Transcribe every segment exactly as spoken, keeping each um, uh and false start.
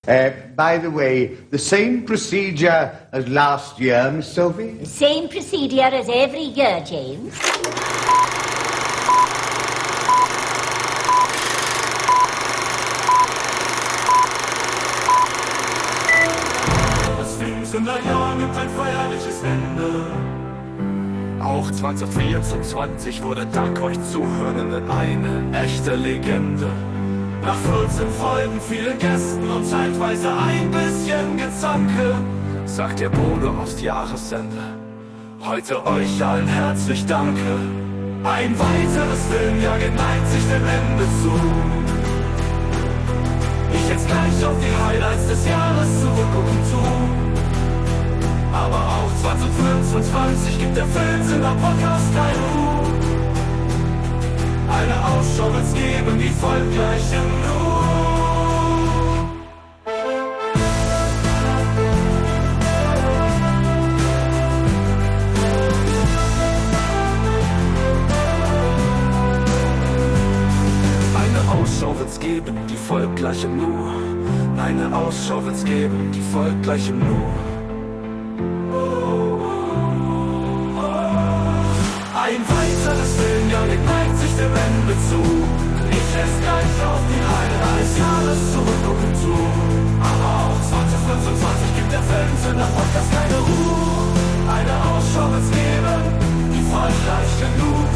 Uh, by the way, the same procedure as last year, Miss Sophie? The same procedure as every year, James. Das Filmsünderjahr nimmt ein feierliches Ende. Auch zwanzig vierundzwanzig wurde dank euch Zuhörenden eine echte Legende. Nach vierzehn Folgen, vielen Gästen und zeitweise ein bisschen Gezanke, sagt der Bodo aufs Jahresende. Heute euch allen herzlich danke. Ein weiteres Filmjahr geneigt sich dem Ende zu. Ich jetzt gleich auf die Highlights des Jahres zurückgucken tu. Aber auch zwanzig fünfundzwanzig gibt der Filmsünder Podcast kein Ruhe. Eine Ausschau wird's geben, die folgt gleich im Nu. Eine Ausschau wird's geben, die folgt gleich im Nu. Eine Ausschau wird's geben, die folgt gleich im Nu. Ein weiteres Filmjahr neigt sich dem Ende zu. Ich lässt gleich auf die Highlights des Jahres zurückgucken zu. Aber auch zwanzig fünfundzwanzig gibt der Filmsünder Podcast keine Ruhe. Eine Ausschau wird's geben, die folgt gleich genug.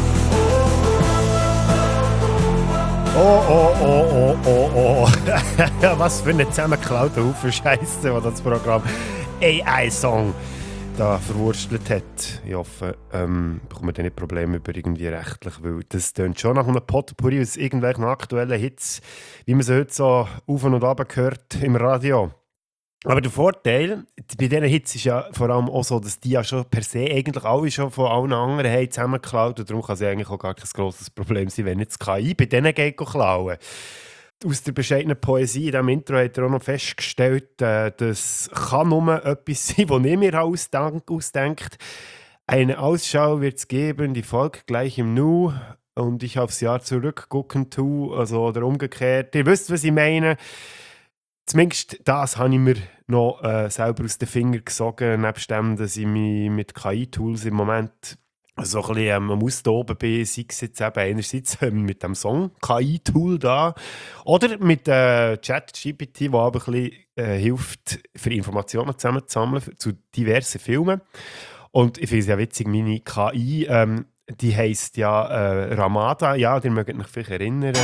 Oh, oh, oh, oh, oh, oh. Was für eine zusammengeklaute Haufen Scheisse, die das Programm A I-Song da verwurstelt hat. Ich hoffe, ähm, bekommen wir dann nicht Probleme über irgendwie rechtlich, weil das tönt schon nach einem Potpourri aus irgendwelchen aktuellen Hits, wie man sie heute so auf und ab hört im Radio. Aber der Vorteil bei diesen Hits ist ja vor allem auch so, dass die ja schon per se eigentlich alle schon von allen anderen haben zusammengeklaut und darum kann es eigentlich auch gar kein grosses Problem sein, wenn jetzt K I bei denen geht klauen. Aus der bescheidenen Poesie in diesem Intro hat er auch noch festgestellt, äh, das kann nur etwas sein, das nicht mehr ausdenkt. Eine Ausschau wird es geben, die folgt gleich im Nu und ich aufs Jahr zurückgucken tue, also oder umgekehrt. Ihr wisst, was ich meine. Zumindest das habe ich mir noch äh, selber aus den Fingern gesogen, nebst dem, dass ich mich mit K I-Tools im Moment so ein bisschen ähm, am Austoben bin, sei es jetzt eben einerseits ähm, mit dem Song-K I-Tool da oder mit äh, ChatGPT, das aber ein bisschen äh, hilft, für Informationen zusammenzusammeln zu diversen Filmen. Und ich finde es ja witzig, meine K I, ähm, die heisst ja äh, Ramada, ja, ihr mögt euch vielleicht erinnern.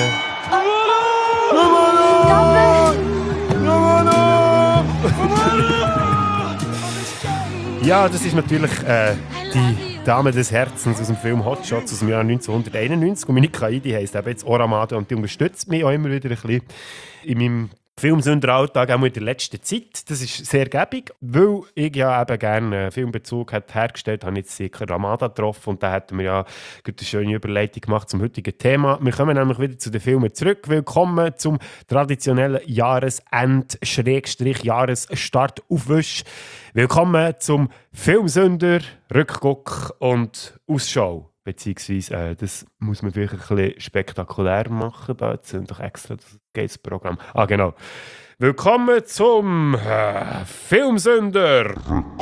Ja, das ist natürlich äh, die Dame des Herzens aus dem Film Hot Shots aus dem Jahr neunzehnhunderteinundneunzig. Und meine K I, die heisst eben jetzt Oramade und die unterstützt mich auch immer wieder ein bisschen in meinem Filmsünderalltag, auch in der letzten Zeit. Das ist sehr gäbig, weil ich ja eben gerne einen Filmbezug hat hergestellt habe. Ich jetzt sicher Ramada getroffen und da hätten wir ja eine schöne Überleitung gemacht zum heutigen Thema. Wir kommen nämlich wieder zu den Filmen zurück. Willkommen zum traditionellen Jahresend-Jahresstart-Aufwisch. Willkommen zum Filmsünder, Rückguck und Ausschau. Beziehungsweise, äh, das muss man vielleicht ein bisschen spektakulär machen. Da sind doch extra das Gates-Programm. Ah, genau. Willkommen zum äh, Filmsünder.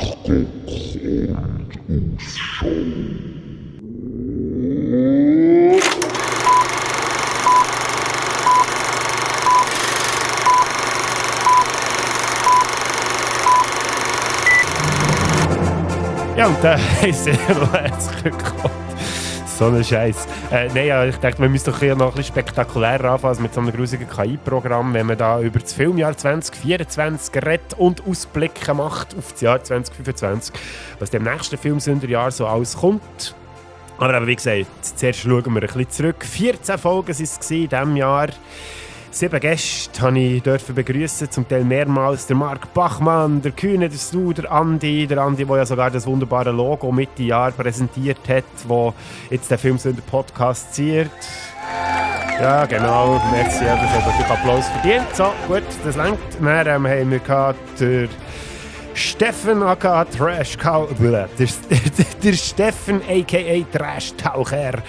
Ja, und da ist sehr herzlich willkommen. So ein Scheiß. Äh, nein, ja, ich dachte, wir müssen doch noch ein bisschen spektakulärer anfangen mit so einem grusigen K I-Programm, wenn man da über das Filmjahr zwanzig vierundzwanzig redet und Ausblicke macht auf das Jahr zwanzig fünfundzwanzig, was dem nächsten Filmsünderjahr so alles kommt. Aber, aber wie gesagt, zuerst schauen wir ein bisschen zurück. vierzehn Folgen waren es in diesem Jahr. Sieben Gäste durfte ich begrüßen, zum Teil mehrmals. Der Marc Bachmann, der Kühne, der Stu, der Andi. Der Andi, der ja sogar das wunderbare Logo Mitte Jahr präsentiert hat, wo jetzt der Filmsünder Podcast ziert. Ja, genau. Merci, ja, das hat natürlich Applaus verdient. So, gut, das reicht. Dann ähm, haben wir gehabt, der Steffen aka Trash Cow. Der, der, der Steffen aka Trash Taucher.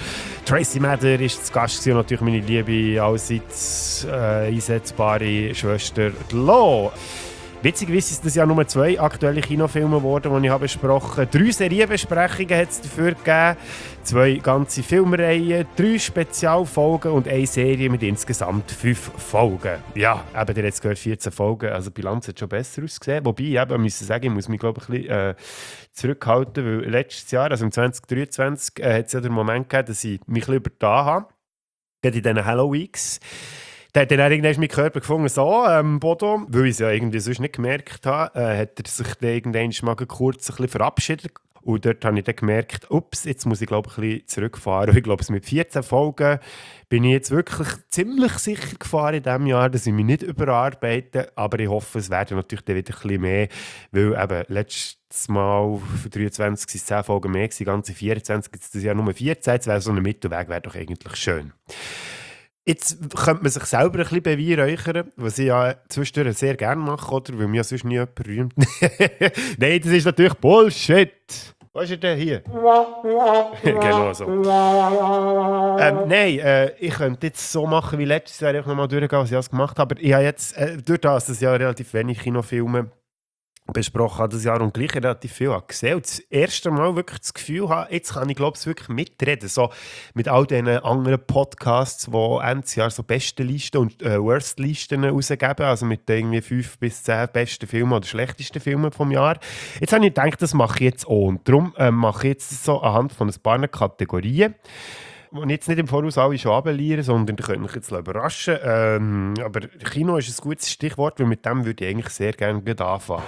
Tracy Mather war zu Gast und natürlich meine liebe, allseits äh, einsetzbare Schwester Lo. Witzigerweise sind das ja nur zwei aktuelle Kinofilme geworden, die ich habe besprochen habe. Drei Serienbesprechungen hat es dafür gegeben, zwei ganze Filmreihen, drei Spezialfolgen und eine Serie mit insgesamt fünf Folgen. Ja, eben, ihr habt jetzt gehört, vierzehn Folgen, also die Bilanz hat schon besser ausgesehen. Wobei, eben, ich muss sagen, ich muss mich glaube ich, ein bisschen äh, zurückhalten, weil letztes Jahr, also im zwanzig dreiundzwanzig, äh, hat es ja den Moment gegeben, dass ich mich ein bisschen übertan habe, gerade in diesen Halloween-Weeks. Da hat dann irgendwann mein Körper gefunden, so, ähm, Bodo, weil ich es ja irgendwie sonst nicht gemerkt habe, äh, hat er sich dann irgendwann mal kurz ein bisschen verabschiedet. Und dort habe ich dann gemerkt, ups, jetzt muss ich glaube ich ein bisschen zurückfahren. Und ich glaube, mit vierzehn Folgen bin ich jetzt wirklich ziemlich sicher gefahren in diesem Jahr, dass ich mich nicht überarbeite. Aber ich hoffe, es werden natürlich dann wieder ein bisschen mehr, weil eben letztes Mal für dreiundzwanzig waren es zehn Folgen mehr, die ganze vierundzwanzig, jetzt das Jahr nur vierzehn, jetzt wäre so ein Mittelweg, wäre doch eigentlich schön. Jetzt könnte man sich selber ein bisschen beweihräuchern, was ich ja zwischendurch sehr gerne mache, oder? Weil mir ja sonst nie jemand rühmt. Nein, das ist natürlich Bullshit. Was ist denn hier? Genau so. Ähm, nein, äh, ich könnte jetzt so machen wie letztes Jahr, ich nochmal durchgehen, was ich alles gemacht habe. Aber ich habe jetzt, äh, durch das, dass ich ja relativ wenig Kinofilme besprochen habe, das Jahr und gleich relativ viel habe gesehen. Und das erste Mal wirklich das Gefühl habe, jetzt kann ich glaube ich wirklich mitreden. So mit all diesen anderen Podcasts, die Ende Jahr so beste Listen und äh, Worst-Listen rausgeben, also mit den irgendwie fünf bis zehn besten Filmen oder schlechtesten Filmen vom Jahr. Jetzt habe ich gedacht, das mache ich jetzt auch. Und darum äh, mache ich jetzt so anhand von ein paar Kategorien. Und jetzt nicht im Voraus alle schon abelieren, sondern ihr könnt mich jetzt überraschen. Ähm, aber Kino ist ein gutes Stichwort, weil mit dem würde ich eigentlich sehr gerne anfangen.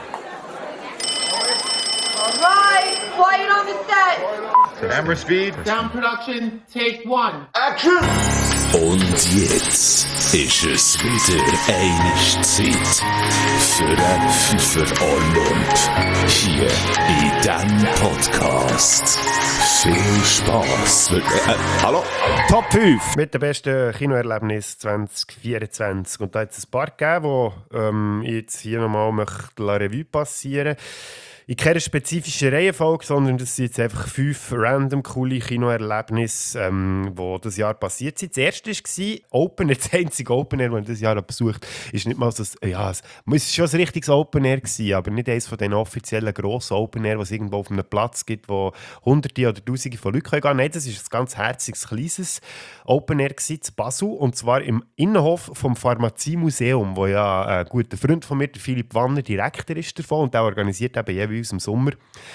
Alright, quiet on the set. Camera speed. Sound production, take one. Action! Und jetzt ist es wieder eine Zeit für einen Pfeifer Olymp hier in diesem Podcast. Viel Spass. Äh, hallo? Top fünf mit dem besten Kinoerlebnis zwanzig vierundzwanzig. Und da hat es ein paar gegeben, die ähm, ich jetzt hier nochmal möchte la Revue passieren. In keiner spezifischen Reihenfolge, sondern das sind jetzt einfach fünf random coole Kinoerlebnisse, ähm, die das Jahr passiert sind. Das erste war Open Air, das einzige Open Air, das ich dieses Jahr besucht habe, ist nicht mal so ein, ja, es muss schon ein richtiges Open Air gewesen, aber nicht eines von den offiziellen grossen Open Air, was es irgendwo auf einem Platz gibt, wo Hunderte oder Tausende von Leuten gehen können. Nein, das war ein ganz herziges, kleines Open Air gewesen, in Basel, und zwar im Innenhof vom Pharmaziemuseum, wo ja ein guter Freund von mir, der Philipp Wanner, Direktor ist davon, und der organisiert eben jeweils im Sommer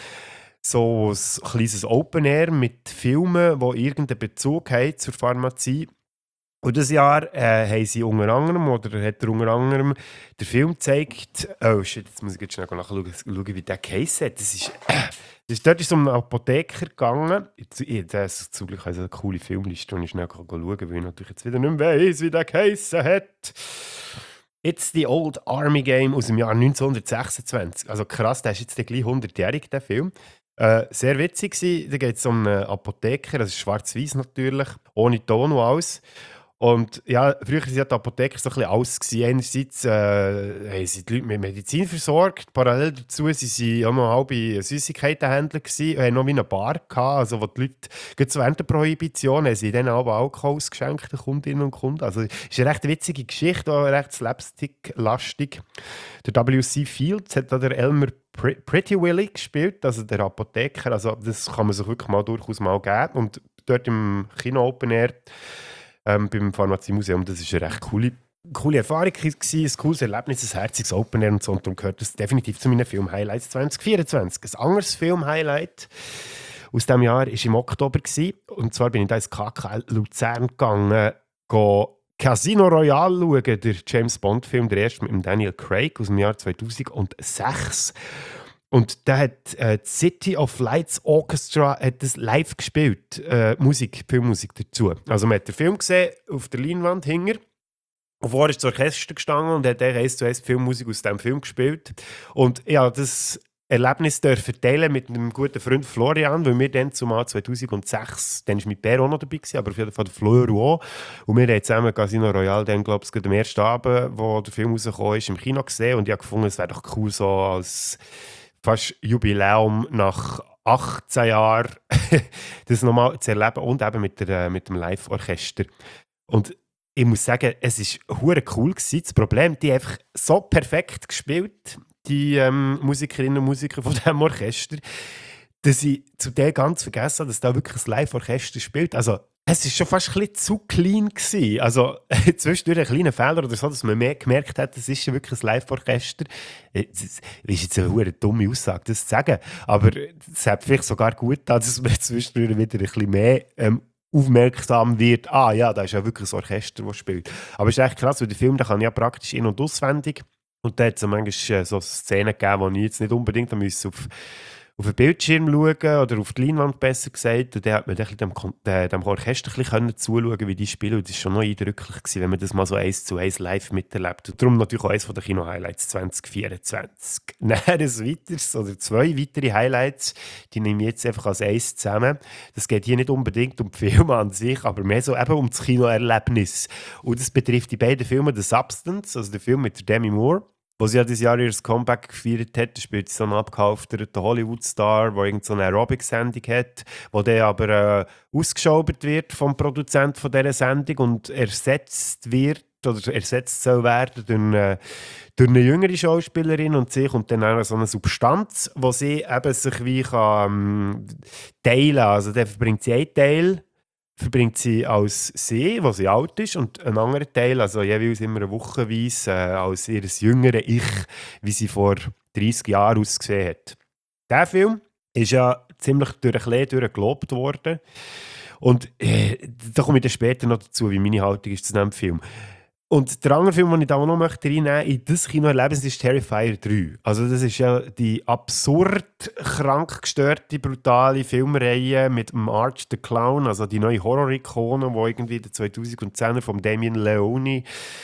so ein kleines Open Air mit Filmen, die irgendeinen Bezug haben zur Pharmazie. Und dieses Jahr äh, haben sie unter anderem, oder hat er unter anderem den Film gezeigt, oh shit, jetzt muss ich jetzt schnell nachschauen, schauen, wie der geheissen hat. Das ist, äh, das ist, dort ist es um einen Apotheker gegangen. Jetzt, ich, das ist zum Glück eine coole Filmliste, die ich schnell schauen kann, weil ich natürlich jetzt wieder nicht mehr weiss, wie der geheissen hat. It's the Old Army Game aus dem Jahr neunzehnhundertsechsundzwanzig. Also krass, der ist jetzt gleich hundertjährig, der Film. Äh, sehr witzig war. Da geht es um einen Apotheker, das ist schwarz-weiß natürlich, ohne Ton und alles. Und ja, früher waren die Apotheker so ein bisschen alles gewesen. Einerseits äh, haben sie die Leute mit Medizin versorgt, parallel dazu waren sie auch noch halbe Süßigkeitenhändler gewesen, haben noch wie eine Bar gehabt, also wo die Leute, gerade so während der Prohibition, haben sie dann auch Alkohol ausgeschenkt, den Kundinnen und Kunden. Also es ist eine recht witzige Geschichte, auch recht slapstick-lastig. Der W C Fields hat da der Elmer Pretty Willy gespielt, also der Apotheker, also das kann man sich wirklich mal durchaus mal geben. Und dort im Kino Open Air Ähm, beim Pharmaziemuseum, das war eine recht coole, coole Erfahrung gewesen, ein cooles Erlebnis, ein herziges Open Air und so, und darum gehört das definitiv zu meinen Film-Highlights zwanzig vierundzwanzig. Ein anderes Film-Highlight aus diesem Jahr war im Oktober gewesen, und zwar bin ich da ins K K L Luzern gegangen, go Casino Royale schauen, der James Bond-Film, der erste mit dem Daniel Craig aus dem Jahr zweitausendsechs. Und da hat äh, die City of Lights Orchestra hat das live gespielt, äh, Musik, Filmmusik dazu. Also man hat den Film gesehen auf der Leinwand hinter. Und vorher ist das Orchester gestanden und hat eins zu eins Filmmusik aus diesem Film gespielt. Und ja, das Erlebnis dürfen teilen mit einem guten Freund Florian, weil wir dann zumal zweitausendsechs, dann war mein Pär auch noch dabei gewesen, aber auf jeden Fall der Florian auch. Und wir haben zusammen Casino Royale dann, glaube ich, am ersten Abend, wo der Film rausgekommen ist, im Kino gesehen, und ich habe gefunden, es wäre doch cool, so als fast Jubiläum nach achtzehn Jahren das nochmal zu erleben und eben mit, der, mit dem Live-Orchester. Und ich muss sagen, es war hure cool gewesen. Das Problem, die haben einfach so perfekt gespielt, die ähm, Musikerinnen und Musiker von diesem Orchester, dass ich zu dem ganz vergessen habe, dass da wirklich ein Live-Orchester spielt. Also, es war schon fast ein bisschen zu clean gewesen. Also, zwischendurch ein kleiner Fehler oder so, dass man mehr gemerkt hat, das ist ja wirklich ein Live-Orchester. Das ist jetzt eine hure dumme Aussage, das zu sagen. Aber es hat vielleicht sogar gut getan, dass man zwischendurch wieder ein bisschen mehr ähm, aufmerksam wird. Ah ja, da ist ja wirklich ein Orchester, das spielt. Aber es ist echt krass, weil der Film, den kann ich ja praktisch in- und auswendig. Und da hat es manchmal so Szenen gegeben, wo ich jetzt nicht unbedingt auf auf den Bildschirm schauen oder auf die Leinwand besser gesagt. Und dann hat man dem, dem, dem Orchester ein bisschen zuschauen, wie die spielen. Und das war schon noch eindrücklich gewesen, wenn man das mal so eins zu eins live miterlebt. Und darum natürlich auch eines der Kino-Highlights zwanzig vierundzwanzig. Dann ein weiteres oder zwei weitere Highlights, die nehme ich jetzt einfach als eins zusammen. Das geht hier nicht unbedingt um die Filme an sich, aber mehr so eben um das Kinoerlebnis. Und das betrifft die beiden Filme «The Substance», also der Film mit der Demi Moore, wo sie ja dieses Jahr ihr Comeback gefeiert hat. Da spielt sie so einen abgehalfterten Hollywood-Star, der irgend so eine Aerobic-Sendung hat, wo der aber äh, ausgeschaubert wird vom Produzenten von dieser Sendung und ersetzt wird oder ersetzt soll werden durch eine, durch eine jüngere Schauspielerin und sie kommt dann auch so eine Substanz, wo sie eben sich wie kann, ähm, teilen kann. Also dann verbringt sie einen Teil verbringt sie als sie, wo sie alt ist, und einen anderen Teil, also jeweils immer eine Wochenweise, äh, als ihr jüngeres Ich, wie sie vor dreißig Jahren ausgesehen hat. Dieser Film ist ja ziemlich durch ein Klee durchgelobt worden. Und äh, da komme ich dann später noch dazu, wie meine Haltung ist zu diesem Film. Und der andere Film, den ich da auch noch möchte reinnehmen in das Kinoerlebnis, ist Terrifier drei. Also das ist ja die absurd krank gestörte, brutale Filmreihe mit dem Arch the Clown, also die neue Horror-Ikone, die irgendwie in den zweitausendzehner von Damien Leone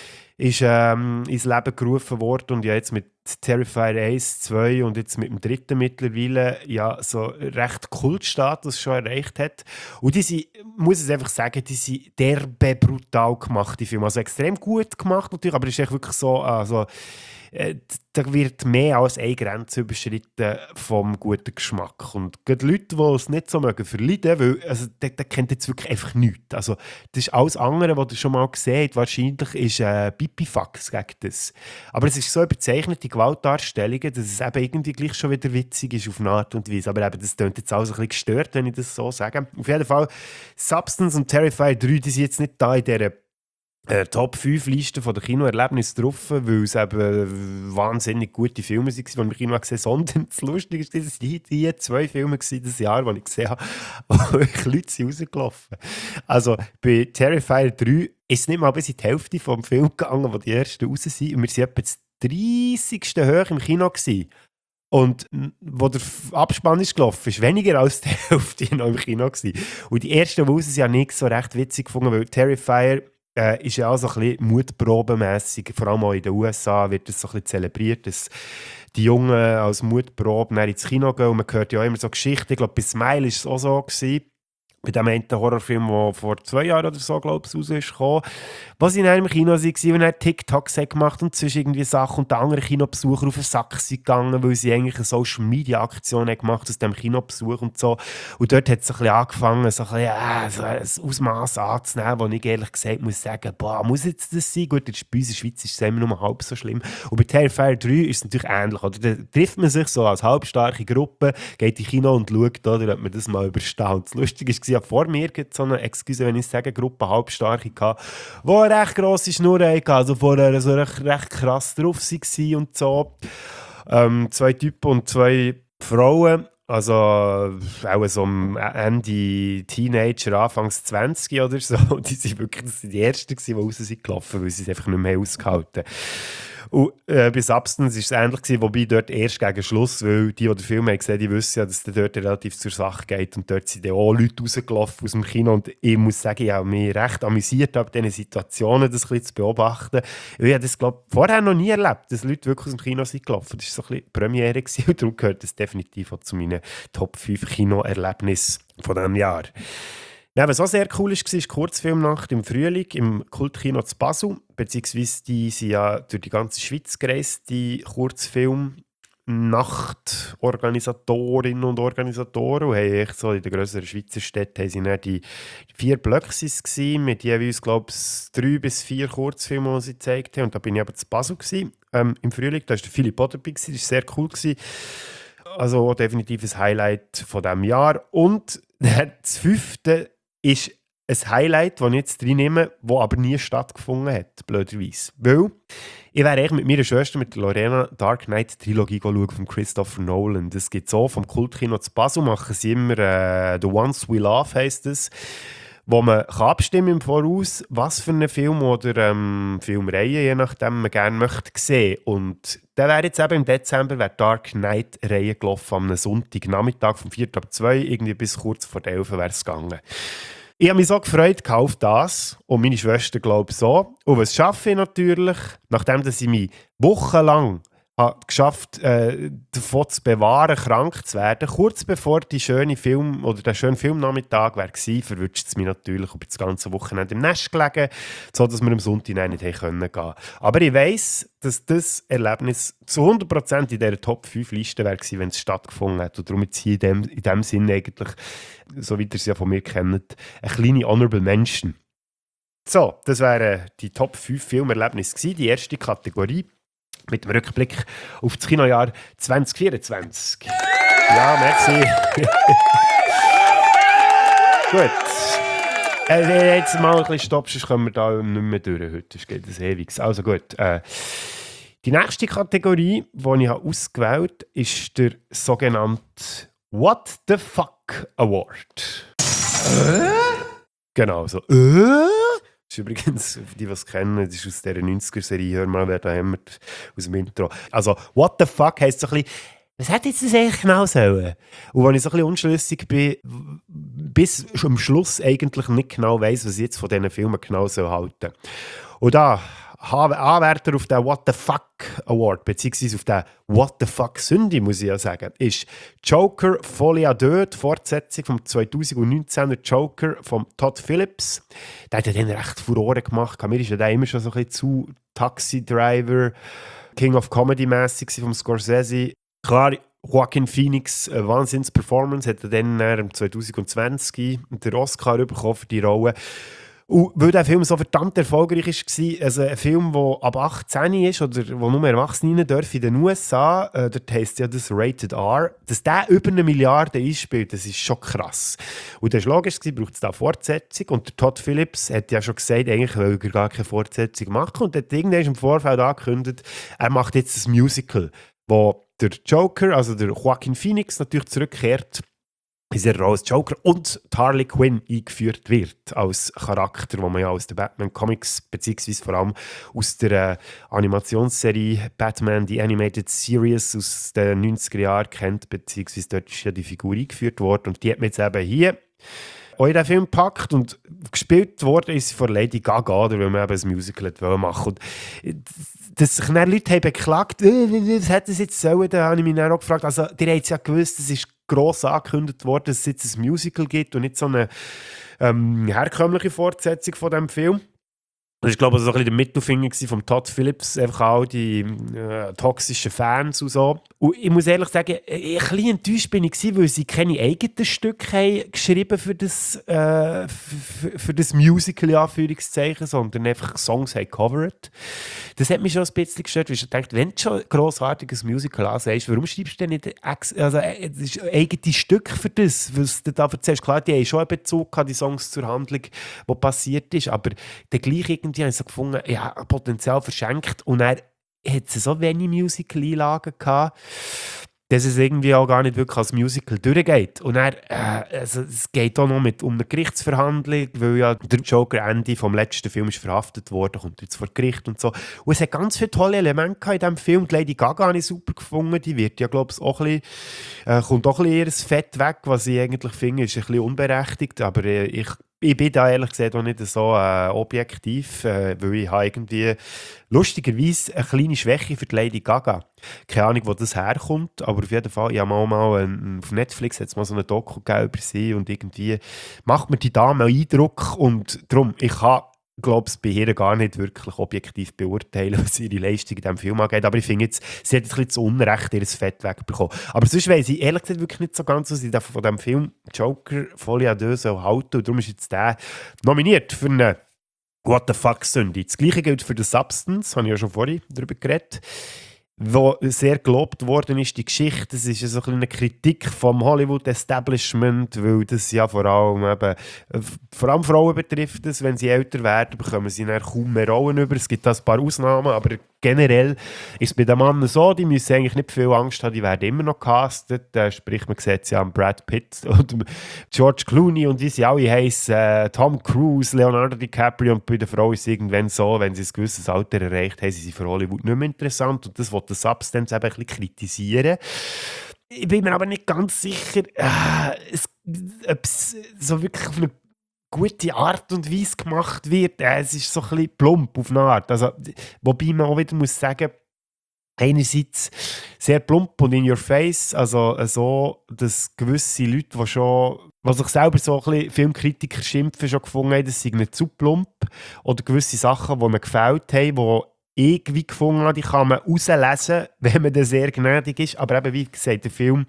ist ähm, ins Leben gerufen worden und ja jetzt mit Terrifier eins, zwei und jetzt mit dem dritten mittlerweile ja so recht Kultstatus schon erreicht hat. Und die sind, muss ich einfach sagen, die sind derbe brutal gemacht, die Filme. Also extrem gut gemacht natürlich, aber es ist echt wirklich so, also, äh, da wird mehr als eine Grenze überschritten vom guten Geschmack. Und gerade Leute, die es nicht so mögen, verleiden, weil also, der, der kennt jetzt wirklich einfach nichts. Also, das ist alles andere, was ihr schon mal gesehen habt. Wahrscheinlich ist äh, Pipifax gegen das. Aber es ist so überzeichnet, die Gewaltdarstellungen, dass es eben irgendwie gleich schon wieder witzig ist auf eine Art und Weise. Aber eben, das klingt jetzt alles ein bisschen gestört, wenn ich das so sage. Auf jeden Fall, Substance und Terrifier drei, die sind jetzt nicht da in dieser Äh, Top fünf Liste von der Kinoerlebnisse drauf, weil es eben wahnsinnig gute Filme waren, die ich im Kino gesehen habe. Sondern das Lustige ist, dass die, die zwei Filme dieses Jahr, die ich gesehen habe, wo wirklich Leute sind rausgelaufen. Also bei Terrifier drei ist es nicht mal bis in die Hälfte vom Film gegangen, wo die ersten raus sind. Und wir waren etwa das dreißigste hoch im Kino gewesen. Und wo der Abspann ist gelaufen ist, weniger als die Hälfte noch im Kino gewesen. Und die ersten, die raus sind, habe ich nicht so recht witzig gefunden, weil Terrifier Äh, ist ja auch so ein bisschen mutprobenmässig, vor allem auch in den U S A wird das so ein bisschen zelebriert, dass die Jungen als Mutprobe ins Kino gehen und man hört ja auch immer so Geschichten. Ich glaube, bei Smile war es auch so gewesen, bei dem einen Horrorfilm, der vor zwei Jahren oder so, glaube ich, rausgekommen ist, wo sie in einem Kino waren und dann TikToks gemacht und zwischen irgendwie Sachen und der andere Kinobesucher auf den Sack sind gegangen, weil sie eigentlich eine Social-Media-Aktion gemacht aus dem Kinobesuch und so. Und dort hat es ein bisschen angefangen, so ein, bisschen, äh, so ein Ausmaß anzunehmen, wo ich ehrlich gesagt muss sagen, boah, muss jetzt das sein? Gut, bei uns in der Schweiz ist es immer nur halb so schlimm. Und bei Terrifier drei ist es natürlich ähnlich. Oder? Da trifft man sich so als halbstarke Gruppe, geht in Kino und schaut, oder, ob man das mal übersteht. Und das Lustige ist, ja, vor mir gibt es so eine, excuse, wenn ich sage, Gruppe halbstarke gehabt, die eine recht grosse Schnur hatten, also vorher so recht, recht krass drauf waren und so. Ähm, zwei Typen und zwei Frauen, also auch so am Ende Teenager, Anfangs zwanzig oder so. Die sind wirklich das sind die Ersten, die raus sind gelaufen, weil sie es einfach nicht mehr ausgehalten. Und äh, bei Substance war es ähnlich gewesen, wobei dort erst gegen Schluss, weil die, die den Film haben gesehen, die wissen ja, dass es dort relativ zur Sache geht und dort sind dann auch Leute rausgelaufen aus dem Kino und ich muss sagen, ich habe mich recht amüsiert, ab diesen Situationen das ein bisschen zu beobachten. Ich habe das, glaube ich, vorher noch nie erlebt, dass Leute wirklich aus dem Kino sind gelaufen. Das war so ein bisschen Premiere gewesen, und darum gehört das definitiv auch zu meinen Top fünf Kinoerlebnissen von diesem Jahr. Ja, was auch sehr cool war, war die Kurzfilmnacht im Frühling im Kultkino zu Basel. Beziehungsweise die sind ja durch die ganze Schweiz gereist, die Kurzfilmnacht Nachtorganisatorinnen und Organisatoren und haben echt so in den grösseren Schweizer Städten haben sie dann die vier Blöcksis gewesen, mit jeweils, glaube ich, drei bis vier Kurzfilme, die sie gezeigt haben. Und da bin ich aber zu Basel gewesen, ähm, im Frühling. Da war der Philipp auch dabei, das war sehr cool gewesen. Also definitiv ein Highlight von diesem Jahr. Und das fünfte ist ein Highlight, das ich jetzt drin nehme, das aber nie stattgefunden hat, blöderweise. Weil ich wäre eigentlich mit meiner Schwester, mit Lorena, Dark Knight Trilogie schauen von Christopher Nolan. Das gibt so vom Kultkino zu Basel, machen sie immer äh, «The Ones We Love» heisst es, wo man kann abstimmen im Voraus, was für einen Film oder ähm, Filmreihe, je nachdem, man gerne möchte sehen. Und da wäre jetzt eben im Dezember wäre Dark Knight-Reihe gelaufen, am Sonntagnachmittag vom vier ab zwei, irgendwie bis kurz vor der elf wäre es gegangen. Ich habe mich so gefreut auf das und meine Schwester glaube ich so. Und was schaffe ich natürlich, nachdem dass ich mich wochenlang habe geschafft äh, davon zu bewahren, krank zu werden, kurz bevor die schöne Film oder der schöne Filmnachmittag war, verwünscht es mich natürlich über das ganze Wochenende im Nest gelegen, sodass wir am Sonntag nicht gehen können. Aber ich weiss, dass das Erlebnis zu hundert Prozent in dieser Top fünf Liste wäre gewesen, wenn es stattgefunden hätte. Und darum jetzt hier in dem, in dem Sinne eigentlich, so wie ihr es ja von mir kennt, eine kleine Honorable Mention. So, das wären die Top fünf Filmerlebnisse gewesen, die erste Kategorie. Mit dem Rückblick auf das Kinojahr zwanzig vierundzwanzig. Ja, merci. Gut. Äh, jetzt mal ein bisschen stopp, sonst kommen wir da nicht mehr durch heute. Das geht das ewig. Also gut. Äh, die nächste Kategorie, die ich ausgewählt habe, ist der sogenannte What the Fuck Award. Äh? Genau so. Äh? Das ist übrigens, für die, die es kennen, das ist aus dieser neunziger-Serie, hör mal, wer da haben wir aus dem Intro. Also, what the fuck heisst so ein bisschen, was hätte jetzt das eigentlich genau sollen? Und wenn ich so ein bisschen unschlüssig bin, bis am Schluss eigentlich nicht genau weiss, was ich jetzt von diesen Filmen genau soll halten. Und da, Anwärter auf den What the Fuck Award, beziehungsweise auf den What the Fuck Sünde, muss ich ja sagen, ist Joker Folie à deux, die Fortsetzung vom zwanzig neunzehner Joker von Todd Phillips. Der hat ja dann recht Furore gemacht. Mir ist ja der immer schon so ein bisschen zu Taxi Driver, King of Comedy mässig vom Scorsese. Klar, Joaquin Phoenix, eine Wahnsinns-Performance, hat er dann im zwanzig zwanzig den Oscar bekommen für die Rolle. Und weil der Film so verdammt erfolgreich war, also ein Film, der ab achtzehn ist oder wo nur Erwachsene rein dürfen in den U S A, äh, dort heisst ja das Rated R, dass der über eine Milliarde einspielt, das ist schon krass. Und das war logisch, braucht es da eine Fortsetzung. Und der Todd Phillips hat ja schon gesagt, eigentlich will er gar keine Fortsetzung machen. Und hat irgendwann im Vorfeld angekündigt, er macht jetzt ein Musical, wo der Joker, also der Joaquin Phoenix, natürlich zurückkehrt in seiner Rolle als Joker und Harley Quinn eingeführt wird als Charakter, den man ja aus den Batman-Comics beziehungsweise vor allem aus der äh, Animationsserie Batman, die Animated Series aus den neunziger Jahren kennt, beziehungsweise dort ist ja die Figur eingeführt worden und die hat man jetzt eben hier auch in den Film gepackt und gespielt worden ist von Lady Gaga, oder weil man eben ein Musical machen wollte. Dass sich dann Leute haben beklagt, äh, was hätte es jetzt sollen, da habe ich mich dann auch gefragt. Also, die haben ja gewusst, es ist gross angekündigt worden, dass es jetzt ein Musical gibt und nicht so eine ähm, herkömmliche Fortsetzung von diesem Film. Das war, glaube ich, so ein bisschen der Mittelfinger von Todd Phillips, einfach auch die äh, toxischen Fans und so. Und ich muss ehrlich sagen, ein bisschen enttäuscht bin ich gewesen, weil sie keine eigenen Stücke haben geschrieben für das, äh, für, für das Musical, in Anführungszeichen, sondern einfach Songs haben covered. Das hat mich schon ein bisschen gestört, weil ich dachte, wenn du schon ein grossartiges Musical ansagst, warum schreibst du denn nicht ex- also, äh, eigene Stücke für das, was du da erzählst? Klar, die haben schon einen Bezug gehabt, die Songs zur Handlung, die passiert ist, aber der gleiche die haben so gefunden, ja, Potenzial verschenkt und er hat so wenig Musical-Einlagen gehabt, dass es irgendwie auch gar nicht wirklich als Musical durchgeht. Und er, äh, also es geht auch noch mit um eine Gerichtsverhandlung, weil ja der Joker Ende vom letzten Film ist verhaftet worden, kommt jetzt vor Gericht und so. Und es hat ganz viele tolle Elemente in diesem Film. Die Lady Gaga habe ich super gefunden, die wird ja, glaube ich, auch ein bisschen, äh, kommt auch ein bisschen ihr Fett weg, was ich eigentlich finde, ist ein bisschen unberechtigt, aber äh, ich Ich bin da ehrlich gesagt auch nicht so äh, objektiv, äh, weil ich habe irgendwie lustigerweise eine kleine Schwäche für die Lady Gaga. Keine Ahnung, wo das herkommt, aber auf jeden Fall, ich habe mal, mal ein, auf Netflix hat es mal so eine Doku gegeben über sie und irgendwie macht mir die Dame Eindruck und darum, ich habe glaube es bei ihr gar nicht wirklich objektiv beurteilen, was ihre Leistung in diesem Film angeht. Aber ich finde jetzt, sie hat ein bisschen zu Unrecht ihr Fett wegbekommen. Aber sonst weiss ich ehrlich gesagt wirklich nicht so ganz, was ich von diesem Film Joker Folie à deux soll halten. Und darum ist jetzt der nominiert für eine What the fuck Sünde. Das Gleiche gilt für The Substance, habe ich ja schon vorhin darüber geredet, wo sehr gelobt worden ist, die Geschichte. Das ist so eine Kritik vom Hollywood-Establishment, weil das ja vor allem, eben, vor allem Frauen betrifft. Das, wenn sie älter werden, bekommen sie dann kaum mehr Rollen über. Es gibt da ein paar Ausnahmen, aber generell ist es bei den Männern so, die müssen eigentlich nicht viel Angst haben, die werden immer noch castet. Äh, sprich, man sieht es ja an Brad Pitt und George Clooney und wie sie alle heißen, äh, Tom Cruise, Leonardo DiCaprio. Und bei der Frau ist es irgendwann so, wenn sie ein gewisses Alter erreicht haben, sie sind für Hollywood nicht mehr interessant. Und das will der Substance eben ein bisschen kritisieren. Ich bin mir aber nicht ganz sicher, äh, es, ob es so wirklich auf eine gute Art und Weise gemacht wird. Äh, es ist so ein bisschen plump auf eine Art. Also, wobei man auch wieder muss sagen, einerseits sehr plump und in your face, also äh, so, dass gewisse Leute, die schon, die sich selber so ein bisschen Filmkritiker schimpfen, schon gefunden haben, das sei nicht zu plump, oder gewisse Sachen, die ihnen gefällt haben, die irgendwie gefunden habe, die kann man rauslesen, wenn man dann sehr gnädig ist. Aber eben, wie gesagt, der Film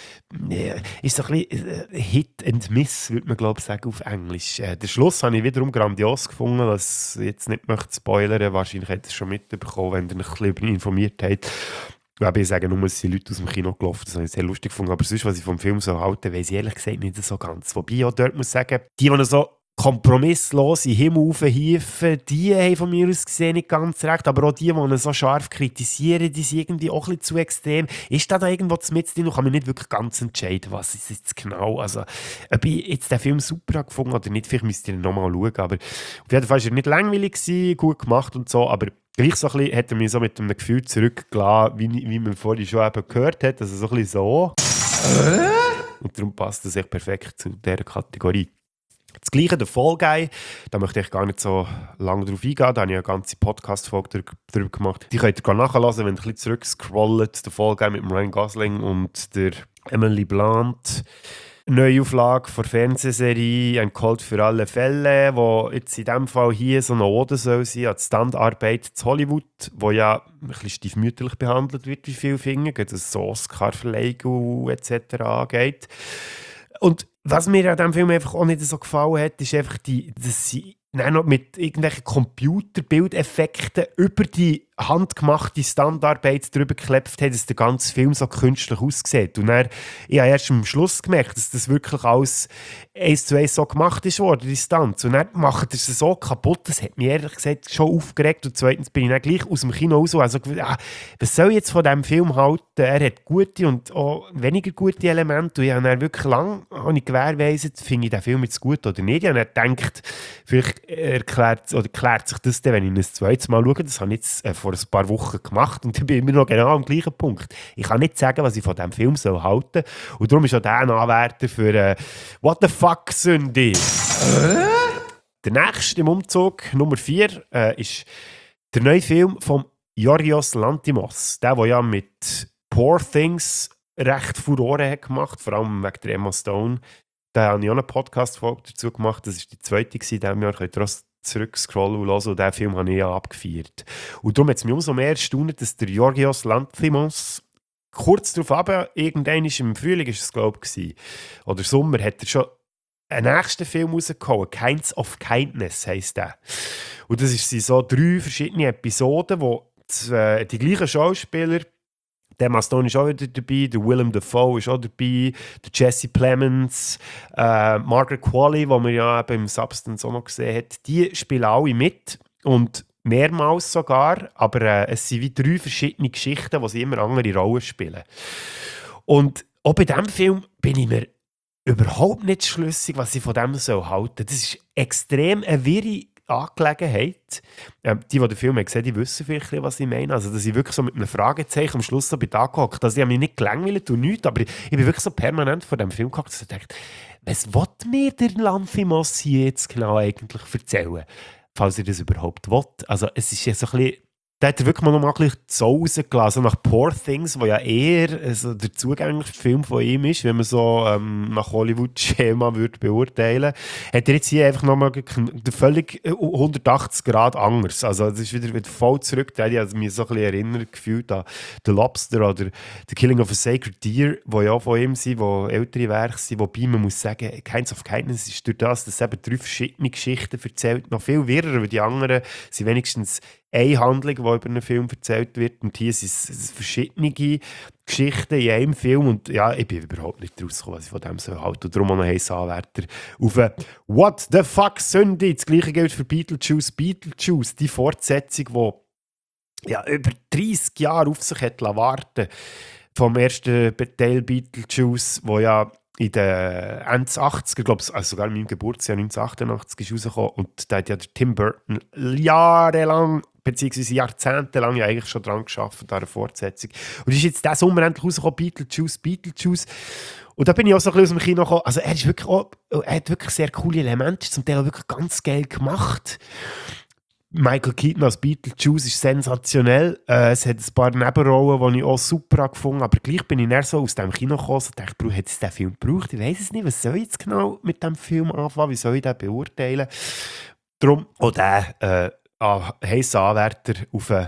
äh, ist so ein bisschen äh, Hit and Miss, würde man glaube ich sagen, auf Englisch. Äh, den Schluss habe ich wiederum grandios gefunden, was ich jetzt nicht möchte spoilern. Wahrscheinlich hätte ihr es schon mitbekommen, wenn ihr euch ein bisschen informiert habt. Aber ich sage nur, es sind Leute aus dem Kino gelaufen, das habe ich sehr lustig gefunden. Aber sonst, was ich vom Film so halte, weiss ich ehrlich gesagt nicht so ganz. Wobei ich auch dort muss sagen, die, die so kompromisslos in den Himmel raufhiefen, die haben von mir aus gesehen nicht ganz recht, aber auch die, die ihn so scharf kritisieren, die sind irgendwie auch ein bisschen zu extrem. Ist da, da irgendwo mit drin? Ich kann mich nicht wirklich ganz entscheiden, was ist jetzt genau. Also, ob ich jetzt den Film super gefunden habe oder nicht, vielleicht müsst ihr ihn nochmal schauen, aber auf jeden Fall war er nicht langweilig gewesen, gut gemacht und so, aber gleich so ein bisschen hat er mich so mit einem Gefühl zurückgelassen, wie, wie man vorhin schon eben gehört hat, also so ein bisschen so. Und darum passt das echt perfekt zu dieser Kategorie. Das Gleiche, der Fall Guy, da möchte ich gar nicht so lange drauf eingehen, da habe ich eine ganze Podcast-Folge darüber gemacht. Die könnt ihr nachhören, wenn ihr ein bisschen zurückscrollt. Der Fall Guy mit dem Ryan Gosling und der Emily Blunt. Neuauflage der Fernsehserie «Ein Colt für alle Fälle», wo jetzt in diesem Fall hier so eine Ode soll sein an die Standarbeit zu Hollywood, wo ja ein bisschen stiefmütterlich behandelt wird, wie viele finden, was so Oscar-Verleihung et cetera angeht. Und was mir an diesem Film einfach auch nicht so gefallen hat, ist einfach, die, dass sie noch mit irgendwelchen Computerbildeffekten über die handgemachte Standarbeit drüber geklebt haben, dass der ganze Film so künstlich aussieht. Und dann, ich habe erst am Schluss gemerkt, dass das wirklich alles eins zu eins so gemacht ist worden, die Stunts. Und dann macht er es so kaputt, das hat mich ehrlich gesagt schon aufgeregt. Und zweitens bin ich dann gleich aus dem Kino raus. Also, ah, was soll ich jetzt von diesem Film halten? Er hat gute und auch weniger gute Elemente. Und ich habe dann wirklich lange gewährleistet, finde ich den Film jetzt gut oder nicht. Ich habe dann gedacht, vielleicht erklärt, oder erklärt sich das dann, wenn ich ihn ein zweites Mal schaue. Das habe ich jetzt äh, vor ein paar Wochen gemacht und ich bin immer noch genau am gleichen Punkt. Ich kann nicht sagen, was ich von diesem Film soll halten soll. Und darum ist auch der ein Anwärter für äh, «What the fuck, Sünde?» äh? Der nächste im Umzug, Nummer vier, äh, ist der neue Film von Yorgos Lanthimos. Der, der ja mit «Poor Things» recht Furore hat gemacht, vor allem wegen der Emma Stone. Da habe ich auch eine Podcast-Folge dazu gemacht. Das war die zweite in diesem Jahr. Könnt ihr auch zurückscrollen und hören. Und diesen Film habe ich ja abgefeiert. Und darum hat es mich umso mehr erstaunt, dass der Yorgos Lanthimos kurz darauf ab, irgendwann im Frühling, ist es, glaube ich, oder Sommer, hat er schon einen nächsten Film rausgehauen. «Kinds of Kindness» heisst der. Und das sind so drei verschiedene Episoden, wo die, äh, die gleichen Schauspieler, der Emma Stone ist auch wieder dabei, der Willem Dafoe ist auch dabei, der Jesse Plemons, äh, Margaret Qualley, die man ja beim Substance auch noch gesehen hat, die spielen alle mit und mehrmals sogar, aber äh, es sind wie drei verschiedene Geschichten, wo sie immer andere Rollen spielen. Und auch bei diesem Film bin ich mir überhaupt nicht schlüssig, was ich von dem so halten. Das ist extrem eine wirre Angelegenheit. Ähm, die, die den Film haben gesehen, die wissen vielleicht, was ich meine. Also, dass ich wirklich so mit einem Fragezeichen am Schluss so bin da gehockt. Also, ich habe mich nicht gelangweilt und nichts, aber ich, ich bin wirklich so permanent vor dem Film gehockt, dass ich dachte, was will mir der Lanthimos hier jetzt genau eigentlich erzählen? Falls ihr das überhaupt will. Also, es ist ja so ein bisschen da hat er wirklich mal noch mal ein bisschen so rausgelassen, nach Poor Things, wo ja eher also der zugänglichste Film von ihm ist, wenn man so ähm, nach Hollywood-Schema würde beurteilen, hat er jetzt hier einfach nochmal völlig hundertachtzig Grad anders. Also es ist wieder, wieder voll zurück, da habe ich mich so ein bisschen erinnert gefühlt an The Lobster oder The Killing of a Sacred Deer, wo ja von ihm sind, wo ältere Werke sind, wobei man muss sagen, Kinds of Kindness ist durch das, dass es eben drei verschiedene Geschichten erzählt, noch viel wirrer, weil die anderen sind wenigstens eine Handlung, die über einen Film erzählt wird. Und hier sind es verschiedene Geschichten in einem Film. Und ja, ich bin überhaupt nicht rausgekommen, was ich von dem so halte. Und darum auch noch heissen Anwärter auf «What the fuck, Sünde?» Das Gleiche gilt für Beetlejuice. Beetlejuice, die Fortsetzung, die ja, über dreissig Jahre auf sich hat warten vom ersten Teil Beetlejuice, wo ja in den Ende achtziger, glaube ich, also sogar in meinem Geburtsjahr neunzehnhundertachtundachtzig ist rausgekommen. Und da hat ja der Tim Burton jahrelang, beziehungsweise jahrzehntelang ja eigentlich schon dran gearbeitet, an einer Fortsetzung. Und ist jetzt diesen Sommer endlich rausgekommen, Beetlejuice, Beetlejuice. Und da bin ich auch so ein bisschen aus dem Kino gekommen. Also er, ist wirklich auch, er hat wirklich sehr coole Elemente, zum Teil auch wirklich ganz geil gemacht. Michael Keaton als Beetlejuice ist sensationell. Äh, es hat ein paar Nebenrollen, die ich auch super gefunden habe. Aber gleich bin ich dann so aus dem Kino gekommen und dachte, hat es diesen Film gebraucht? Ich weiß es nicht. Was soll ich jetzt genau mit diesem Film anfangen? Wie soll ich den beurteilen? Darum auch der äh, ah, heissen Anwärter auf eine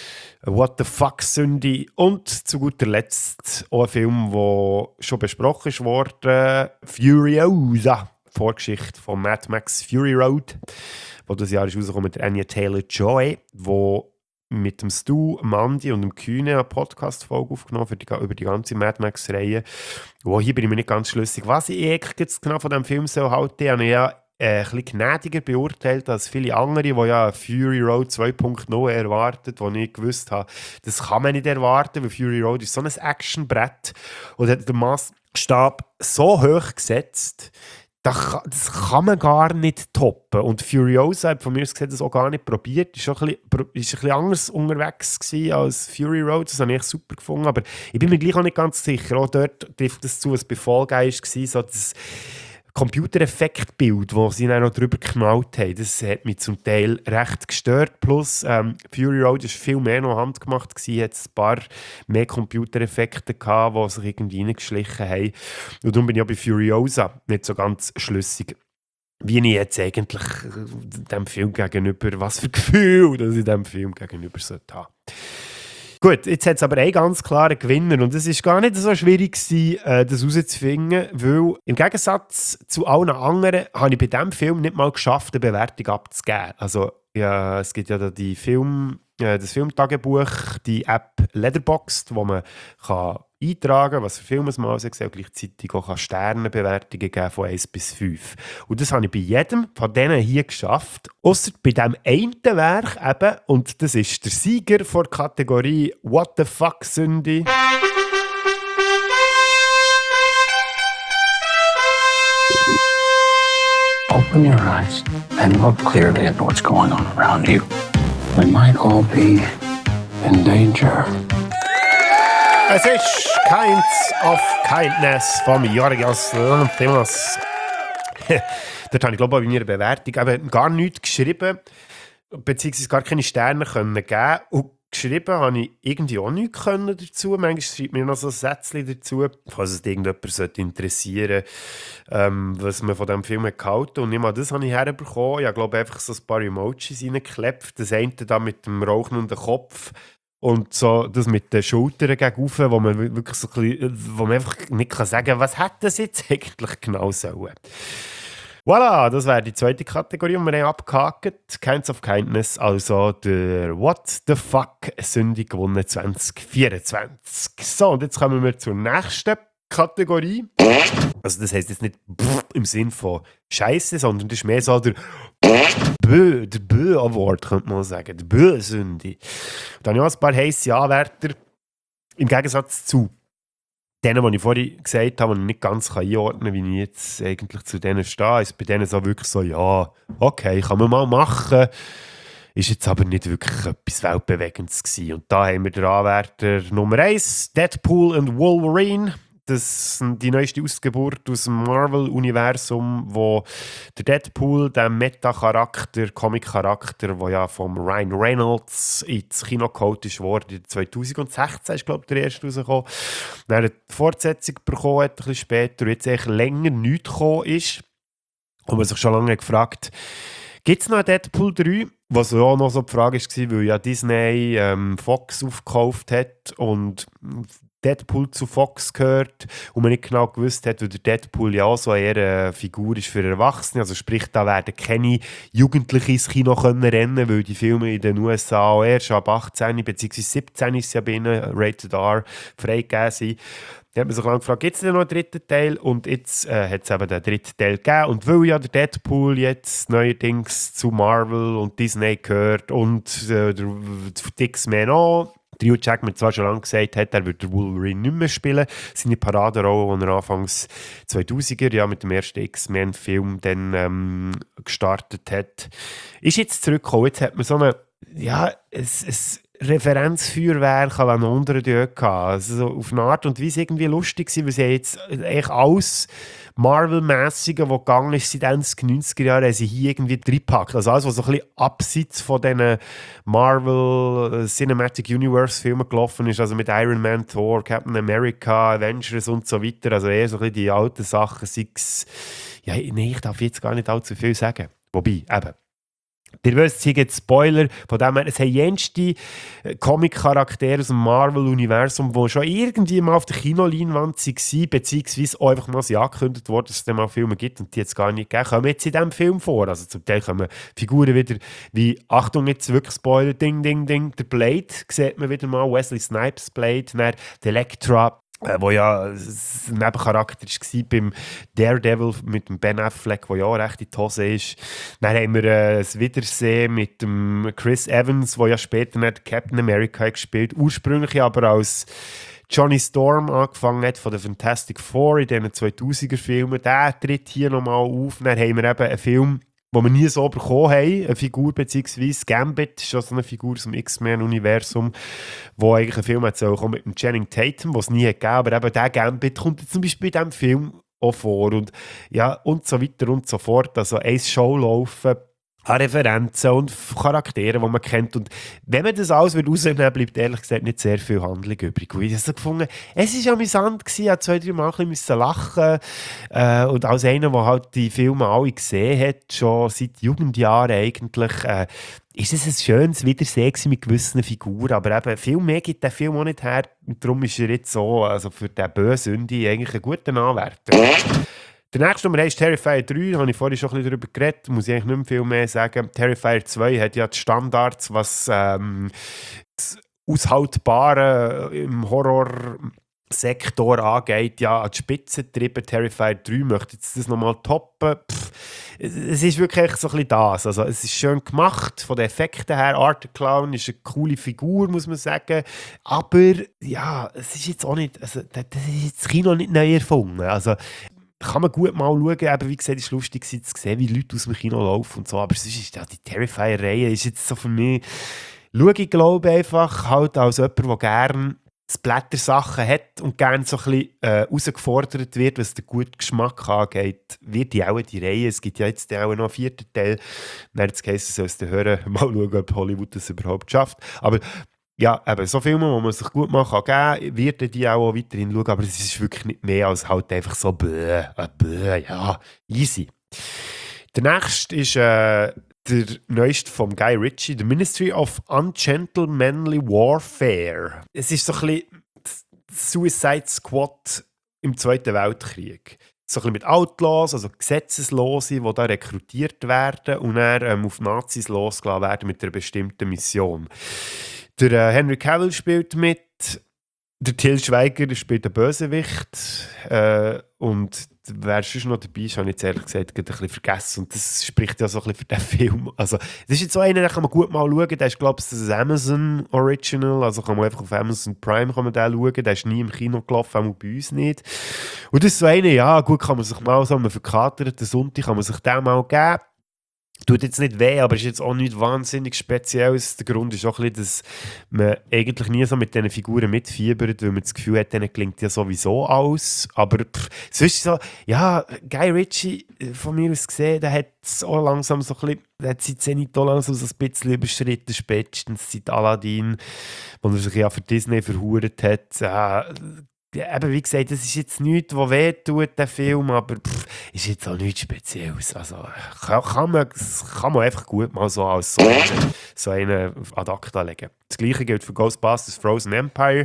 What the fuck Sünde. Und zu guter Letzt auch ein Film, der schon besprochen wurde. Furiosa. Vorgeschichte von Mad Max Fury Road, wo das Jahr ist rausgekommen mit Anya Taylor-Joy, wo mit dem Stu, Mandy und dem Kühne eine Podcast-Folge aufgenommen für die, über die ganze Mad Max-Reihe. Wo hier bin ich mir nicht ganz schlüssig, was ich jetzt genau von diesem Film so halte. Ich habe ja äh, ein bisschen gnädiger beurteilt als viele andere, die ja Fury Road zwei Punkt null erwartet, wo ich gewusst habe, das kann man nicht erwarten, weil Fury Road ist so ein Actionbrett und hat den Massstab so hoch gesetzt, das kann man gar nicht toppen. Und Furiosa hat von mir aus gesehen das auch gar nicht probiert. Ist auch ein bisschen, ist ein bisschen anders unterwegs gewesen als Fury Road. Das habe ich super gefunden. Aber ich bin mir gleich auch nicht ganz sicher. Auch dort trifft es zu, was bei Fall Guys war. So das Computereffektbild, das sie dann noch drüber geknallt haben, das hat mich zum Teil recht gestört. Plus, ähm, Fury Road war viel mehr noch handgemacht. Es hat ein paar mehr Computereffekte gehabt, die sich irgendwie reingeschlichen haben. Und darum bin ich auch bei Furiosa nicht so ganz schlüssig, wie ich jetzt eigentlich dem Film gegenüber, was für Gefühl, dass ich dem Film gegenüber sollte haben. Gut, jetzt hat es aber einen ganz klaren Gewinner und es war gar nicht so schwierig gewesen, äh, das herauszufinden, weil im Gegensatz zu allen anderen habe ich bei diesem Film nicht mal geschafft, eine Bewertung abzugeben. Also ja, es gibt ja da die Film, äh, das Filmtagebuch, die App Letterboxd, wo man kann eintragen kann, was für Filme man also gesehen, und gleichzeitig auch Sternenbewertungen geben von eins bis fünf. Und das habe ich bei jedem von denen hier geschafft, ausser bei diesem einen Werk eben, und das ist der Sieger der Kategorie What the fuck Sünde. Open your eyes and look clearly at what's going on around you. We might all be in danger. Es ist Kinds of Kindness von Yorgos Lanthimos. Dort habe ich, glaube ich, in meiner Bewertung eben gar nichts geschrieben, beziehungsweise gar keine Sterne können geben. Und geschrieben habe ich irgendwie auch nichts können dazu. Manchmal schreibt mir noch so ein Sätzchen dazu, falls es irgendjemand interessieren sollte, ähm, was man von diesem Film hat gehalten. Und nicht mal das habe ich herbekommen. Ich glaube einfach so ein paar Emojis reingeklebt. Das eine da mit dem rauchenden Kopf. Und so das mit den Schultern gegenüber, wo man wirklich so ein bisschen, wo man einfach nicht kann sagen kann, was hat das jetzt eigentlich genau sollen. Voilà, das wäre die zweite Kategorie, die wir haben abgehakt. Kinds of Kindness, also der What the Fuck Sünde gewonnen zwanzig vierundzwanzig. So, und jetzt kommen wir zur nächsten Kategorie. Also das heisst jetzt nicht im Sinn von Scheiße, sondern das ist mehr so der Bö, der Bö-Award, könnte man sagen. Der Bö-Sünde. Da habe ich auch ein paar heisse Anwärter. Im Gegensatz zu denen, die ich vorhin gesagt habe, die ich nicht ganz einordnen kann, wie ich jetzt eigentlich zu denen stehe, ist bei denen so wirklich so, ja, okay, kann man mal machen. Ist jetzt aber nicht wirklich etwas Weltbewegendes gewesen. Und da haben wir den Anwärter Nummer eins, Deadpool und Wolverine. das, die neueste Ausgeburt aus dem Marvel-Universum, wo der Deadpool, der Meta-Charakter, Comic-Charakter, der ja vom Ryan Reynolds ins Kino geholt ist worden, zwanzig sechzehn ist, glaube ich, der erste rausgekommen. Dann hat er die Fortsetzung bekommen, hat ein bisschen später, und jetzt eigentlich länger nichts gekommen ist. Und man sich schon lange gefragt, gibt es noch einen Deadpool drei? Was auch noch so die Frage war, weil ja Disney ähm, Fox aufgekauft hat und Deadpool zu Fox gehört und man nicht genau gewusst hat, weil der Deadpool ja auch so eher eine Figur ist für Erwachsene. Also sprich, da werden keine Jugendlichen ins Kino können rennen, weil die Filme in den U S A auch erst ab achtzehn bzw. siebzehn ist ja bei ihnen, Rated R, freigegeben sind. Da hat man sich lange gefragt, gibt es denn noch einen dritten Teil? Und jetzt äh, hat es eben den dritten Teil gegeben. Und weil ja der Deadpool jetzt neuerdings zu Marvel und Disney gehört und äh, der, der X-Men auch, der Hugh Jackman zwar schon lange gesagt hat, er würde Wolverine nicht mehr spielen. Seine Paraderolle, die er anfangs zweitausender ja mit dem ersten X-Men-Film dann ähm, gestartet hat, ist jetzt zurückgekommen. Jetzt hat man so eine, ja, es, es Referenzfeuerwerk an einer unteren gehabt. Also so auf eine Art und Weise irgendwie lustig gewesen, weil sie jetzt eigentlich alles Marvel-mässige, was gegangen ist seit Ende der neunziger Jahre, haben sie hier irgendwie reingepackt. Also alles, was so ein bisschen abseits von diesen Marvel Cinematic Universe Filmen gelaufen ist, also mit Iron Man, Thor, Captain America, Avengers und so weiter, also eher so ein bisschen die alten Sachen, sechs. Ja, nee, ich darf jetzt gar nicht allzu viel sagen. Wobei, eben, ihr wisst, es gibt Spoiler, von dem her, es haben jenste Comic-Charaktere aus dem Marvel-Universum, die schon irgendwie mal auf der Kinoleinwand waren, beziehungsweise auch einfach mal angekündigt worden, dass es dann mal Filme gibt und die jetzt gar nicht gegeben, kommen jetzt in diesem Film vor. Also zum Teil kommen Figuren wieder wie, Achtung, jetzt wirklich Spoiler, Ding, Ding, Ding, der Blade, sieht man wieder mal, Wesley Snipes Blade, dann die Elektra, Äh, wo ja ein Nebencharakter war beim Daredevil mit dem Ben Affleck, der ja auch recht in die Hose ist. Dann haben wir äh, das Wiedersehen mit dem Chris Evans, der ja später nicht Captain America gespielt hat, ursprünglich aber als Johnny Storm angefangen hat von den Fantastic Four in diesen zweitausender Filmen. Der tritt hier nochmal auf. Dann haben wir eben einen Film, wo wir nie so bekommen haben, eine Figur beziehungsweise Gambit, ist also eine Figur aus dem X-Men-Universum, wo eigentlich ein Film hat sollen mit dem Channing Tatum, was es nie gegeben hat, aber eben der Gambit kommt jetzt zum Beispiel in diesem Film auch vor und ja, und so weiter und so fort. Also eine Show laufen an Referenzen und Charakteren, die man kennt. Und wenn man das alles rausnehmen würde, bleibt ehrlich gesagt nicht sehr viel Handlung übrig. Und ich habe so gefunden, es war amüsant, ich musste zwei, drei Mal ein bisschen lachen. Äh, und als einer, der halt die Filme alle gesehen hat, schon seit Jugendjahren eigentlich, äh, ist es ein schönes Wiedersehen mit gewissen Figuren. Aber eben, viel mehr gibt der Film auch nicht her. Und darum ist er jetzt so, also für den Bösündi eigentlich ein guter Anwärter. Der nächste Nummer ist Terrifier drei, da habe ich vorhin schon ein bisschen darüber geredet, muss ich eigentlich nicht mehr viel mehr sagen. Terrifier zwei hat ja die Standards, was ähm, das Aushaltbare im Horrorsektor angeht, ja an die Spitze getrieben. Terrifier drei möchte jetzt das nochmal toppen. Pff, es ist wirklich so ein bisschen das. Also, es ist schön gemacht, von den Effekten her. Arthur Clown ist eine coole Figur, muss man sagen. Aber ja, es ist jetzt auch nicht, also, das ist jetzt das Kino nicht neu erfunden. Also, kann man gut mal schauen, eben, wie gesagt, es war lustig zu sehen, wie Leute aus dem Kino laufen und so, aber sonst ist ja die Terrifier-Reihe ist jetzt so für mich, schaue ich glaube einfach halt als jemand, der gerne Splatter-Sachen hat und gerne so ein bisschen äh, herausgefordert wird, was den guten Geschmack angeht, wird die auch die Reihe, es gibt ja jetzt auch noch einen vierten Teil, dann hat es geheißen, soll es dann hören, mal schauen, ob Hollywood das überhaupt schafft, aber ja, eben, so Filme, wo man sich gut machen kann, geben, wird die auch weiterhin schauen, aber es ist wirklich nicht mehr als halt einfach so bäh, äh, bäh, ja, easy. Der nächste ist äh, der neueste von Guy Ritchie, The Ministry of Ungentlemanly Warfare. Es ist so ein bisschen Suicide Squad im Zweiten Weltkrieg. So ein bisschen mit Outlaws, also Gesetzeslose, die da rekrutiert werden und dann ähm, auf Nazis losgelassen werden mit einer bestimmten Mission. Der äh, Henry Cavill spielt mit, der Til Schweiger spielt den Bösewicht äh, und wer sonst noch dabei ist, habe ich jetzt ehrlich gesagt ein bisschen vergessen und das spricht ja so ein bisschen für den Film. Also das ist jetzt so einer, den kann man gut mal schauen, der ist glaube ich ein Amazon Original, also kann man einfach auf Amazon Prime kann man den schauen, der ist nie im Kino gelaufen, auch bei uns nicht. Und das ist so einer, ja gut, kann man sich mal so einen verkaterten Sonntag, kann man sich den mal geben. Tut jetzt nicht weh, aber ist jetzt auch nicht wahnsinnig Spezielles. Der Grund ist auch ein bisschen, dass man eigentlich nie so mit diesen Figuren mitfiebert, weil man das Gefühl hat, denen klingt ja sowieso alles. Aber pff, sonst so, ja, Guy Ritchie, von mir aus gesehen, der hat auch langsam so ein bisschen, der hat seine Zenit auch langsam so ein bisschen überschritten, spätestens seit Aladdin, wo er sich ja für Disney verhurt hat. Ja, Ja, eben, wie gesagt, das ist jetzt nichts, was wehtut, der Film, aber pff, ist jetzt auch nichts Spezielles. Also, kann, kann, man, das kann man einfach gut mal so als so einen, so einen ad acta legen. Das Gleiche gilt für Ghostbusters Frozen Empire.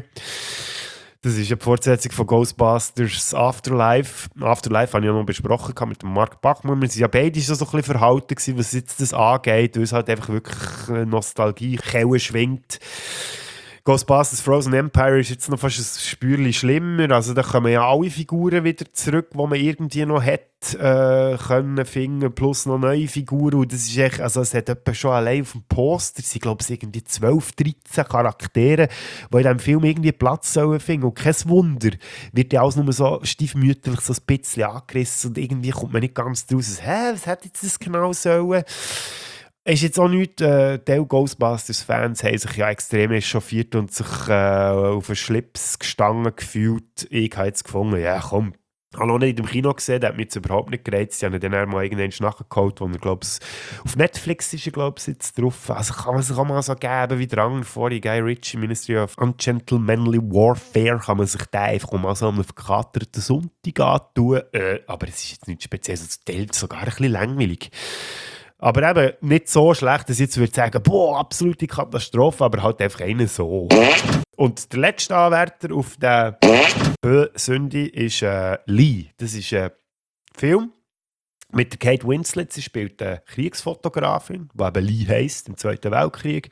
Das ist eine Fortsetzung von Ghostbusters Afterlife. Afterlife habe ich ja noch besprochen mit dem Mark Bachmann. Wir waren ja beide schon so ein bisschen verhalten gewesen, was jetzt das angeht, weil es halt einfach wirklich Nostalgie-Kelle schwingt. Ghostbusters Frozen Empire ist jetzt noch fast ein Spürchen schlimmer. Also da kommen ja alle Figuren wieder zurück, die man irgendwie noch hätte äh, können finden, plus noch neue Figuren. Und das ist echt, also es hat etwa schon allein auf dem Poster, es sind glaube ich irgendwie zwölf, dreizehn Charaktere, die in diesem Film irgendwie Platz sollen finden. Und kein Wunder, wird ja alles nur so stiefmütterlich so ein bisschen angerissen und irgendwie kommt man nicht ganz draus. Hä, was hätte jetzt das genau sollen? Ist jetzt auch nichts, äh, die Ghostbusters-Fans haben sich ja extrem echauffiert und sich äh, auf den Schlips gestangen gefühlt. Ich habe jetzt gefunden, ja komm, ich habe noch nicht im Kino gesehen, der hat mich jetzt überhaupt nicht gereizt. Ich habe ihn dann mal irgendwann nachgeholt, wo er, glaube ich, auf Netflix ist er, glaube ich, jetzt drauf. Also kann man sich auch mal so geben wie der andere vorhin, Guy Ritchie, Ministry of Ungentlemanly Warfare, kann man sich den einfach mal so am verkaterten Sonntag antun. Äh, aber es ist jetzt nichts Spezielles, es ist sogar ein bisschen langweilig. Aber eben nicht so schlecht, dass ich jetzt würde sagen, boah, absolute Katastrophe, aber halt einfach einen so. Und der letzte Anwärter auf den Bö-Sünde ist äh, Lee. Das ist ein Film mit der Kate Winslet. Sie spielt eine Kriegsfotografin, die eben Lee heisst, im Zweiten Weltkrieg.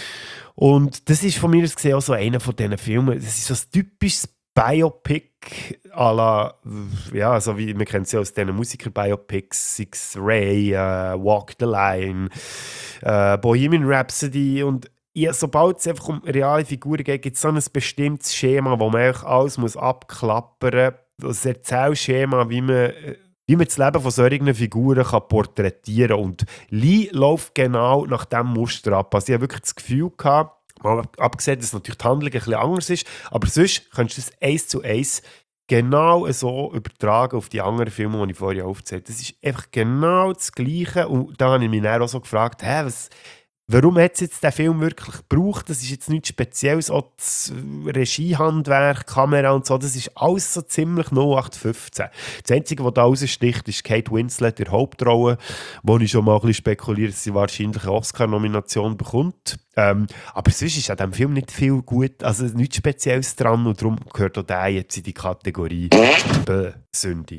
Und das ist von mir aus gesehen auch so einer von diesen Filmen. Das ist so ein typisches Biopic à la, ja, also wie man kennt sie aus diesen Musiker-Biopics, Six Ray, uh, Walk the Line, uh, Bohemian Rhapsody und ja, sobald es einfach um reale Figuren geht, gibt es so ein bestimmtes Schema, wo man eigentlich alles muss abklappern muss. Das Erzählschema, wie man, wie man das Leben von solchen Figuren kann porträtieren kann. Und Lee läuft genau nach diesem Muster ab. Also ich habe wirklich das Gefühl gehabt, mal abgesehen, dass natürlich die Handlung ein bisschen anders ist, aber sonst kannst du das eins zu eins genau so übertragen auf die anderen Filme, die ich vorher aufgezählt habe. Das ist einfach genau das Gleiche. Und da habe ich mich dann auch so gefragt, hä, was, warum hat es jetzt den Film wirklich gebraucht? Das ist jetzt nichts Spezielles, auch das Regiehandwerk, Kamera und so, das ist alles so ziemlich null acht fünfzehn. Das Einzige, was da raussticht, ist Kate Winslet in der Hauptrolle, wo ich schon mal ein bisschen spekuliere, dass sie wahrscheinlich eine Oscar-Nomination bekommt. Ähm, aber sonst ist an diesem Film nicht viel gut, also nichts Spezielles dran und darum gehört auch der jetzt in die Kategorie Bö-Sünde.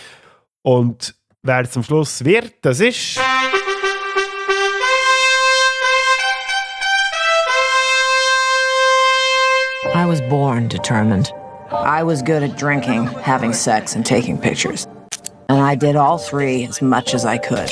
Und wer zum Schluss wird, das ist... I was born determined. I was good at drinking, having sex, and taking pictures. And I did all three as much as I could.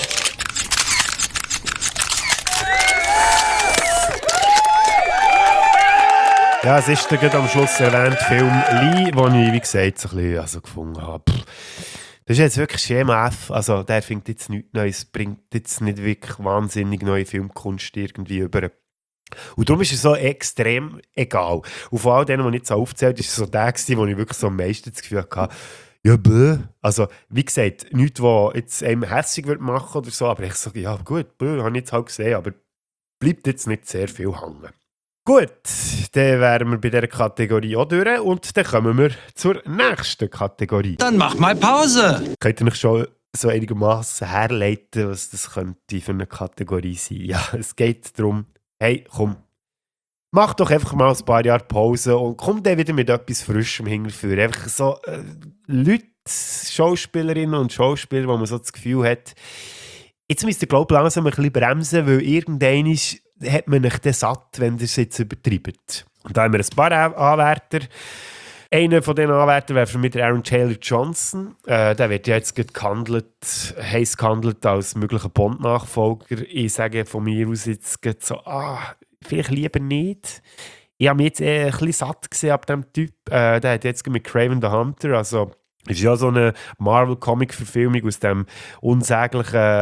Ja, es ist der gerade am Schluss erwähnte Film Lee, den ich, wie gesagt, so ein bisschen also gefunden habe. Pff, das ist jetzt wirklich Schema F. Also, der findet jetzt nichts Neues, bringt jetzt nicht wirklich wahnsinnig neue Filmkunst irgendwie über. Und darum ist es so extrem egal. Und von all denen, die ich jetzt aufgezählt habe, ist es so der gewesen, wo ich wirklich so am meisten das Gefühl hatte, ja, bäh. Also, wie gesagt, nichts, was jetzt einem hässig wird machen oder so, aber ich sage, ja gut, bäh, habe ich jetzt halt gesehen, aber bleibt jetzt nicht sehr viel hängen. Gut, dann wären wir bei dieser Kategorie auch durch und dann kommen wir zur nächsten Kategorie. Dann mach mal Pause! Könnt ihr euch schon so einigermaßen herleiten, was das könnte für eine Kategorie sein? Ja, es geht darum, hey, komm, mach doch einfach mal ein paar Jahre Pause und komm dann wieder mit etwas Frischem hinterführen. Einfach so äh, Leute, Schauspielerinnen und Schauspieler, wo man so das Gefühl hat, jetzt müsst ihr, glaube ich, langsam ein bisschen bremsen, weil irgendwann hat man nicht den satt, wenn ihr es jetzt übertreibt. Und da haben wir ein paar Anwärter. Einer von diesen Anwärtern wäre für mich der Aaron Taylor Johnson. Äh, der wird ja jetzt gehandelt, heiß gehandelt als möglicher Bond-Nachfolger. Ich sage von mir aus jetzt so, ah, vielleicht lieber nicht. Ich habe mich jetzt eher ein bisschen satt gesehen ab diesem Typ. Äh, der hat jetzt mit Kraven the Hunter, also ist ja so eine Marvel-Comic-Verfilmung aus dem unsäglichen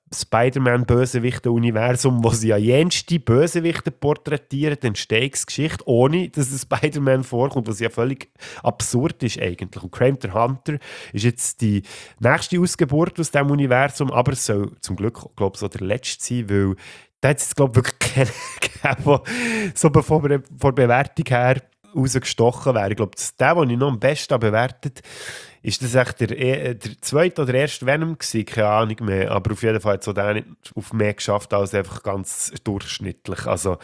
Spider-Man-Bösewichten-Universum, wo sie ja jenste Bösewichte porträtieren, die Entstehungsgeschichte, ohne dass ein Spider-Man vorkommt, was ja völlig absurd ist eigentlich. Und Kraven der Hunter ist jetzt die nächste Ausgeburt aus diesem Universum, aber es soll zum Glück, glaube ich, so der letzte sein, weil da hat es, glaube ich, wirklich keinen gegeben, der so von der Bewertung her rausgestochen wäre. Ich glaube, der, den ich noch am besten bewertet, ist das echt der, der zweite oder erste Venom gewesen? Keine Ahnung mehr. Aber auf jeden Fall hat es der nicht auf mehr geschafft als einfach ganz durchschnittlich. Also,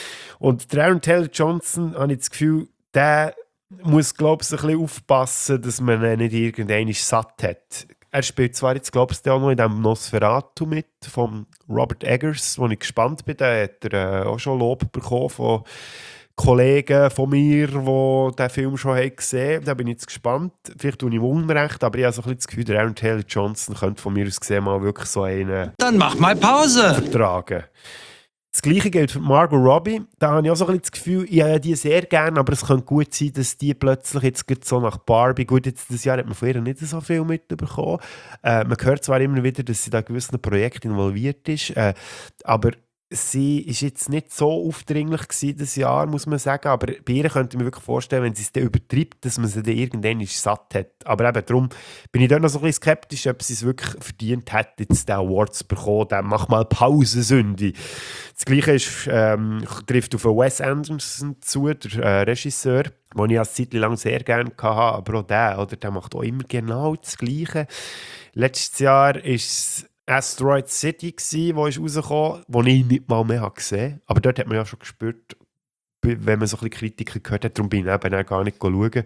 und der Aaron Taylor Johnson, habe ich das Gefühl, der muss, glaube ich, ein bisschen aufpassen, dass man ihn nicht irgendwann satt hat. Er spielt zwar jetzt, glaube ich, auch noch in diesem Nosferatu mit, von Robert Eggers, wo ich gespannt bin. Da hat er äh, auch schon Lob bekommen von Kollegen von mir, die diesen Film schon haben gesehen haben. Da bin ich jetzt gespannt. Vielleicht tue ich ihm Unrecht, aber ich habe so ein bisschen das Gefühl, der Aaron Taylor Johnson könnte von mir aus gesehen mal wirklich so einen Dann mach mal Pause! vertragen. Das Gleiche gilt für Margot Robbie. Da habe ich auch so ein bisschen das Gefühl, ich habe die sehr gerne, aber es könnte gut sein, dass die plötzlich jetzt so nach Barbie, gut, jetzt dieses Jahr hat man von ihr nicht so viel mitbekommen. Äh, man hört zwar immer wieder, dass sie da in gewissen Projekten involviert ist, äh, aber sie ist jetzt nicht so aufdringlich gewesen, das Jahr, muss man sagen, aber bei ihr könnte ich mir wirklich vorstellen, wenn sie es dann übertreibt, dass man sie dann irgendwann satt hat. Aber eben darum bin ich da noch so ein bisschen skeptisch, ob sie es wirklich verdient hat, jetzt den Award zu bekommen, dann mach mal Pause, Sünde. Das Gleiche ist, ähm, trifft auf Wes Anderson zu, der äh, Regisseur, den ich eine Zeit lang sehr gerne hatte, aber auch der, oder, der macht auch immer genau das Gleiche. Letztes Jahr ist es Asteroid City gsi, wo ist rausgekommen, wo ich nicht mal mehr gesehen habe. Aber dort hat man ja schon gespürt, wenn man so ein bisschen Kritiker gehört hat, darum bin ich eben auch gar nicht schauen,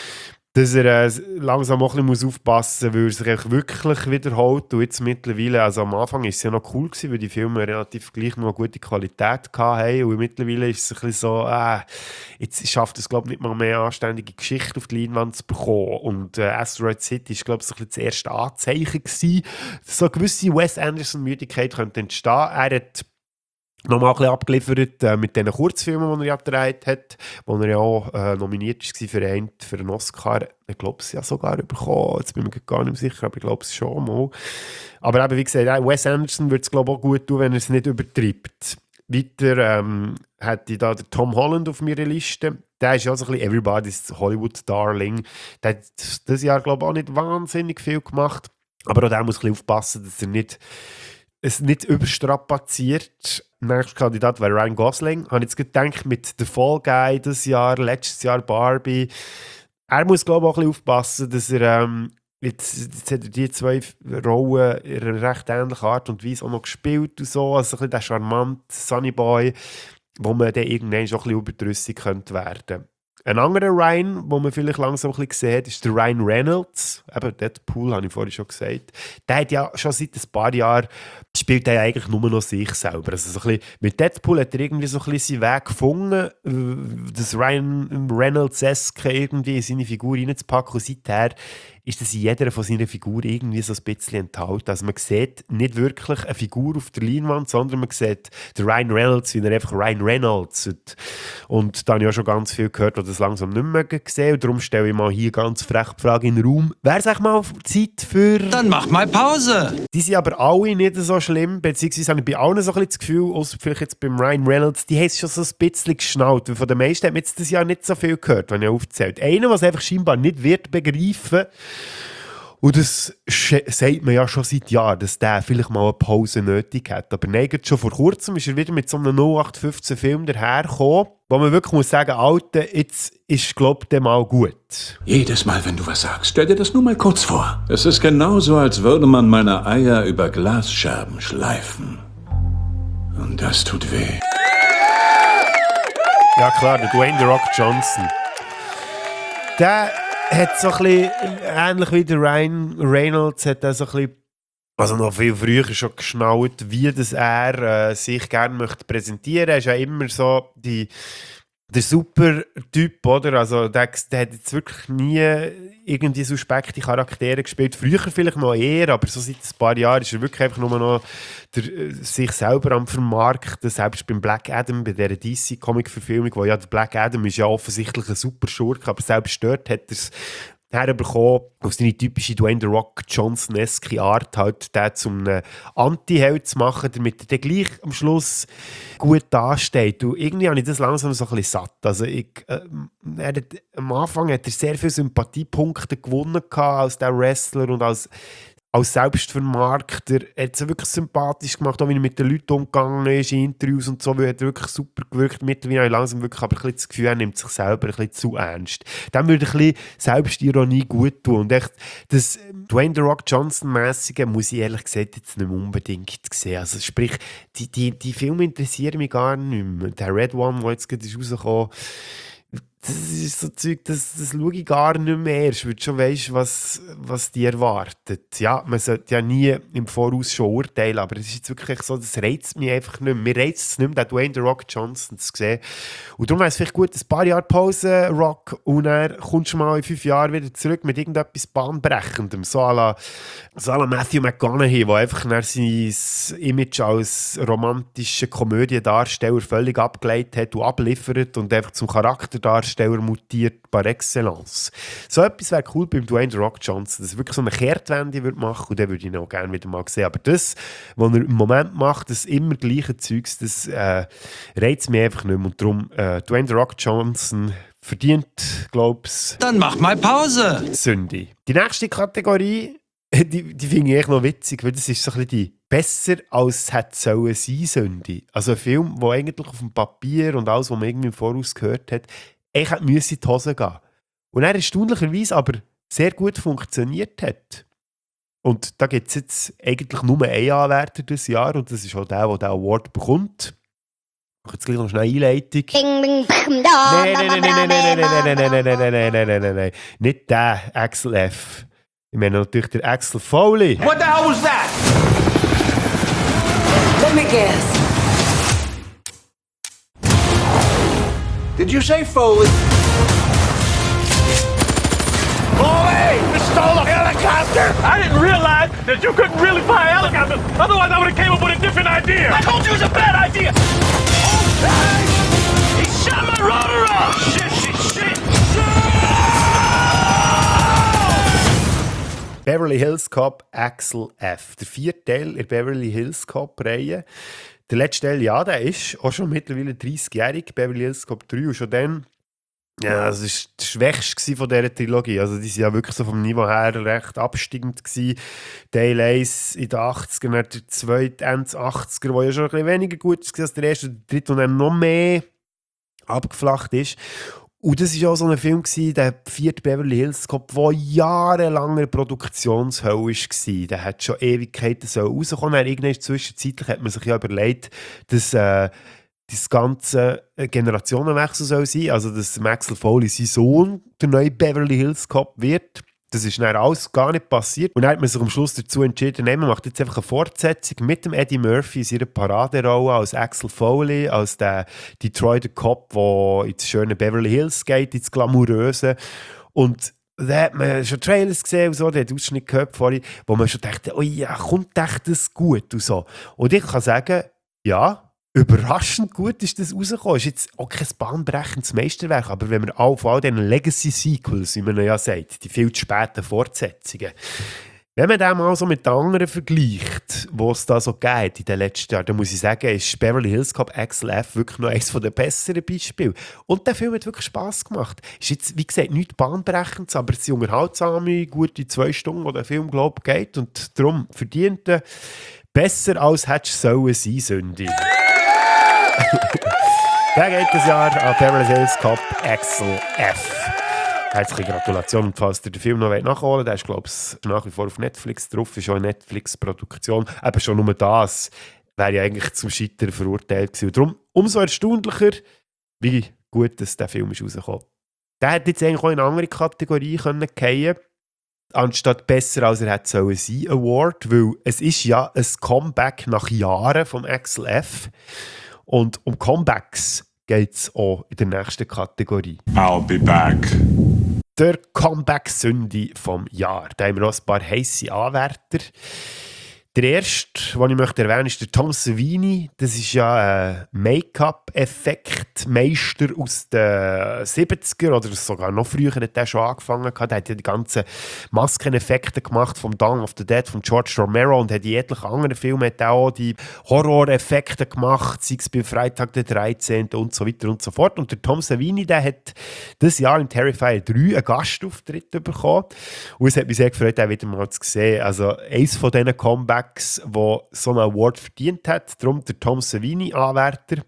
dass er äh, langsam auch ein bisschen aufpassen muss, weil er sich eigentlich wirklich wiederholt. Und jetzt mittlerweile, also am Anfang war es ja noch cool gewesen, weil die Filme relativ gleich noch eine gute Qualität hatten. Und mittlerweile ist es ein bisschen so, äh, jetzt schafft es, glaube ich, nicht mal mehr anständige Geschichte auf die Leinwand zu bekommen. Und äh, Asteroid City war, glaube ich, so ein bisschen das erste Anzeichen gewesen, dass so eine gewisse Wes Anderson-Müdigkeit könnte entstehen. Er hat nochmal ein bisschen abgeliefert äh, mit diesen Kurzfilmen, die er ja gedreht hat, wo er ja auch äh, nominiert war für einen, für einen Oscar. Ich glaube, es ja sogar bekommen. Jetzt bin ich mir gar nicht sicher, aber ich glaube es schon mal. Aber eben, wie gesagt, Wes Anderson würde es, glaube ich, auch gut tun, wenn er es nicht übertreibt. Weiter ähm, hätte ich da den Tom Holland auf meiner Liste. Der ist ja so ein bisschen Everybody's Hollywood Darling. Der hat dieses Jahr, glaube ich, auch nicht wahnsinnig viel gemacht. Aber auch der muss ein bisschen aufpassen, dass er nicht es nicht überstrapaziert. Der nächste Kandidat wäre Ryan Gosling. Ich habe jetzt gedacht, mit The Fall Guy dieses Jahr, letztes Jahr Barbie. Er muss, glaube ich, auch ein bisschen aufpassen, dass er ähm, jetzt, jetzt hat er die zwei Rollen in einer recht ähnlichen Art und Weise auch noch gespielt und so. Also ein bisschen der charmante Sunny Boy, wo man dann irgendwann schon ein bisschen überdrüssig könnte werden. Ein anderer Ryan, den man vielleicht langsam ein bisschen gesehen hat, ist der Ryan Reynolds. Eben Deadpool, habe ich vorhin schon gesagt. Der hat ja schon seit ein paar Jahren, spielt er ja eigentlich nur noch sich selber. Also so ein bisschen, mit Deadpool hat er irgendwie so ein bisschen seinen Weg gefunden, das Ryan Reynolds-eske irgendwie in seine Figur reinzupacken. Und seither ist das in jeder von seinen Figuren irgendwie so ein bisschen enthalten. Also man sieht nicht wirklich eine Figur auf der Leinwand, sondern man sieht den Ryan Reynolds, wie er einfach Ryan Reynolds. Und, und da habe ich auch schon ganz viel gehört, die das langsam nicht mehr gesehen. Und darum stelle ich mal hier ganz frech die Frage in den Raum. Wäre es eigentlich mal Zeit für... Dann mach mal Pause! Die sind aber alle nicht so schlimm, beziehungsweise habe ich bei allen so ein bisschen das Gefühl, außer vielleicht jetzt beim Ryan Reynolds, die haben es schon so ein bisschen geschnallt. Weil von den meisten hat man jetzt das Jahr nicht so viel gehört, wenn ich aufzählt. Einer, was einfach scheinbar nicht wird begreifen, und das sagt man ja schon seit Jahren, dass der vielleicht mal eine Pause nötig hat. Aber nein, schon vor kurzem ist er wieder mit so einem null acht fünfzehn Film dahergekommen, wo man wirklich muss sagen, Alter, jetzt ist, glaube ich, mal gut. Jedes Mal, wenn du was sagst, stell dir das nur mal kurz vor. Es ist genauso, als würde man meine Eier über Glasscherben schleifen. Und das tut weh. Ja klar, der Dwayne The Rock Johnson. Der hat so ein bisschen, ähnlich wie der Ryan Reynolds, hat er so ein bisschen, also noch viel früher schon geschnallt, wie das er äh, sich gerne möchte präsentieren. Er ist ja immer so die, der super Typ, oder? Also der, der hat jetzt wirklich nie irgendwie suspekte Charaktere gespielt. Früher vielleicht noch eher, aber so seit ein paar Jahren ist er wirklich einfach nur noch der, sich selber am Vermarkten. Selbst beim Black Adam, bei dieser D C-Comic-Verfilmung, wo ja der Black Adam ist ja offensichtlich ein super Schurke, aber selbst dort hat er es herbekommen, auf seine typische Dwayne «The Rock» Johnson-eske Art, halt den zum einem Anti-Held zu machen, damit er dann gleich am Schluss gut dasteht. Und irgendwie habe ich das langsam so ein bisschen satt. Also ich, äh, er hat, am Anfang hat er sehr viele Sympathiepunkte gewonnen als der Wrestler und als als Selbstvermarkter. Er hat es wirklich sympathisch gemacht, auch wie er mit den Leuten umgegangen ist, in Interviews und so, weil er wirklich super gewirkt. Mittlerweile habe ich langsam wirklich aber ein bisschen das Gefühl, er nimmt sich selber ein bisschen zu ernst. Dem würde ein bisschen Selbstironie gut tun. Und echt, das Dwayne «The Rock» Johnson-mässige muss ich ehrlich gesagt jetzt nicht mehr unbedingt sehen. Also sprich, die, die, die Filme interessieren mich gar nicht mehr. Der Red One, der jetzt gerade ist rausgekommen, das ist so Zeug, das, das schaue ich gar nicht mehr erst, weil du schon weißt, was, was die erwartet. Ja, man sollte ja nie im Voraus schon urteilen, aber es ist jetzt wirklich so, das reizt mich einfach nicht mehr. Mir reizt es nicht mehr, den Dwayne «The Rock» Johnson zu sehen. Und darum wäre es vielleicht gut, ein paar Jahre Pause, Rock, und dann kommst du mal in fünf Jahren wieder zurück mit irgendetwas Bahnbrechendem. So à la, so à la Matthew McConaughey, der einfach sein Image als romantischer Komödiendarsteller völlig abgeleitet hat und abliefert und einfach zum Charakterdarsteller mutiert par excellence. So etwas wäre cool beim Dwayne «The Rock» Johnson, dass er wirklich so eine Kehrtwende würde machen, und den würde ich auch gerne wieder mal sehen. Aber das, was er im Moment macht, das immer gleiche Zeugs, das äh, reizt mich einfach nicht mehr. Und darum, äh, Dwayne «The Rock» Johnson verdient, glaub's. Dann mach mal Pause. Sünde. Die nächste Kategorie, die, die finde ich echt noch witzig, weil das ist so ein bisschen die besser als es hätte sollen sein Sünde. Also ein Film, der eigentlich auf dem Papier und alles, was man irgendwie im Voraus gehört hat, eigentlich hätte müssen in die Hose gehen. Und er erstaunlicherweise aber sehr gut funktioniert hat. Und da gibt es jetzt eigentlich nur einen Anwärter dieses Jahr, und das ist auch der, der den Award bekommt. Ich mache jetzt gleich noch schnell eine Einleitung. Nein, nein, nein, nein, nein, nein, nein, nein, nein, nein, nein, nein, nein, nein, nein, nein. Nicht der Axel F. Ich meine natürlich der Axel Foley. What the hell was that? Let me guess. Did you say Foley? Foley! You stole a helicopter! I didn't realize that you couldn't really fly a helicopter. Otherwise, I would have came up with a different idea. I told you it was a bad idea. Oh, hey! He shot my rotor off! Shit, shit, shit! Beverly Hills Cop Axel F. Der vierte Teil der Beverly Hills Cop-Reihe. Der letzte Teil, ja, der ist auch schon mittlerweile dreißigjährig. Beverly Hills Cop drei, und schon dann, ja, das war der schwächste von dieser Trilogie. Also die waren ja wirklich so vom Niveau her recht absteigend gewesen. Teil eins in den achtzigern, der zweite Ende achtziger, der ja schon ein bisschen weniger gut war als der erste, und der dritte, und dann noch mehr abgeflacht ist. Und das war auch so ein Film, der vierte Beverly Hills Cop, der jahrelang eine Produktionshölle war. Der hat schon Ewigkeiten rauskommen. Dann irgendwann zwischenzeitlich hat man sich ja überlegt, dass äh, das ganze Generationenwechsel soll sein, also dass Axel Foley sein Sohn der neue Beverly Hills Cop wird. Das ist dann alles gar nicht passiert. Und dann hat man sich am Schluss dazu entschieden, nein, man macht jetzt einfach eine Fortsetzung mit dem Eddie Murphy in seiner Paraderolle als Axel Foley, als der Detroiter Cop, der ins schöne Beverly Hills geht, ins Glamouröse. Und da hat man schon Trailers gesehen und so, der hat Ausschnitt gehört vorhin, wo man schon dachte, oh ja, kommt echt das gut und so. Und ich kann sagen, ja, überraschend gut ist das rausgekommen. Ist jetzt auch kein bahnbrechendes Meisterwerk, aber wenn man auch von all diesen Legacy-Sequels, wie man ja sagt, die viel zu späten Fortsetzungen, wenn man das mal so mit den anderen vergleicht, wo es da so geht in den letzten Jahren, dann muss ich sagen, ist Beverly Hills Cop Axel F wirklich noch eines der besseren Beispiele. Und der Film hat wirklich Spass gemacht. Ist jetzt, wie gesagt, nichts bahnbrechendes, aber es sind unterhaltsame, gute zwei Stunden, wo der Film, glaube ich, geht. Und darum verdient er besser als hättest sollen sein, Sünde. Der geht das Jahr an Beverly Hills Cop Axel F. Herzliche Gratulation. Und falls ihr den Film noch nachholen wollt, der ist, glaube ich, nach wie vor auf Netflix drauf, ist auch eine Netflix-Produktion. Aber schon nur das wäre ja eigentlich zum Scheitern verurteilt gewesen. Und darum umso erstaunlicher, wie gut dass der Film ist rausgekommen. Der hätte jetzt eigentlich auch in eine andere Kategorie können fallen, anstatt besser als er hätte sollen sein Award, weil es ist ja ein Comeback nach Jahren von Axel F. Und um Comebacks geht es auch in der nächsten Kategorie. I'll be back. Der Comeback-Sünde vom Jahr. Da haben wir auch ein paar heisse Anwärter. Der erste, den ich möchte erwähnen möchte, ist der Tom Savini. Das ist ja ein Make-up-Effekt-Meister aus den siebziger oder sogar noch früher hat er schon angefangen. Der hat ja die ganzen Maskeneffekte gemacht vom Dawn of the Dead, von George Romero und hat in etlichen anderen Filmen hat auch die Horror-Effekte gemacht, sei es bei Freitag der dreizehnte und so weiter und so fort. Und der Tom Savini, der hat dieses Jahr in Terrifier drei einen Gastauftritt bekommen. Und es hat mich sehr gefreut, ihn wieder mal zu sehen. Also eins von diesen Comebacks, wo so einen Award verdient hat. Darum der Tom Savini-Anwärter.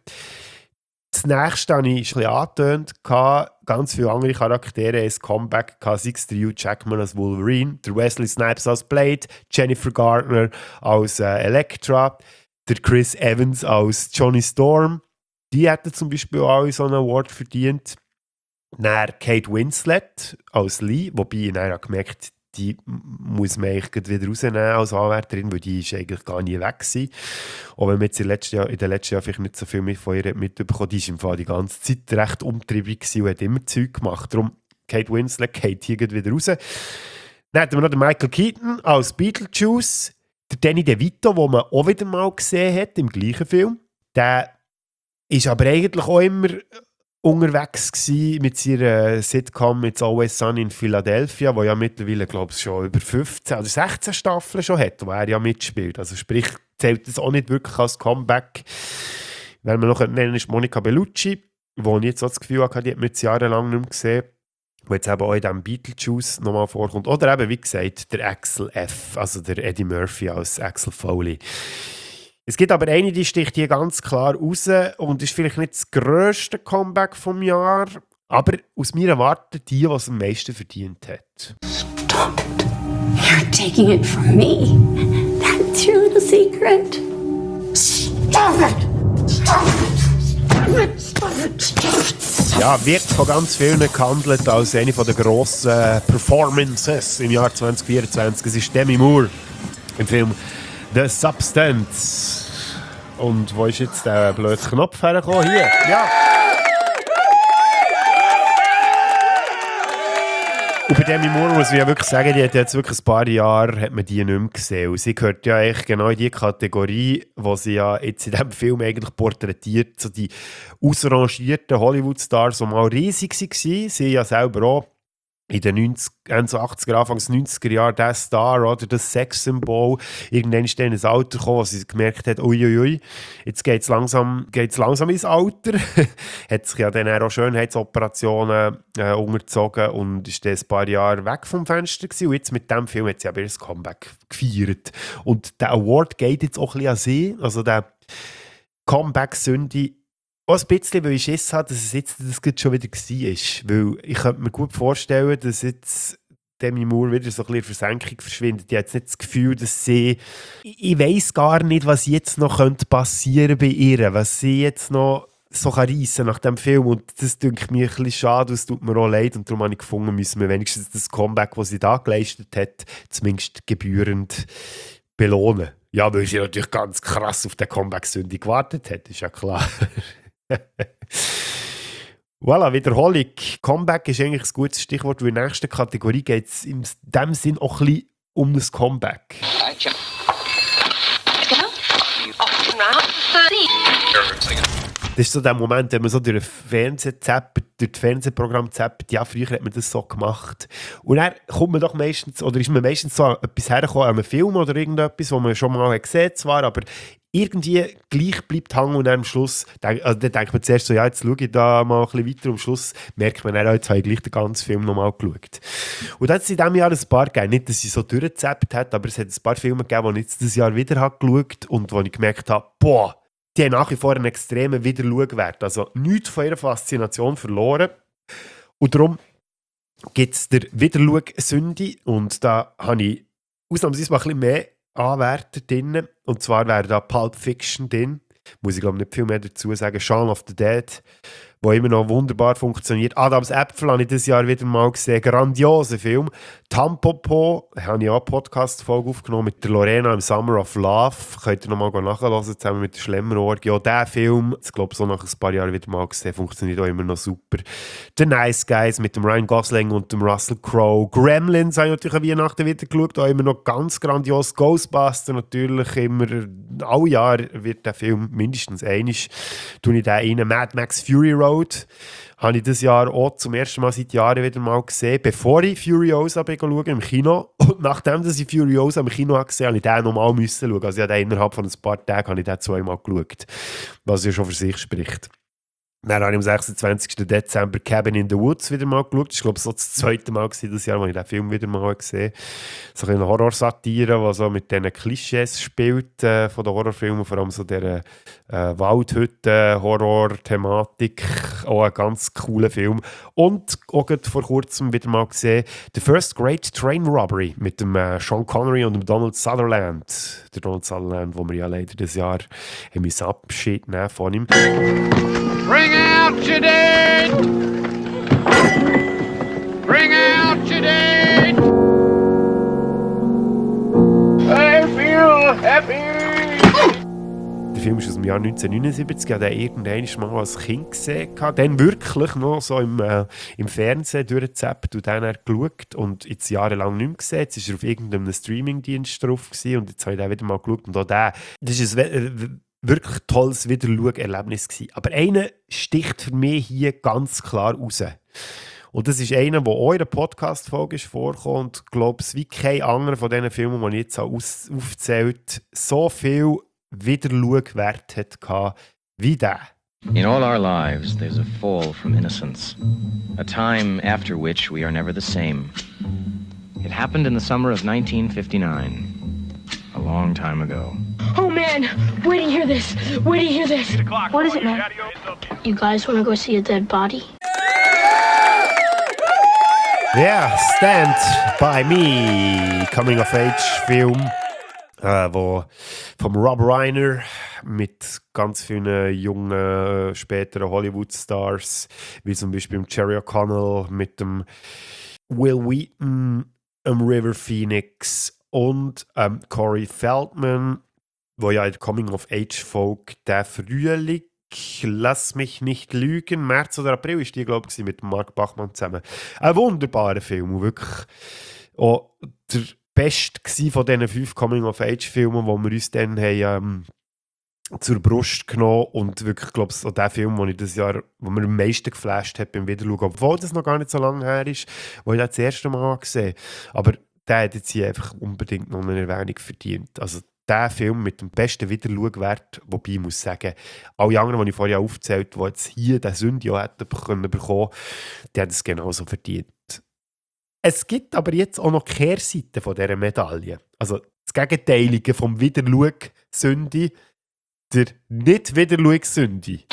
Das nächste habe ich ein bisschen angetönt. Ganz viele andere Charaktere haben ein Comeback. Sei es der Hugh Jackman als Wolverine, der Wesley Snipes als Blade, Jennifer Garner als äh, Elektra, der Chris Evans als Johnny Storm. Die hätten zum Beispiel auch so einen Award verdient. Dann Kate Winslet als Lee, wobei ich dann gemerkt habe, die muss man eigentlich wieder rausnehmen als Anwärterin, weil die ist eigentlich gar nie weg gewesen. Auch wenn man jetzt in den letzten Jahren, in den letzten Jahren vielleicht nicht so viel mit von ihr mitbekommen, die ist im Fall die ganze Zeit recht umtriebig gewesen und hat immer Zeug gemacht. Darum Kate Winslet geht hier wieder raus. Dann hatten wir noch den Michael Keaton als Beetlejuice, der Danny DeVito, den man auch wieder mal gesehen hat im gleichen Film. Der ist aber eigentlich auch immer unterwegs gsi mit seiner Sitcom «It's Always Sunny in Philadelphia», wo ja mittlerweile, glaube ich, schon über fünfzehn oder sechzehn Staffeln schon hat, wo er ja mitspielt. Also sprich, zählt das auch nicht wirklich als Comeback. Wenn man noch nennen ist Monica Bellucci, wo ich jetzt so das Gefühl hatte, die hat man jetzt jahrelang nicht mehr gesehen, wo jetzt eben auch in diesem Beetlejuice nochmal vorkommt. Oder eben, wie gesagt, der Axel F., also der Eddie Murphy als Axel Foley. Es gibt aber eine, die sticht hier ganz klar raus und ist vielleicht nicht das grösste Comeback vom Jahr, aber aus meiner Warte die, die es am meisten verdient hat. Stop it. You're taking it from me. That's your little secret. Stop it. Stop it. Stop it. Stop it. Stop it. Ja, wird von ganz vielen gehandelt als eine der grossen Performances im Jahr zwanzig vierundzwanzig. Es ist Demi Moore im Film The Substance. Und wo ist jetzt der blöde Knopf hergekommen? Hier. Ja. Und bei Demi Moore muss ich ja wirklich sagen, die hat jetzt wirklich ein paar Jahre hat man die nicht mehr gesehen. Und sie gehört ja eigentlich genau in die Kategorie, wo sie ja jetzt in diesem Film eigentlich porträtiert, so die ausrangierten Hollywood-Stars, die mal riesig waren. Sie ja selber auch in den neunziger, achtziger, Anfangs neunziger Jahren der Star oder das Sexsymbol. Irgendwann ist dann in ein Alter gekommen, wo sie gemerkt hat, uiuiui, jetzt geht es langsam, geht's langsam ins Alter. Hat sich ja dann auch Schönheitsoperationen äh, unterzogen und ist dann ein paar Jahre weg vom Fenster gewesen. Und jetzt mit diesem Film hat sie aber ihr Comeback gefeiert. Und der Award geht jetzt auch ein bisschen an sie. Also der Comeback-Sünde auch ein bisschen, weil ich Schiss habe, dass es jetzt das schon wieder war. Weil ich könnte mir gut vorstellen, dass jetzt Demi Moore wieder so ein bisschen Versenkung verschwindet. Ich habe jetzt nicht das Gefühl, dass sie... Ich weiss gar nicht, was jetzt noch passieren könnte bei ihr. Was sie jetzt noch so reissen nach dem Film. Und das denke mir ein bisschen schade, es tut mir auch leid. Und darum habe ich gefunden, müssen wir wenigstens das Comeback, das sie da geleistet hat, zumindest gebührend belohnen. Ja, weil sie natürlich ganz krass auf den Comeback-Sünde gewartet hat, ist ja klar. Voilà, Wiederholung. Comeback ist eigentlich ein gutes Stichwort, weil in der nächsten Kategorie geht es in dem Sinn auch ein bisschen um das Comeback. Das ist so der Moment, wenn man so durch den Fernsehen zappt, durch das Fernsehprogramm zappt. Ja, früher hat man das so gemacht. Und dann kommt man doch meistens, oder ist man meistens so etwas hergekommen an einem Film oder irgendetwas, wo man schon mal gesehen hat zwar, aber irgendwie gleich bleibt hängen und dann am Schluss, also dann denkt man zuerst so, ja, jetzt schaue ich da mal ein bisschen weiter und am Schluss merkt man, dann, jetzt habe ich gleich den ganzen Film nochmal geschaut. Und dann hat es in diesem Jahr ein paar gegeben, nicht, dass ich so durchgezappt habe, aber es hat ein paar Filme gegeben, die ich jetzt dieses Jahr wieder habe geschaut und wo ich gemerkt habe, boah, die haben nach wie vor einen extremen Wiederschauwert. Also nichts von ihrer Faszination verloren. Und darum gibt es der Wiederschau-Sünde und da habe ich ausnahmsweise mal ein bisschen mehr Anwärter drin. Und zwar wäre da Pulp Fiction drin. Muss ich glaube nicht viel mehr dazu sagen. Shaun of the Dead, der immer noch wunderbar funktioniert. Adams Äpfel habe ich dieses Jahr wieder mal gesehen. Grandioser Film. Tampopo habe ich auch eine Podcast-Folge aufgenommen mit der Lorena im Summer of Love. Könnt ihr noch mal nachhören, zusammen mit der Schlemmerorgie. Ja, dieser Film, ich glaube, so nach ein paar Jahren wieder mal gesehen, funktioniert auch immer noch super. The Nice Guys mit dem Ryan Gosling und dem Russell Crowe. Gremlins habe ich natürlich an Weihnachten wieder geschaut, auch immer noch ganz grandios. Ghostbusters natürlich immer, alle Jahre wird der Film mindestens einmal, tue ich den rein. Mad Max Fury Road habe ich dieses Jahr auch zum ersten Mal seit Jahren wieder mal gesehen, bevor ich Furiosa schaue im Kino. Und nachdem dass ich Furiosa im Kino habe gesehen habe, ich den nochmal müssen schauen. Also ich habe den innerhalb von ein paar Tagen habe ich den zweimal geschaut, was ja schon für sich spricht. Dann habe ich am sechsundzwanzigsten Dezember Cabin in the Woods wieder mal geschaut. Das war, glaube ich, so das zweite Mal dieses Jahr, als ich den Film wieder mal gesehen habe. So eine Horrorsatire, die so mit diesen Klischees spielt äh, von den Horrorfilmen, vor allem so dieser äh, Waldhütte-Horror-Thematik. Auch ein ganz cooler Film. Und auch vor kurzem wieder mal gesehen The First Great Train Robbery mit dem äh, Sean Connery und dem Donald Sutherland. Der Donald Sutherland, wo wir ja leider dieses Jahr haben müssen Abschied nehmen von ihm. Bring out your dead! Bring out your dead! I feel happy! Der Film ist aus dem Jahr neunzehnhundertneunundsiebzig. Ich habe den irgendwann mal als Kind gesehen. Dann wirklich noch so im, äh, im Fernsehen durchgezappt und dann geschaut und jetzt jahrelang nicht mehr gesehen. Jetzt war er auf irgendeinem Streamingdienst drauf gewesen und jetzt habe ich den wieder mal geschaut. Und auch der, das ist ein äh, wirklich tolles Wiederschau-Erlebnis gewesen. Aber einer sticht für mich hier ganz klar raus. Und das ist einer, der auch in der Podcast-Folge vorkommt und ich glaube, wie kein anderer von diesen Filmen, die ich jetzt aus- aufzählt, so viel Wiederschau-Wert hatte wie der. In all our lives, there's a fall from innocence. A time after which we are never the same. It happened in the summer of nineteen fifty-nine. A long time ago. Oh man, wait to hear this. Wait to hear this. What is it, man? You guys want to go see a dead body? Yeah, Stand By Me, Coming-of-Age-Film, äh, wo vom Rob Reiner mit ganz vielen jungen, späteren Hollywood-Stars, wie zum Beispiel Jerry O'Connell, mit dem Will Wheaton, dem River Phoenix und ähm, Corey Feldman, wo ja in der Coming-of-Age-Folge der Frühling, lass mich nicht lügen, März oder April ist die, glaube ich, mit Mark Bachmann zusammen. Ein wunderbarer Film, und wirklich auch der beste von diesen fünf Coming-of-Age-Filmen, die wir uns dann haben, ähm, zur Brust genommen und wirklich, glaube ich, auch der Film, den ich das Jahr, wo mir am meisten geflasht hat beim Wiederschauen, obwohl das noch gar nicht so lange her ist, wo ich das, das erste Mal gesehen habe. Aber der hat jetzt hier einfach unbedingt noch eine Erwähnung verdient. Also der Film mit dem besten Wiederschauwert, wobei ich muss sagen, alle anderen, die ich vorher aufgezählt habe, die jetzt hier den Syndio hätten bekommen, die haben es genauso verdient. Es gibt aber jetzt auch noch die Kehrseite von dieser Medaille. Also das Gegenteilige vom Wiederschau-Sündi, der Nicht-Wiederschau-Sündi.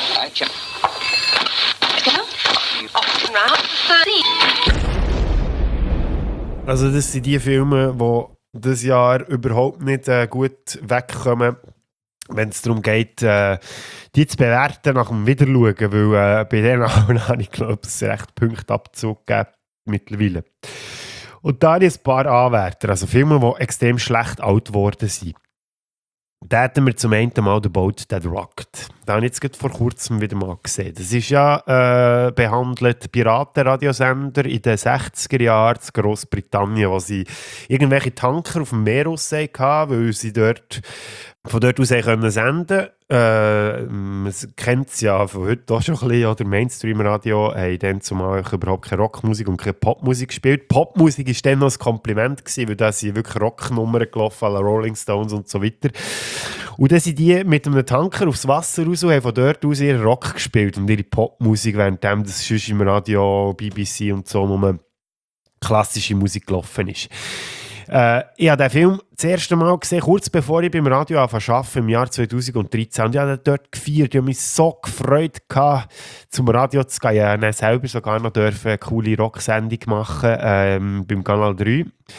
Also das sind die Filme, die dieses Jahr überhaupt nicht äh, gut wegkommen, wenn es darum geht, äh, die zu bewerten nach dem Wiederschauen, weil äh, bei denen habe ich, glaube ich, recht Punktabzug gegeben mittlerweile. Und da habe ich ein paar Anwärter, also Filme, die extrem schlecht alt geworden sind. Da hatten wir zum einen Mal «The Boat That Rocked». Da habe ich jetzt gerade vor kurzem wieder mal gesehen. Das ist ja äh, behandelt Piratenradiosender in den sechziger Jahren in Großbritannien, wo sie irgendwelche Tanker auf dem Meer raus hatten, weil sie dort, von dort aus können senden. Äh, man kennt es ja von heute auch schon ein bisschen, oder Mainstream-Radio haben dann zumal überhaupt keine Rockmusik und keine Popmusik gespielt. Popmusik war dann noch ein Kompliment gewesen, weil da sind wirklich Rocknummern gelaufen, alle Rolling Stones und so weiter. Und dann sind die mit einem Tanker aufs Wasser raus und haben von dort aus ihren Rock gespielt und ihre Popmusik, währenddem das sonst im Radio, B B C und so nur klassische Musik gelaufen ist. Äh, ich habe den Film das erste Mal gesehen, kurz bevor ich beim Radio angefangen zu arbeiten, im Jahr zweitausenddreizehn. Und ich habe dort gefeiert. Ich habe mich so gefreut, gehabt, zum Radio zu gehen. Ich durfte selber sogar noch eine coole Rocksendung machen ähm, beim Kanal drei.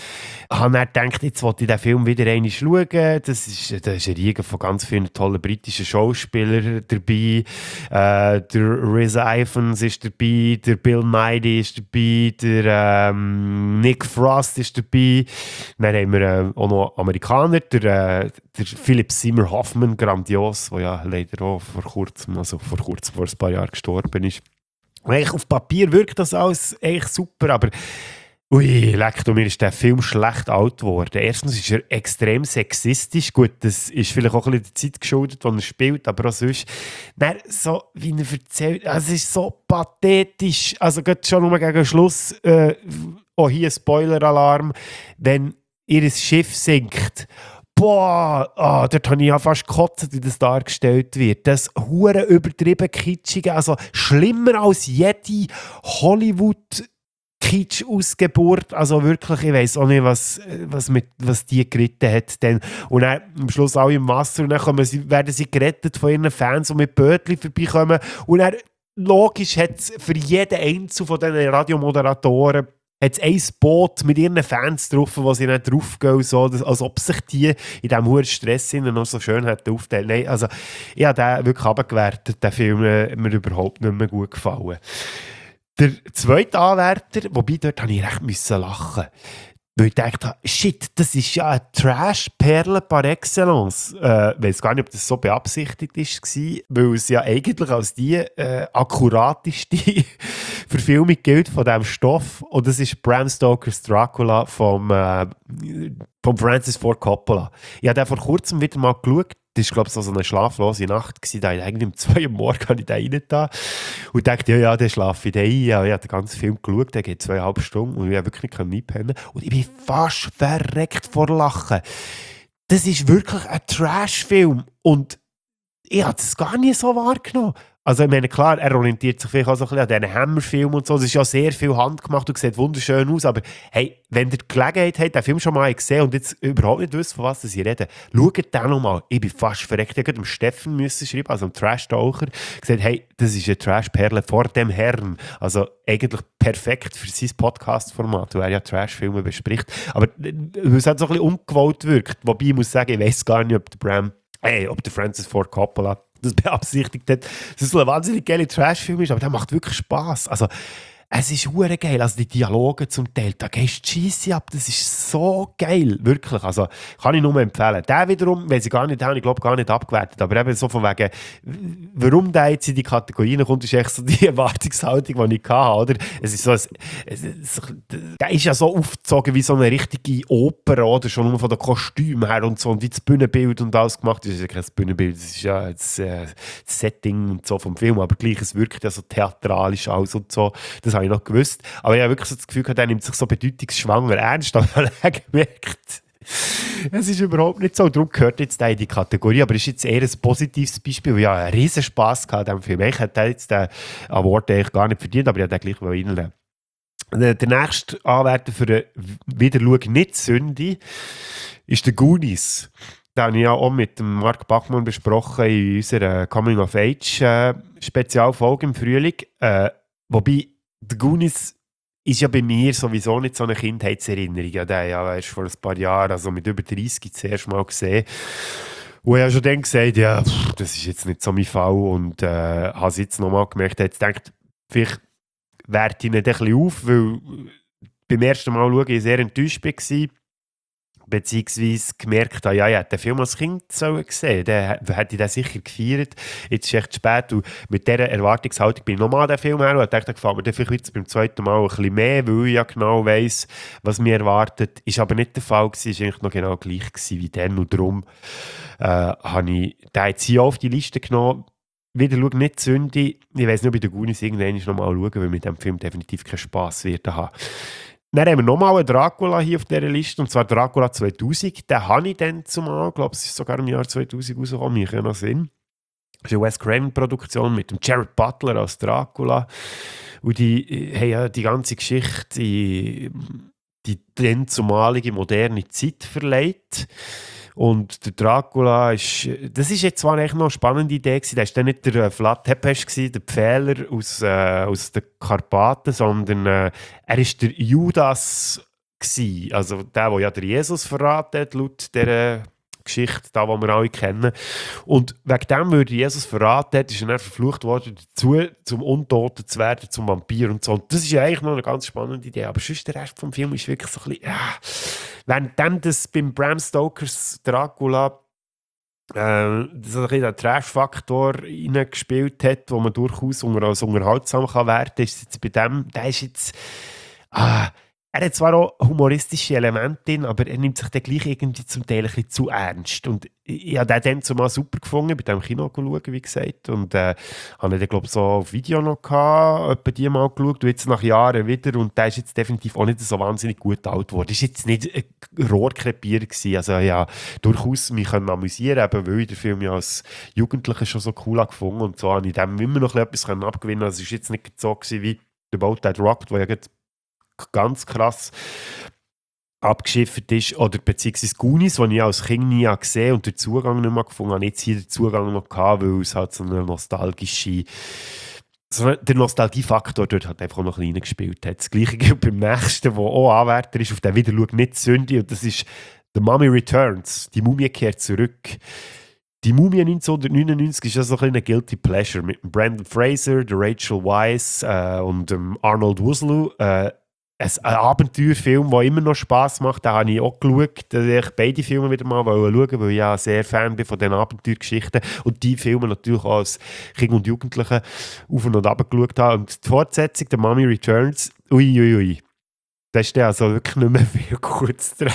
habe dann gedacht, jetzt wollte ich den Film wieder einmal schauen. Das ist, da ist eine Riege von ganz vielen tollen britischen Schauspielern dabei. Äh, der Rhys Ifans ist dabei, der Bill Nighy ist dabei, der ähm, Nick Frost ist dabei. Dann haben wir äh, auch noch Amerikaner, der, äh, der Philip Seymour Hoffman, grandios, der ja leider auch vor kurzem, also vor kurzem, vor ein paar Jahren gestorben ist. Und eigentlich auf Papier wirkt das alles echt super, aber ui, leck, du, mir ist der Film schlecht alt geworden. Erstens ist er extrem sexistisch. Gut, das ist vielleicht auch ein bisschen der Zeit geschuldet, die er spielt, aber auch sonst. Dann, so wie er erzählt, es ist so pathetisch. Also gerade schon nur gegen Schluss, äh, auch hier Spoiler-Alarm, wenn ihr Schiff sinkt. Boah, oh, dort habe ich ja fast gekotzt, wie das dargestellt wird. Das hure übertrieben kitschige, also schlimmer als jede Hollywood- Kitsch-Ausgeburt, also wirklich, ich weiss auch nicht, was, was, mit, was die geritten hat. Dann, und dann am Schluss alle im Wasser und dann kommen sie, werden sie gerettet von ihren Fans, die mit Bötchen vorbeikommen. Und dann, logisch, hat es für jeden Einzelnen von diesen Radiomoderatoren hat es ein Boot mit ihren Fans drauf, wo sie nicht draufgehen, so, als ob sich die in diesem hohen Stress noch so schön hätten aufteilen. Nein, also ich habe den wirklich abgewertet, der Film hat mir überhaupt nicht mehr gut gefallen. Der zweite Anwärter, wobei dort musste ich recht müssen lachen. Weil ich dachte, shit, das ist ja eine Trash-Perle par excellence. Äh, ich weiss gar nicht, ob das so beabsichtigt war, weil es ja eigentlich als die äh, akkurateste Verfilmung gilt von diesem Stoff. Und das ist Bram Stokers Dracula vom, äh, vom Francis Ford Coppola. Ich habe den vor kurzem wieder mal geschaut. Das war, glaube ich, so eine schlaflose Nacht. Da habe ich eigentlich um zwei Uhr morgens rein da und dachte, ja, ja, dann schlafe ich da ein. Ja, ich habe den ganzen Film geschaut, der geht zweieinhalb Stunden und ich habe wirklich nicht einpennen. Und ich bin fast verreckt vor Lachen. Das ist wirklich ein Trash-Film und ich habe das gar nicht so wahrgenommen. Also ich meine, klar, er orientiert sich vielleicht auch so ein bisschen an diesen Hammer-Filmen und so. Es ist ja sehr viel handgemacht und sieht wunderschön aus, aber hey, wenn ihr die Gelegenheit habt, den Film schon mal gesehen und jetzt überhaupt nicht wisst, von was ich rede, schaut den noch mal. Ich bin fast verreckt. Ich musste dem Steffen müssen schreiben, also dem Trash-Taucher, gesagt, hey, das ist eine Trash-Perle vor dem Herrn. Also eigentlich perfekt für sein Podcast-Format, wo er ja Trash-Filme bespricht. Aber es hat so ein bisschen ungewollt wirkt. Wobei ich muss sagen, ich weiss gar nicht, ob der Bram, hey, ob der Francis Ford Coppola das beabsichtigt hat, dass es so ein wahnsinnig geiler Trash-Film ist, aber der macht wirklich Spass. Also, es ist hure geil, also die Dialoge zum Teil, da gehst du Scheisse ab, das ist so geil, wirklich, also kann ich nur empfehlen. Der wiederum, weiss ich gar nicht, den ich glaube gar nicht abgewertet, aber eben so von wegen, warum der jetzt in die Kategorie kommt, ist echt so die Erwartungshaltung, die ich hatte, oder? Es ist so, es, es, es, der ist ja so aufgezogen wie so eine richtige Oper, oder? Schon nur von den Kostümen her und so, und wie das Bühnenbild und alles gemacht, das ist ja kein Bühnenbild, das ist ja das, äh, das Setting und so vom Film, aber gleich, es wirkt ja so theatralisch aus und so, das habe ich noch gewusst. Aber ich habe wirklich so das Gefühl, er nimmt sich so bedeutungsschwanger ernst. Aber ich habe gemerkt, es ist überhaupt nicht so. Darum gehört jetzt in die Kategorie. Aber es ist jetzt eher ein positives Beispiel. Ich habe einen riesen Spass gehabt an diesem Film. Ich hätte jetzt den Award eigentlich gar nicht verdient, aber ich habe den gleich reinlegen. Der nächste Anwärter für eine Wiederschau nicht Sünde ist der Goonies. Den habe ich ja auch mit dem Mark Bachmann besprochen in unserer Coming-of-Age-Spezialfolge im Frühling. Äh, wobei der Goonies ist ja bei mir sowieso nicht so eine Kindheitserinnerung. Ja, den habe ich vor ein paar Jahren, also mit über dreißig, das erste Mal gesehen. Und ich habe schon dann gesagt, ja, pff, das ist jetzt nicht so mein Fall. Und äh, habe es jetzt nochmal gemerkt, ich habe jetzt gedacht, vielleicht werte ich nicht ein bisschen auf, weil beim ersten Mal schauen ich sehr enttäuscht war. Beziehungsweise gemerkt habe, ja, ich hätte den Film als Kind gesehen, dann hätte ich den sicher gefeiert. Jetzt ist es echt spät und mit dieser Erwartungshaltung bin ich nochmal an den Film her und dachte, da gefällt mir dann vielleicht jetzt beim zweiten Mal ein bisschen mehr, weil ich ja genau weiss, was mich erwartet. Ist aber nicht der Fall gewesen, ist eigentlich noch genau gleich gewesen wie dann und darum äh, habe ich den jetzt hier auf die Liste genommen. Wieder schauen, nicht Sünde. Ich weiss nicht, ob ich den Goonies irgendwann noch mal schauen, weil mit diesem Film definitiv keinen Spass wird haben. Dann haben wir nochmal einen Dracula hier auf dieser Liste, und zwar Dracula zweitausend. Den habe ich dann zumal, ich glaube, es ist sogar im Jahr zweitausend rausgekommen, ich habe noch Sinn. Das ist eine Wes Craven-Produktion mit dem Jared Butler als Dracula. Und die haben ja die ganze Geschichte die, die dann zumalige moderne Zeit verleiht. Und der Dracula ist, das ist jetzt zwar eigentlich noch eine spannende Idee gewesen, das war dann nicht der Vlad Tepes gewesen, der Pfähler aus, äh, aus den Karpaten, sondern äh, er ist der Judas gewesen. Also der, der ja der Jesus verraten hat, laut dieser Geschichte, da, die wir alle kennen. Und wegen dem, weil Jesus verraten hat, ist er dann verflucht worden, dazu, zum Untoten zu werden, zum Vampir und so. Und das ist ja eigentlich noch eine ganz spannende Idee. Aber sonst der Rest vom Film ist wirklich so ein bisschen... Ja. Währenddem das beim Bram Stokers Dracula äh, so ein bisschen den Trash-Faktor reingespielt hat, wo man durchaus unter, als unterhaltsam kann werden kann, ist jetzt bei dem, der ist jetzt... Ah, er hat zwar auch humoristische Elemente drin, aber er nimmt sich dann gleich irgendwie zum Teil ein bisschen zu ernst. Und ich habe den dann zumal super gefunden, bei dem Kino schauen, wie gesagt. Und äh, habe ihn, glaube ich, so auf Video noch gehabt, etwa die mal geschaut, und jetzt nach Jahren wieder. Und der ist jetzt definitiv auch nicht so wahnsinnig gut alt geworden. Das war jetzt nicht ein Rohrkrepier gewesen. Also ja, durchaus mich können amüsieren, eben, weil ich den Film ja als Jugendlicher schon so cool gefunden. Und so habe ich dem immer noch etwas abgewinnen können. Also es war jetzt nicht so gewesen wie The Boat That Rocked, wo ja ganz krass abgeschifft ist, oder beziehungsweise Goonies, die ich als Kind nie gesehen habe und den Zugang nicht mehr gefunden habe, jetzt hier den Zugang noch gehabt, weil es halt so eine nostalgische so der Nostalgiefaktor dort hat einfach noch ein bisschen reingespielt hat. Das Gleiche gilt beim nächsten, der auch Anwärter ist, auf den wieder schaut, nicht Sünde, und das ist The Mummy Returns, die Mumie kehrt zurück. Die Mumie neunzehnhundertneunundneunzig ist ja so ein, ein Guilty Pleasure mit Brendan Fraser, der Rachel Weisz äh, und dem Arnold Wosloo. Äh, Ein Abenteuerfilm, der immer noch Spass macht, den habe ich auch geschaut. Da wollte ich beide Filme wieder mal schauen, weil ich ja sehr Fan bin von diesen Abenteuergeschichten und die Filme natürlich auch als Kind und Jugendliche auf und ab geschaut habe. Und die Fortsetzung, der Mummy Returns, uiuiui. Ui, ui. Da ist dann also wirklich nicht mehr viel kurz dran.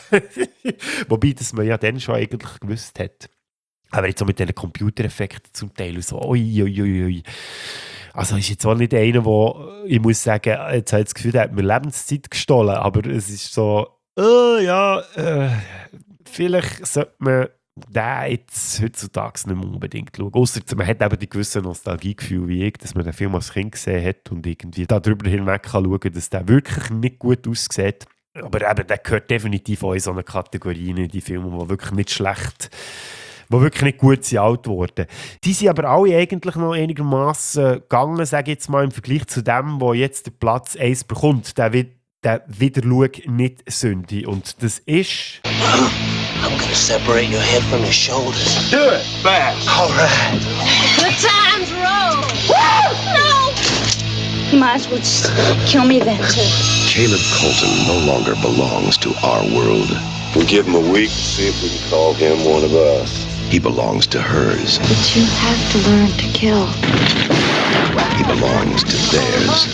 Wobei, dass man ja dann schon eigentlich gewusst hat. Aber jetzt auch mit diesen Computereffekten zum Teil so, uiuiui. Ui, ui. Also ist jetzt auch nicht einer, wo ich muss sagen, jetzt habe ich das Gefühl, der hat mir Lebenszeit gestohlen, aber es ist so, äh, ja, äh, vielleicht sollte man den jetzt heutzutage nicht mehr unbedingt schauen. Ausser man hat eben die gewisse Nostalgiegefühl wie ich, dass man den Film als Kind gesehen hat und irgendwie darüber hinweg kann schauen, dass der wirklich nicht gut aussieht. Aber eben, der gehört definitiv auch in so eine Kategorie in die Filme, die wirklich nicht schlecht die wirklich nicht gut sind, alt geworden. Die sind aber alle eigentlich noch einigermaßen gegangen, sage ich jetzt mal, im Vergleich zu dem, der jetzt den Platz eins bekommt. Der, der Wiederschau nicht Sünde. Und das ist... I'm gonna separate your head from your shoulders. Do it, fast. All right. The time's roll. Woo! No! You might as well just kill me then, too. Caleb Colton no longer belongs to our world. We'll give him a week to see if we can call him one of us. He belongs to hers. But you have to learn to kill. He belongs to theirs.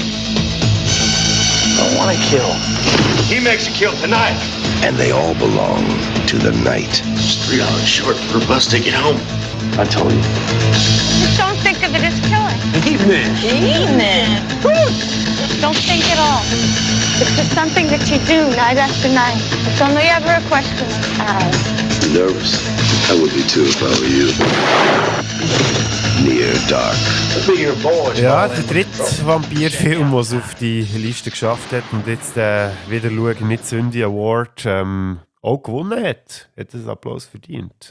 I want to kill. He makes you kill tonight. And they all belong to the night. It's three hours short for a bus ticket home. I told you. Just don't think of it as killing. Evening. Evening. Don't think at all. It's just something that you do night after night. It's only ever a question of how. Nervous? I would be too if I were you. Near Dark. Ja, der dritte Vampirfilm, den es auf die Liste geschafft hat und jetzt äh, wieder schauen, nicht Sünde Award ähm, auch gewonnen hat. Hat einen Applaus verdient.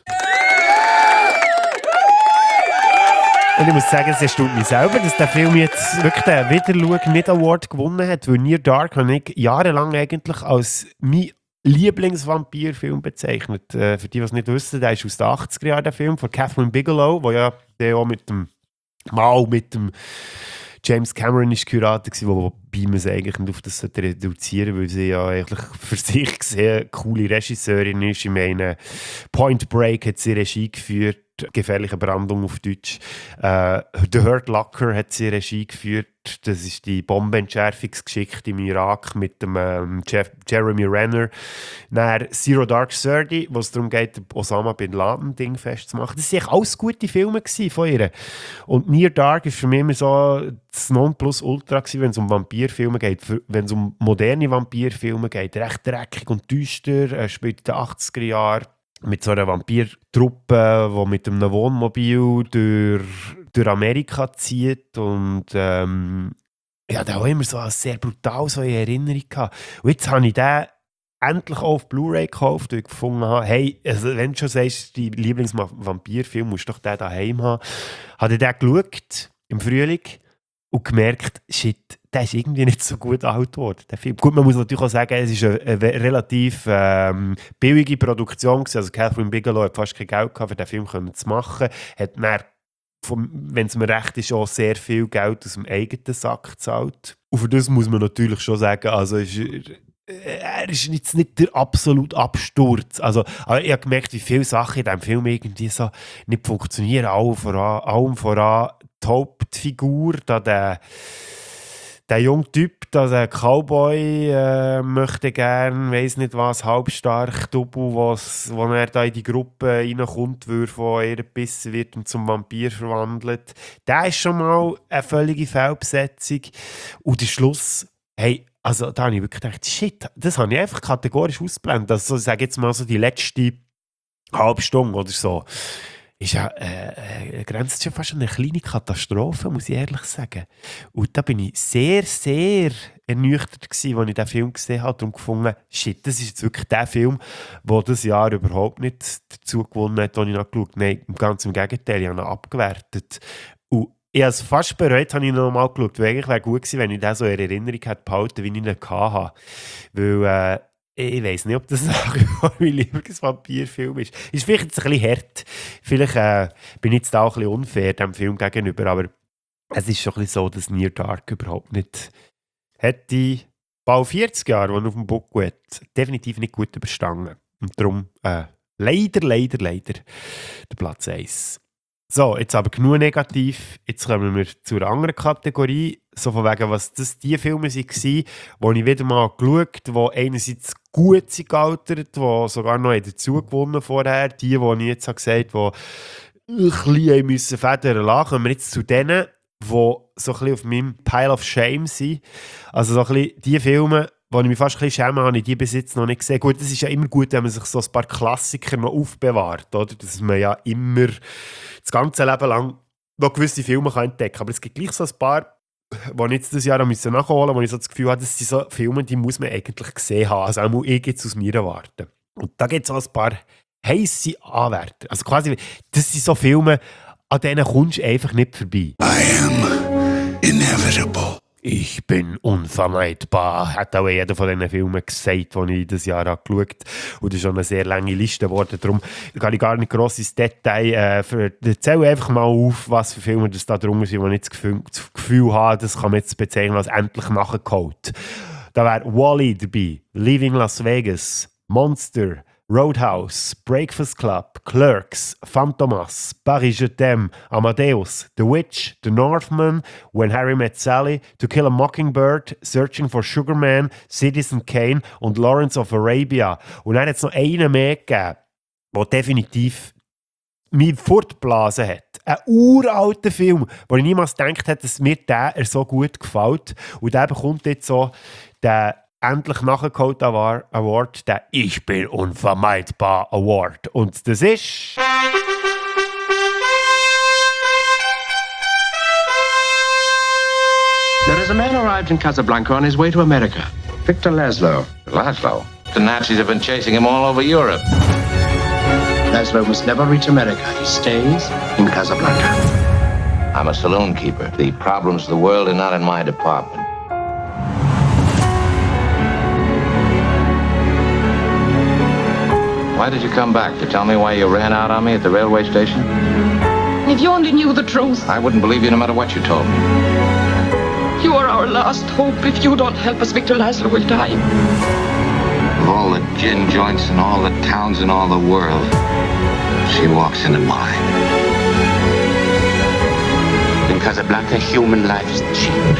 Und ich muss sagen, es erstaunt mich selber, dass der Film jetzt wirklich den Wiederschau nicht Award gewonnen hat, weil Near Dark habe ich jahrelang eigentlich als mein Lieblingsvampirfilm bezeichnet. Äh, für die, die es nicht wissen, der ist aus den achtziger Jahren, der Film von Catherine Bigelow, wo ja der auch mit dem mal mit dem James Cameron ist Kurator gewesen, wobei man es eigentlich nicht auf das reduzieren sollte, weil sie ja eigentlich für sich sehr coole Regisseurin ist. Ich meine, Point Break hat sie Regie geführt, Gefährliche Brandung auf Deutsch. Äh, The Hurt Locker hat sie Regie geführt. Das ist die Bombenentschärfungsgeschichte im Irak mit dem ähm, Jeff, Jeremy Renner. Dann Zero Dark Thirty, wo es darum geht, Osama Bin Laden Ding festzumachen. Das waren alles gute Filme von ihr. Und Near Dark war für mich immer so das Nonplusultra, wenn es um Vampirfilme geht. Wenn es um moderne Vampirfilme geht. Recht dreckig und düster. Er spielt in den achtziger Jahren. Mit so einer Vampirtruppe, die mit einem Wohnmobil durch, durch Amerika zieht. Und ähm, ich hatte auch immer so als sehr brutal so in Erinnerung gehabt. Und jetzt habe ich den endlich auch auf Blu-ray gekauft, weil ich gefunden habe, hey, also wenn du schon sagst, dein Lieblingsvampirfilm musst du doch den daheim haben. Habe ich den geschaut im Frühling und gemerkt, shit, der ist irgendwie nicht so gut alt geworden. Der Film. Gut, man muss natürlich auch sagen, es war eine, eine relativ ähm, billige Produktion gewesen. Also Catherine Bigelow hat fast kein Geld gehabt, für den Film zu machen. Hat dann, wenn es mir recht ist, auch sehr viel Geld aus dem eigenen Sack gezahlt. Und für das muss man natürlich schon sagen, also ist er ist jetzt nicht der absolute Absturz. Also, aber ich habe gemerkt, wie viele Sachen in diesem Film irgendwie so nicht funktionieren. Allem voran, allem voran die Hauptfigur, da der, der junge Typ, da der Cowboy, äh, möchte gerne, weiss nicht was, halbstark Double, wo er da in die Gruppe reinkommt, wo er gebissen wird und zum Vampir verwandelt. Der ist schon mal eine völlige Fehlbesetzung. Und der Schluss, hey, also da habe ich wirklich gedacht, shit, das habe ich einfach kategorisch ausgeblendet. Also ich sage jetzt mal so die letzte halbe Stunde oder so, ist ja, äh, grenzt schon fast an eine kleine Katastrophe, muss ich ehrlich sagen. Und da bin ich sehr, sehr ernüchtert gewesen, als ich diesen Film gesehen habe und gefunden, shit, das ist jetzt wirklich der Film, der das Jahr überhaupt nicht dazu gewonnen hat, als ich nachgeschaut habe. Nein, ganz im Gegenteil, ich habe ihn abgewertet. Und ich habe es fast bereut, habe ich noch mal geschaut, weil eigentlich wäre gut gewesen, wenn ich den so in Erinnerung hätte behalten, wie ich ihn hatte. Weil, äh, ich weiss nicht, ob das mein Lieblingsvampirfilm ist. Ist vielleicht jetzt ein bisschen hart. Vielleicht äh, bin ich jetzt da auch ein bisschen unfair dem Film gegenüber, aber es ist schon ein bisschen so, dass Near Dark überhaupt nicht hätte bald vierzig Jahre, die auf dem Buckel hat, definitiv nicht gut überstanden. Und darum äh, leider, leider, leider der Platz eins. So, jetzt aber genug negativ. Jetzt kommen wir zu einer anderen Kategorie. So von wegen, was das die Filme waren, die ich wieder mal geschaut habe, die einerseits gut sind gealtert, die sogar noch dazu gewonnen vorher. Die, die ich jetzt gesagt habe, die ein bisschen müssen federn lassen. Kommen wir jetzt zu denen, die so ein bisschen auf meinem Pile of Shame sind. Also so ein bisschen die Filme, wo ich mich fast ein bisschen schäme, habe ich die bis jetzt noch nicht gesehen. Gut, es ist ja immer gut, wenn man sich so ein paar Klassiker noch aufbewahrt, oder? Dass man ja immer das ganze Leben lang noch gewisse Filme kann entdecken kann. Aber es gibt gleich so ein paar, die ich jetzt dieses Jahr nachholen musste, wo ich so das Gefühl habe, das sind so Filme, die muss man eigentlich gesehen haben. Also auch ich jetzt aus meiner Warte. Und da gibt es auch ein paar heisse Anwärter. Also quasi, das sind so Filme, an denen kommst du einfach nicht vorbei. I am inevitable. Ich bin unvermeidbar, hat auch jeder von diesen Filmen gesagt, die ich dieses Jahr geschaut habe. Und das ist schon eine sehr lange Liste geworden. Darum gehe ich gar nicht gross ins Detail. Äh, erzähle einfach mal auf, was für Filme das da drunter sind, wo ich das Gefühl, das Gefühl habe, das kann man jetzt bezeichnen als endlich nachgeholt. Da wäre Wall-E dabei, Leaving Las Vegas, Monster, Roadhouse, Breakfast Club, Clerks, Fantomas, Paris Je t'aime, Amadeus, The Witch, The Northman, When Harry Met Sally, To Kill a Mockingbird, Searching for Sugar Man, Citizen Kane und Lawrence of Arabia. Und dann hat es noch einen mehr gegeben, der definitiv mich fortgeblasen hat. Ein uralter Film, wo ich niemals gedacht hätte, dass mir der so gut gefällt. Und der bekommt jetzt so den endlich nachgeholt Award, der Ich bin unvermeidbar Award. Und das ist... There is a man arrived in Casablanca on his way to America. Victor Laszlo. Laszlo? The Nazis have been chasing him all over Europe. Laszlo must never reach America. He stays in Casablanca. I'm a saloon keeper. The problems of the world are not in my department. Why did you come back? To tell me why you ran out on me at the railway station? If you only knew the truth. I wouldn't believe you no matter what you told me. You are our last hope. If you don't help us, Victor Laszlo will die. Of all the gin joints in all the towns in all the world, she walks into mine. In Casablanca, human life is cheap.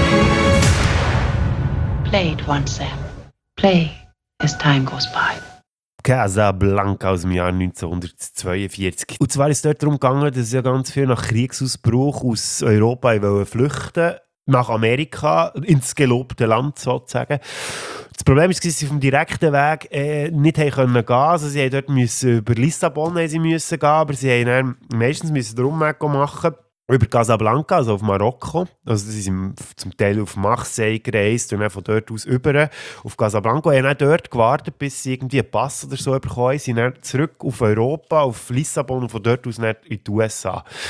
Play it once, Sam. Play as time goes by. Casablanca aus dem Jahr neunzehnhundertzweiundvierzig. Und zwar ist es dort darum gegangen, dass ja ganz viel nach Kriegsausbruch aus Europa flüchten nach Amerika, ins gelobte Land sozusagen. Das Problem war, dass sie auf dem direkten Weg äh, nicht haben können gehen. Also sie mussten dort müssen, über Lissabon haben sie müssen gehen, aber sie haben dann meistens müssen den Umweg machen über Casablanca, also auf Marokko. Also sie sind zum Teil auf Marseille gereist und dann von dort aus über auf Casablanca. Sie haben dann dort gewartet, bis sie irgendwie einen Pass oder so bekommen. Sie sind dann zurück auf Europa, auf Lissabon und von dort aus dann in die U S A.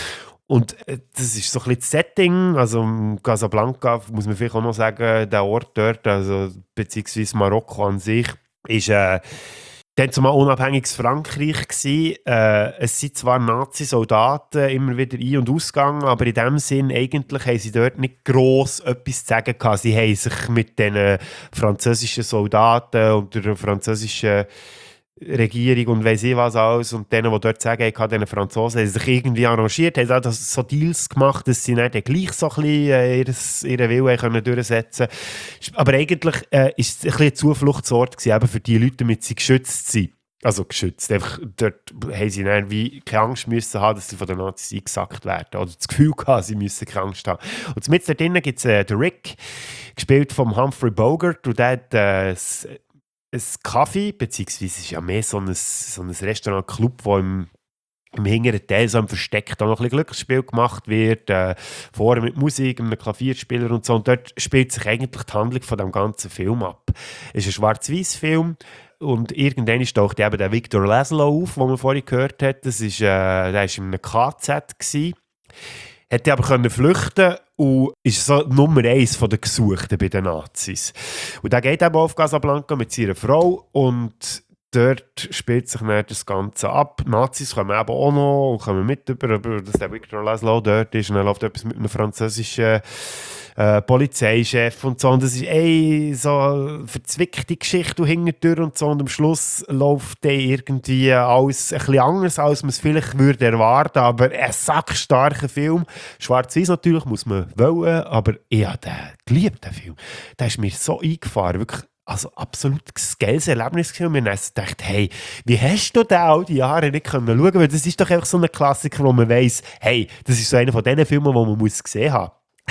Und äh, das ist so ein bisschen das Setting, also Casablanca, muss man vielleicht auch noch sagen, der Ort dort, also beziehungsweise Marokko an sich, ist äh, dann zumal unabhängiges Frankreich gewesen. Äh, es sind zwar Nazi-Soldaten immer wieder ein- und ausgegangen, aber in dem Sinn, eigentlich haben sie dort nicht gross etwas zu sagen gehabt. Sie haben sich mit den französischen Soldaten und der französischen Regierung und weiss ich was alles und denen, die dort sagen, ich den Franzosen, haben sich irgendwie arrangiert, haben auch so Deals gemacht, dass sie nicht gleich so ein bisschen äh, ihres, ihren Willen können durchsetzen können. Aber eigentlich äh, ist es ein bisschen ein Zufluchtsort gewesen, eben für die Leute, damit sie geschützt sind. Also geschützt. Einfach dort haben sie dann wie keine Angst müssen haben, dass sie von den Nazis eingesackt werden. Oder das Gefühl gehabt, sie müssen keine Angst haben. Und mit da drinnen gibt es äh, den Rick, gespielt von Humphrey Bogart, und der hat äh, ein Kaffee, beziehungsweise es ist ja mehr so ein, so ein Restaurant-Club, wo im, im hinteren Teil so im Versteck da noch ein bisschen Glücksspiel gemacht wird, äh, vorne mit Musik, einem Klavierspieler und so. Und dort spielt sich eigentlich die Handlung von dem ganzen Film ab. Es ist ein Schwarz-Weiß-Film und irgendwann taucht eben der Victor Laszlo auf, den man vorhin gehört hat. Das ist, äh, der war in einem K Z gewesen. Hätte aber können flüchten und ist so Nummer eins der Gesuchten bei den Nazis. Und der geht eben auf Casablanca mit seiner Frau und dort spielt sich dann das Ganze ab. Die Nazis kommen eben auch noch und kommen mit über, dass der Victor Laszlo dort ist und dann läuft etwas mit einem französischen äh, Polizeichef und so. Und das ist eine so verzwickte Geschichte hintendurch und so. Und am Schluss läuft dann irgendwie alles ein bisschen anders, als man es vielleicht würde erwarten. Aber ein sackstarker Film. Schwarz-Weiß natürlich, muss man wollen, aber ich habe den geliebt, den Film. Der ist mir so eingefahren, wirklich. Also absolut ein geiles Erlebnis gewesen. Und wir haben gedacht, hey, wie hast du den all die Jahre nicht können schauen? Weil das ist doch einfach so ein Klassiker, wo man weiss, hey, das ist so einer von diesen Filmen, die man muss gesehen haben.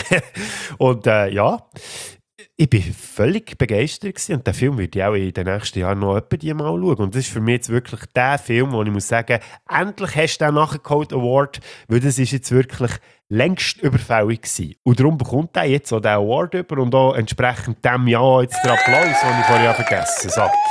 Und äh, ja, ich war völlig begeistert gewesen. Und den Film werde ich auch in den nächsten Jahren noch etwa die mal schauen. Und das ist für mich jetzt wirklich der Film, wo ich muss sagen, endlich hast du den nachgeholt Award, weil das ist jetzt wirklich längst überfällig gewesen. Und darum bekommt er jetzt auch den Award über und auch entsprechend dem Jahr jetzt der Applaus, den ich vorher vergessen habe. So.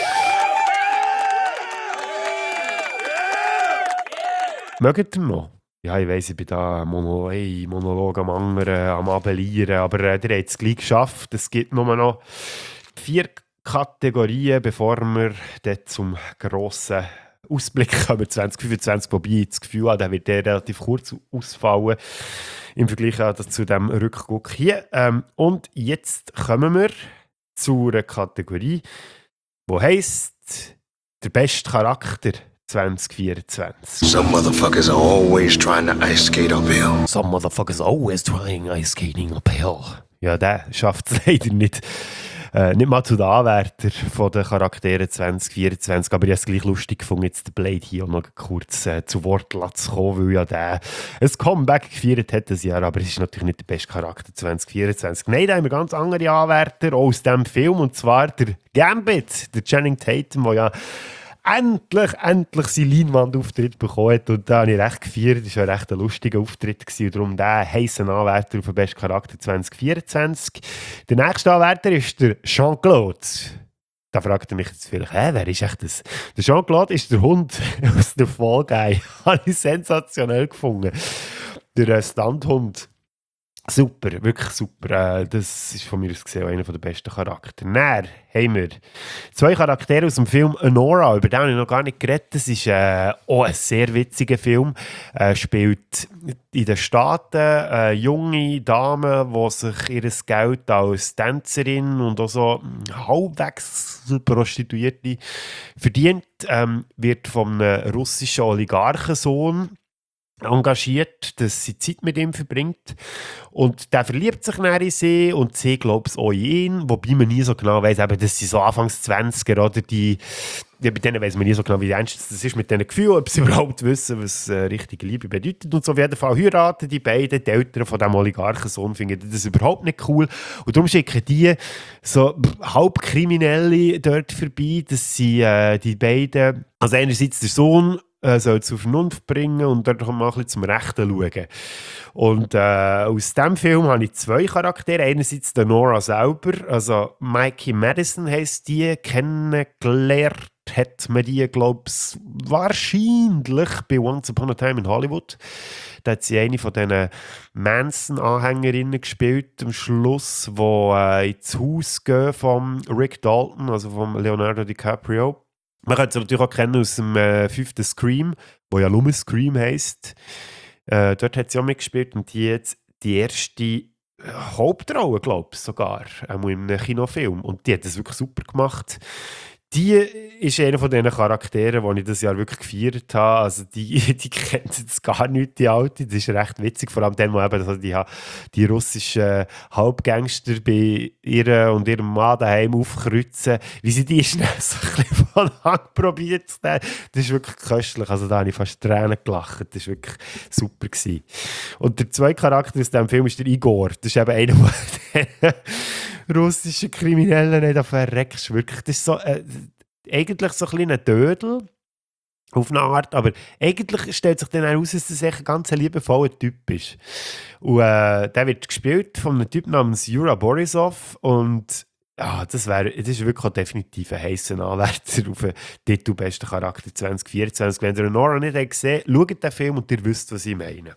Mögt ihr noch? Ja, ich weiss, ich bin da Mono- ein Monolog am anderen, am Abellieren, aber äh, ihr habt es gleich geschafft. Es gibt nur noch vier Kategorien, bevor wir dann zum grossen Ausblick kommen, zwanzig fünfundzwanzig, wobei ich das Gefühl habe, der wird der relativ kurz ausfallen im Vergleich zu dem Rückguck hier. Ähm, und jetzt kommen wir zu einer Kategorie, die heisst «Der beste Charakter zwanzig vierundzwanzig». Some motherfuckers are always trying to ice skate uphill. Some motherfuckers are always trying ice skating uphill. Ja, der schafft es leider nicht. Äh, nicht mal zu den Anwärtern von den Charakteren zwanzig vierundzwanzig, aber ich habe es gleich lustig gefunden, jetzt den Blade hier auch noch kurz äh, zu Wort zu kommen, weil ja der ein Comeback gefeiert hat das Jahr, aber es ist natürlich nicht der beste Charakter zwanzig vierundzwanzig. Nein, da haben wir ganz andere Anwärter, auch aus diesem Film, und zwar der Gambit, der Channing Tatum, der ja endlich, endlich seinen Leinwandauftritt bekommen hat. Und da habe ich recht gefeiert. Das war ein recht lustiger Auftritt gewesen. Und darum der heissen Anwärter auf den besten Charakter zwanzig vierundzwanzig. Der nächste Anwärter ist der Jean-Claude. Da fragt ihr mich jetzt vielleicht, hä, wer ist echt das? Der Jean-Claude ist der Hund aus der Fall Guy. Habe ich sensationell gefunden. Der äh, Standhund. Super, wirklich super. Das ist von mir aus gesehen einer der besten Charaktere. Dann haben wir zwei Charaktere aus dem Film Anora, über den habe ich noch gar nicht geredet. Das ist äh, auch ein sehr witziger Film. Äh, spielt in den Staaten eine junge Dame, die sich ihr Geld als Tänzerin und auch so halbwegs Prostituierte verdient, ähm, wird von einem russischen Oligarchensohn engagiert, dass sie Zeit mit ihm verbringt. Und der verliebt sich dann in sie und sie glaubt es auch in ihn, wobei man nie so genau weiss, eben, dass sie so Anfangs zwanziger oder die, ja, bei denen weiss man nie so genau, wie ernst das ist mit diesen Gefühlen, ob sie überhaupt wissen, was äh, richtige Liebe bedeutet. Und so auf jeden Fall heiraten die beiden, die Eltern von diesem Oligarchensohn finden das überhaupt nicht cool. Und darum schicken die so Halbkriminelle dort vorbei, dass sie äh, die beiden, also einerseits der Sohn, Äh, soll zur Vernunft bringen und dort mal ein bisschen zum Rechten schauen. Und äh, aus diesem Film habe ich zwei Charaktere. Einerseits der Nora selber, also Mikey Madison heisst die, kennengelernt hat man die, glaube ich, wahrscheinlich bei Once Upon a Time in Hollywood. Da hat sie eine von diesen Manson-Anhängerinnen gespielt, am Schluss, die äh, ins Haus gehen von Rick Dalton, also von Leonardo DiCaprio. Man könnte sie natürlich auch kennen aus dem äh, fünften Scream, wo ja nur Scream heisst. Äh, dort hat sie auch mitgespielt und die jetzt die erste Hauptrolle, glaube ich, sogar, auch in einem Kinofilm. Und die hat das wirklich super gemacht. Die ist einer von diesen Charakteren, die ich das Jahr wirklich gefeiert habe. Also die, die kennt jetzt gar nicht, die Alte. Das ist recht witzig, vor allem dann, wo eben also die, die russischen Halbgangster bei ihr und ihrem Mann daheim aufkreuzen, wie sie die schnell so ein bisschen von Hand probiert zu nehmen. Das ist wirklich köstlich. Also da habe ich fast Tränen gelacht. Das war wirklich super gewesen. Und der zweite Charakter aus diesem Film ist der Igor. Das ist eben einer von den russischen Kriminellen nicht auf den Rex. Wirklich, das ist so, äh, eigentlich so ein kleiner Dödel auf eine Art, aber eigentlich stellt sich dann heraus, dass das echt ein ganz liebevoller Typ ist. Und äh, der wird gespielt von einem Typ namens Yura Borisov und ja, das, wär, das ist wirklich auch definitiv ein heisser Anwärter auf den Titel «Bester Charakter zwanzig vierundzwanzig». Wenn ihr Nora nicht habt gesehen, schaut den Film und ihr wisst, was ich meine.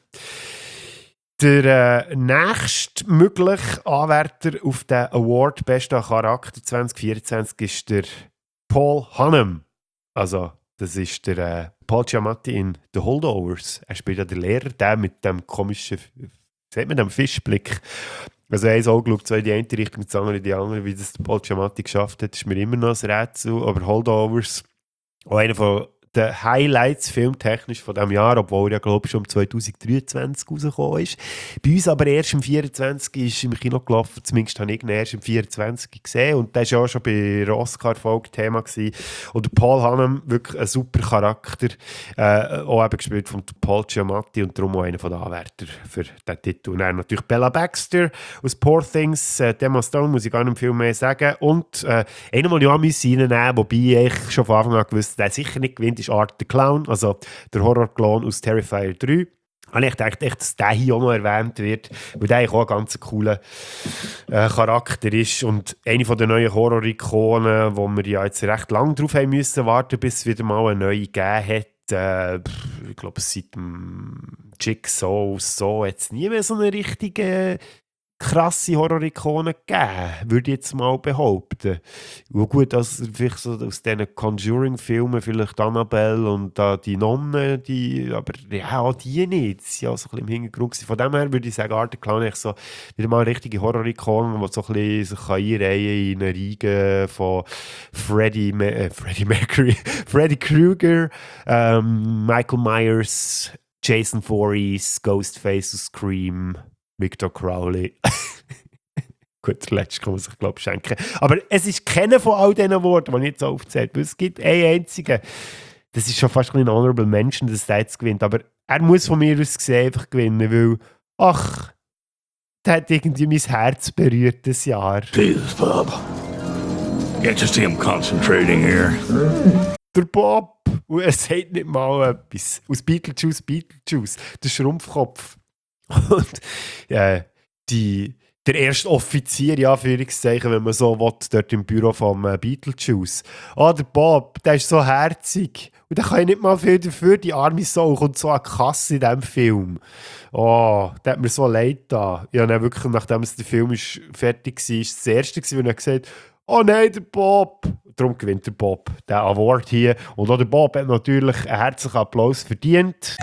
Der äh, nächste mögliche Anwärter auf den Award «Bester Charakter zwanzig vierundzwanzig» ist der Paul Hunnam. Also, das ist der äh, Paul Giamatti in «The Holdovers». Er spielt ja den Lehrer, der mit dem komischen, sieht man, dem Fischblick. Also, ein Auge schaut so in die eine Richtung, das andere in die andere. Wie das der Paul Giamatti geschafft hat, ist mir immer noch ein Rätsel. Aber «Holdovers», auch einer von der Highlights filmtechnisch von diesem Jahr, obwohl er ja, glaube ich, schon zwanzig dreiundzwanzig rausgekommen ist. Bei uns aber erst im vierundzwanzig ist im Kino gelaufen, zumindest habe ich ihn erst im vierundzwanzig gesehen und das war ja auch schon bei der Oscar-Folge Thema gewesen. Und der Paul Hunnam, wirklich ein super Charakter, äh, auch eben gespielt von Paul Giamatti und darum auch einer der Anwärter für diesen Titel. Und dann natürlich Bella Baxter aus Poor Things, äh, Emma Stone, muss ich gar nicht viel mehr sagen. Und äh, einen, den ich auch reinnehmen musste, wobei ich schon von Anfang an gewusst, der sicher nicht gewinnt, ist Art the Clown, also der Horror-Clown aus Terrifier drei. Und ich dachte echt, dass der hier auch noch erwähnt wird, weil der auch ein ganz cooler äh, Charakter ist und eine von den neuen Horror-Ikonen, wo wir ja jetzt recht lange drauf haben müssen warten, bis es wieder mal eine neue gegeben hat. Äh, ich glaube, seit dem Jigsaw so hat es nie mehr so eine richtige krasse Horror-Ikone gegeben, würde ich jetzt mal behaupten. Und gut, also vielleicht so aus diesen Conjuring-Filmen, vielleicht Annabelle und uh, die Nonne, die, aber ja, auch die nicht. Das war ja so ein bisschen im Hintergrund. Von dem her würde ich sagen, Art the Clown ist so wieder mal eine richtige Horror-Ikone, die so ein bisschen sich einreihen in eine Riege von Freddie, äh, Freddie Mercury, Freddy Krueger, ähm, Michael Myers, Jason Voorhees, Ghostface aus Scream, Victor Crowley. Gut, der letzte kann man sich, glaube ich, schenken. Aber es ist keiner von all diesen Worten, die ich jetzt aufzähle. Es gibt einen einzigen. Das ist schon fast ein Honorable Mention, dass der jetzt gewinnt. Aber er muss von mir aus gesehen einfach gewinnen, weil, ach, der hat irgendwie mein Herz berührt das Jahr. Jesus, Bob. Can't you see him concentrating here? Der Bob. Und er sagt nicht mal etwas. Aus Beetlejuice, Beetlejuice. Der Schrumpfkopf. Und äh, die, der erste Offizier, ja, Anführungszeichen, wenn man so will, dort im Büro vom äh, Beetlejuice. Ah, der Bob, der ist so herzig. Und der kann ich nicht mal viel dafür, die arme Sau kommt so an die Kasse in diesem Film. Oh, der hat mir so leid da. Ja, dann wirklich, nachdem der Film ist fertig war, ist das erste gewesen, wo er gesagt hat, oh nein, der Bob. Darum gewinnt der Bob den Award hier. Und auch der Bob hat natürlich einen herzlichen Applaus verdient.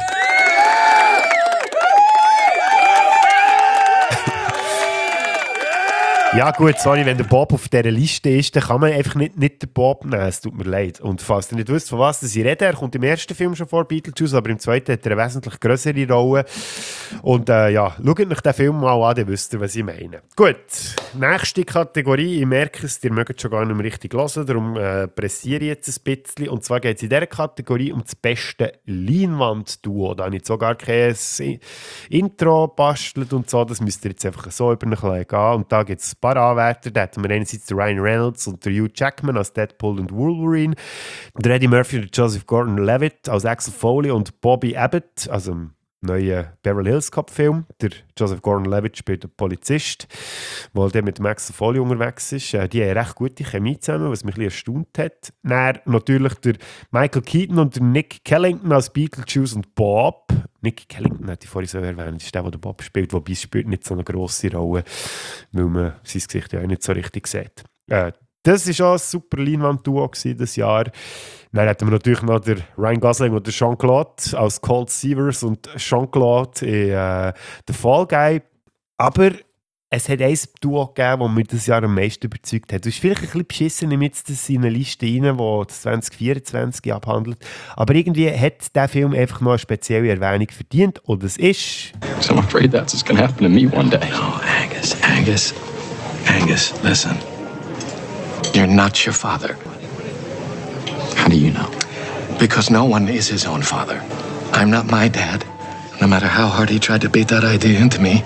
Ja gut, sorry, wenn der Bob auf dieser Liste ist, dann kann man einfach nicht, nicht den Bob nehmen, es tut mir leid. Und falls ihr nicht wisst, von was ich rede, er kommt im ersten Film schon vor, Beetlejuice, aber im zweiten hat er eine wesentlich größere Rolle. Und äh, ja, schaut euch den Film mal an, dann wisst ihr, was ich meine. Gut, nächste Kategorie, ich merke es, ihr mögt schon gar nicht mehr richtig hören, darum äh, pressiere ich jetzt ein bisschen. Und zwar geht es in dieser Kategorie um das beste Leinwand-Duo. Da habe ich jetzt sogar kein Intro bastelt und so, das müsst ihr jetzt einfach so über einen gehen. Und da gibt es ein paar Anwärter. Da hatten wir einerseits den Ryan Reynolds und den Hugh Jackman als Deadpool und Wolverine, der Eddie Murphy und Joseph Gordon-Levitt als Axel Foley und Bobby Abbott, also neuen Beverly Hills Cop-Film. Der Joseph Gordon-Levitt spielt einen Polizist, der dann mit Max Foley unterwegs ist. Äh, die haben recht gute Chemie zusammen, was mich ein bisschen erstaunt hat. Dann natürlich der Michael Keaton und der Nick Kellington als Beetlejuice und Bob. Nick Kellington hatte ich vorhin so erwähnt, das ist der, der Bob spielt, wobei es spielt nicht so eine grosse Rolle, weil man sein Gesicht ja auch nicht so richtig sieht. Äh, das war auch ein super Leinwand-Duo dieses Jahr. Dann hatten wir natürlich noch den Ryan Gosling und den Jean-Claude als Colt Seavers und Jean-Claude in äh, «The Fall Guy». Aber es hat ein Duo gegeben, das mich dieses Jahr am meisten überzeugt hat. Du hast vielleicht ein bisschen beschissen, nimm jetzt das in eine Liste rein, die das zwanzig vierundzwanzig abhandelt. Aber irgendwie hat dieser Film einfach noch eine spezielle Erwähnung verdient. Und es ist... So I'm afraid that's what's gonna happen to me one day. No, Angus, Angus, Angus, listen. You're not your father. How do you know? Because no one is his own father. I'm not my dad, no matter how hard he tried to beat that idea into me.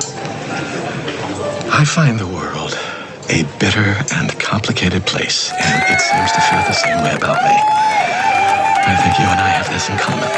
I find the world a bitter and complicated place, and it seems to feel the same way about me. I think you and I have this in common.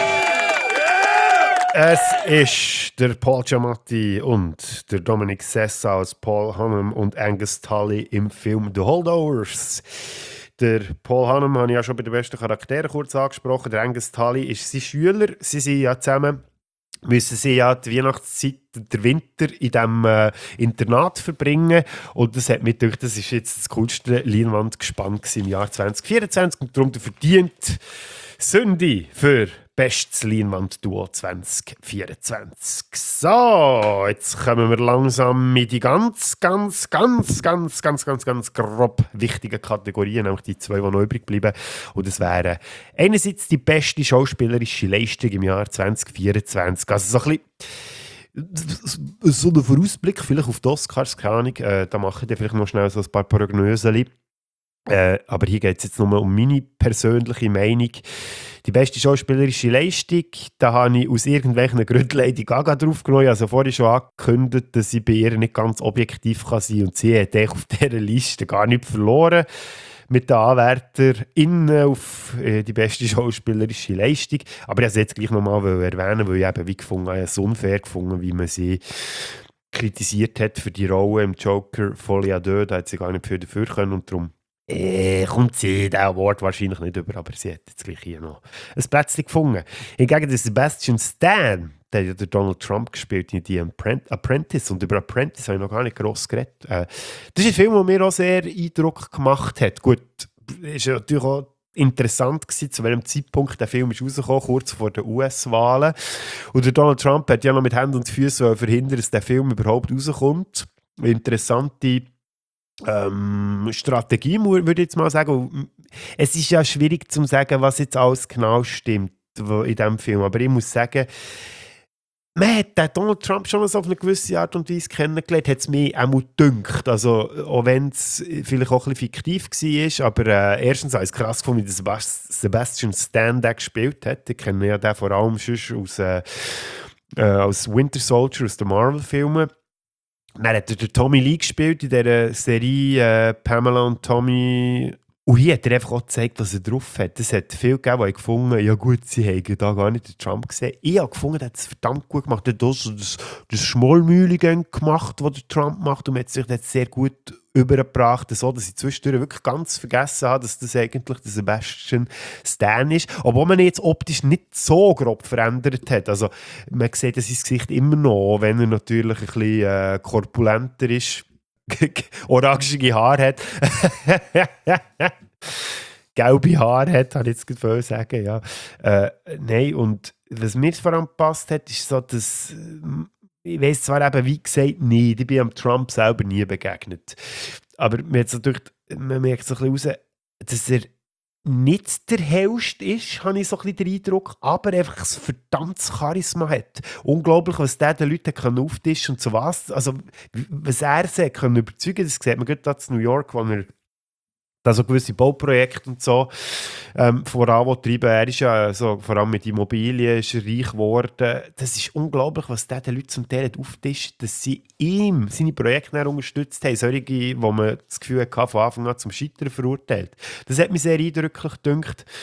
Es ist der Paul Giamatti und der Dominic Sessa als Paul Hunnam und Angus Tully im Film «The Holdovers». Der Paul Hunnam habe ich ja schon bei den besten Charakteren kurz angesprochen. Der Angus Tully ist sein Schüler. Sie sind ja zusammen, müssen sie ja die Weihnachtszeit, der Winter in diesem äh, Internat verbringen. Und das hat mich gedacht, das ist jetzt das coolste Leinwandgespann im Jahr zwanzig vierundzwanzig und darum der verdient Sünde für bestes Leinwand-Duo zwanzig vierundzwanzig. So, jetzt kommen wir langsam mit die ganz, ganz, ganz, ganz, ganz, ganz, ganz grob wichtigen Kategorien, nämlich die zwei, die noch übrig bleiben. Und das wären einerseits die beste schauspielerische Leistung im Jahr zwanzig vierundzwanzig. Also so ein bisschen so ein Vorausblick vielleicht auf die Oscars, keine Ahnung. Äh, da mache ich vielleicht noch schnell so ein paar Prognosen. Äh, aber hier geht es jetzt nur um meine persönliche Meinung. Die beste schauspielerische Leistung, da habe ich aus irgendwelchen Gründen Lady Gaga draufgenommen. Also vorhin schon angekündigt, dass ich bei ihr nicht ganz objektiv kann sein kann. Und sie hat auf dieser Liste gar nicht verloren mit den AnwärterInnen auf äh, die beste schauspielerische Leistung. Aber ich wollte es jetzt gleich nochmal erwähnen, weil ich eben wie gefunden habe, es unfair gefunden, wie man sie kritisiert hat für die Rolle im Joker Folie à deux. Da hat sie gar nicht viel dafür können und darum Äh, kommt sie den Award wahrscheinlich nicht über, aber sie hat jetzt gleich hier noch ein Plätzchen gefunden. Hingegen der Sebastian Stan, der hat ja Donald Trump gespielt in «The Apprentice», und über «Apprentice» habe ich noch gar nicht gross geredet. Äh, das ist ein Film, der mir auch sehr Eindruck gemacht hat. Gut, es war natürlich auch interessant gewesen, zu welchem Zeitpunkt der Film ist rausgekommen, kurz vor den U S-Wahlen. Und der Donald Trump hat ja noch mit Händen und Füßen verhindert, dass der Film überhaupt rauskommt. Interessante Ähm, Strategie, würde ich jetzt mal sagen. Es ist ja schwierig zu sagen, was jetzt alles genau stimmt in diesem Film. Aber ich muss sagen, man hat den Donald Trump schon auf eine gewisse Art und Weise kennengelernt, hat es mir auch mal gedünkt. Also, auch wenn es vielleicht auch ein bisschen fiktiv war, aber äh, erstens habe ich es krass gefunden, wie Sebastian Stan den gespielt hat. Ich kenne ja den vor allem schon aus, äh, äh, aus Winter Soldier, aus den Marvel-Filmen. Dann hat er den Tommy Lee gespielt in dieser Serie äh, Pamela und Tommy. Und hier hat er einfach auch gezeigt, was er drauf hat. Es hat viel gegeben, die gefunden haben, ja gut, sie haben da gar nicht den Trump gesehen. Ich habe gefunden, er hat es verdammt gut gemacht. Er hat das, das, das Schmollmühligen gemacht, was der Trump macht, und man hat sich das sehr gut übergebracht, so dass ich zwischendurch wirklich ganz vergessen habe, dass das eigentlich der Sebastian Stan ist. Obwohl man ihn jetzt optisch nicht so grob verändert hat. Also man sieht sein Gesicht immer noch, wenn er natürlich ein bisschen äh, korpulenter ist, orangige Haare hat. Gelbe Haare hat, habe ich jetzt gerade sagen, ja. Äh, nein, und was mir vor allem gepasst hat, ist so, dass ich weiss zwar eben, wie gesagt, nicht, ich bin am Trump selber nie begegnet. Aber man, natürlich, man merkt so ein bisschen raus, dass er nicht der hellste ist, habe ich so ein bisschen den Eindruck, aber einfach ein verdammtes Charisma hat. Unglaublich, was der den Leuten auftischen und so was. Also, was er sagt, kann überzeugen, das sieht man gerade da in New York, wo er da so gewisse Bauprojekte und so ähm, voran treiben. Er ist ja so, vor allem mit Immobilien ist er reich geworden. Das ist unglaublich, was der den Leuten zum Teil auftischt, dass sie ihm seine Projekte unterstützt haben. Solche, wo man das Gefühl hatte, von Anfang an zum Scheitern verurteilt. Das hat mich sehr eindrücklich gedacht.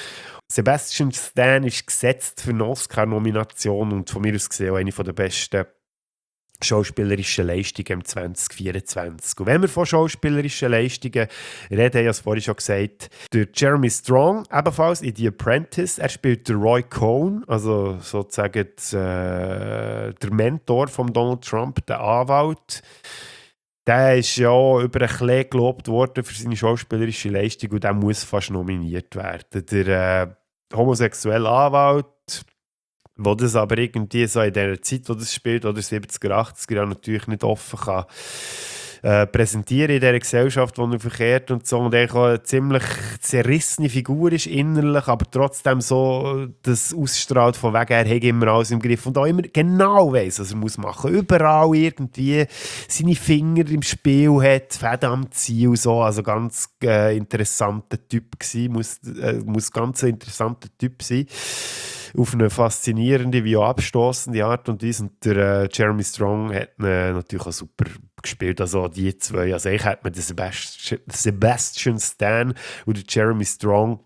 Sebastian Stan ist gesetzt für eine Oscar-Nomination und von mir aus gesehen auch eine der besten schauspielerischen Leistungen im zwanzig vierundzwanzig. Und wenn wir von schauspielerischen Leistungen reden, ich habe es vorhin schon gesagt, der Jeremy Strong, ebenfalls in The Apprentice, er spielt den Roy Cohn, also sozusagen die, äh, der Mentor von Donald Trump, der Anwalt. Der ist ja über ein Klee gelobt worden für seine schauspielerische Leistung und der muss fast nominiert werden. Der äh, homosexuelle Anwalt, wo das aber irgendwie so in der Zeit, wo das spielt, oder siebziger, achtziger Jahre natürlich nicht offen kann äh, präsentieren in dieser Gesellschaft, die er verkehrt und so. Und er auch eine ziemlich zerrissene Figur ist innerlich, aber trotzdem so das ausstrahlt von wegen, er hat immer alles im Griff und auch immer genau weiss, was er muss machen. Überall irgendwie seine Finger im Spiel hat, Fäden am Ziel, so. Also ganz äh, interessanter Typ gewesen, muss, äh, muss ganz ein interessanter Typ sein. Auf eine faszinierende wie auch abstoßende Art und Weise. Und der äh, Jeremy Strong hat ihn äh, natürlich auch super gespielt. Also die zwei. Also ich hätte mir den Sebastian, Sebastian Stan und den Jeremy Strong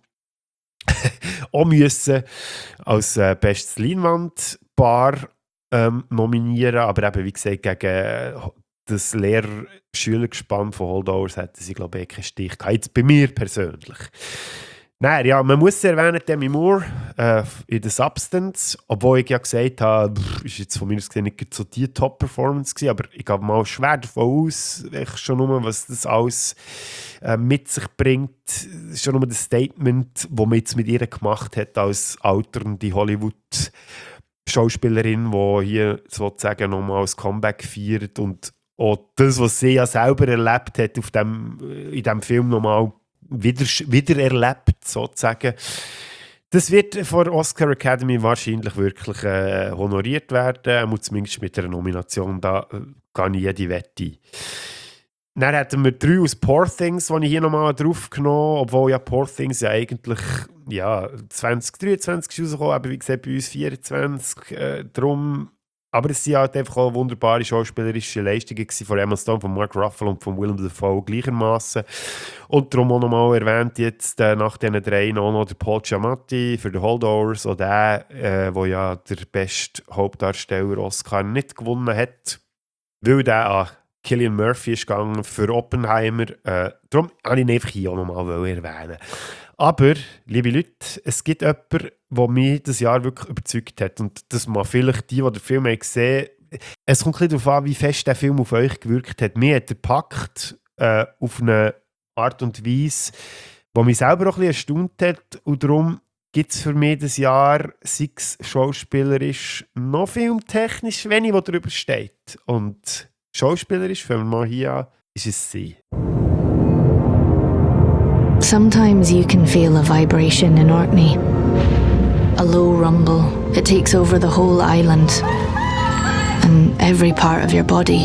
auch müssen als äh, bestes Leinwandpaar ähm, nominieren. Aber eben, wie gesagt, gegen äh, das Lehrer-Schüler-Gespann von Holdovers hätten sie, glaube ich, keinen Stich gehabt. Jetzt bei mir persönlich. Nein, ja, man muss erwähnen, Demi Moore äh, in der Substance, obwohl ich ja gesagt habe, pff, ist jetzt von mir aus gesehen nicht so die Top-Performance gewesen, aber ich gehe mal schwer davon aus, schon nur, was das alles äh, mit sich bringt, schon nur das Statement, das man jetzt mit ihr gemacht hat als alternde Hollywood-Schauspielerin, die hier sozusagen nochmal als Comeback feiert und auch das, was sie ja selber erlebt hat, auf dem, in diesem Film nochmal Wieder, wieder erlebt, sozusagen. Das wird von der Oscar Academy wahrscheinlich wirklich äh, honoriert werden, muss zumindest mit einer Nomination, da äh, kann ich jede Wette. Dann hatten wir drei aus Poor Things, die ich hier nochmal draufgenommen habe, obwohl ja Poor Things ja eigentlich ja, zwanzig dreiundzwanzig ist rausgekommen, aber wie gesagt bei uns vierundzwanzig, äh, darum. Aber es waren halt einfach auch wunderbare schauspielerische Leistungen von Emma Stone, von Mark Ruffalo und von Willem Dafoe gleichermaßen. Und darum auch nochmal erwähnt jetzt äh, nach diesen drei auch noch der Paul Giamatti für die Holdovers, auch der, äh, der ja der beste Hauptdarsteller Oscar nicht gewonnen hat, weil der an Cillian Murphy ist gegangen für Oppenheimer. Äh, darum wollte ich ihn einfach hier auch nochmal erwähnen. Aber, liebe Leute, es gibt jemanden, der mich das Jahr wirklich überzeugt hat. Und das mal vielleicht die, die den Film gesehen haben. Es kommt ein bisschen darauf an, wie fest der Film auf euch gewirkt hat. Mir hat er gepackt äh, auf eine Art und Weise, die mich selber auch ein bisschen erstaunt hat. Und darum gibt es für mich das Jahr, sei es schauspielerisch, noch filmtechnisch wenig, was darüber steht. Und schauspielerisch, fangen wir mal hier an, ist es sie. Sometimes you can feel a vibration in Orkney. A low rumble. It takes over the whole island and every part of your body.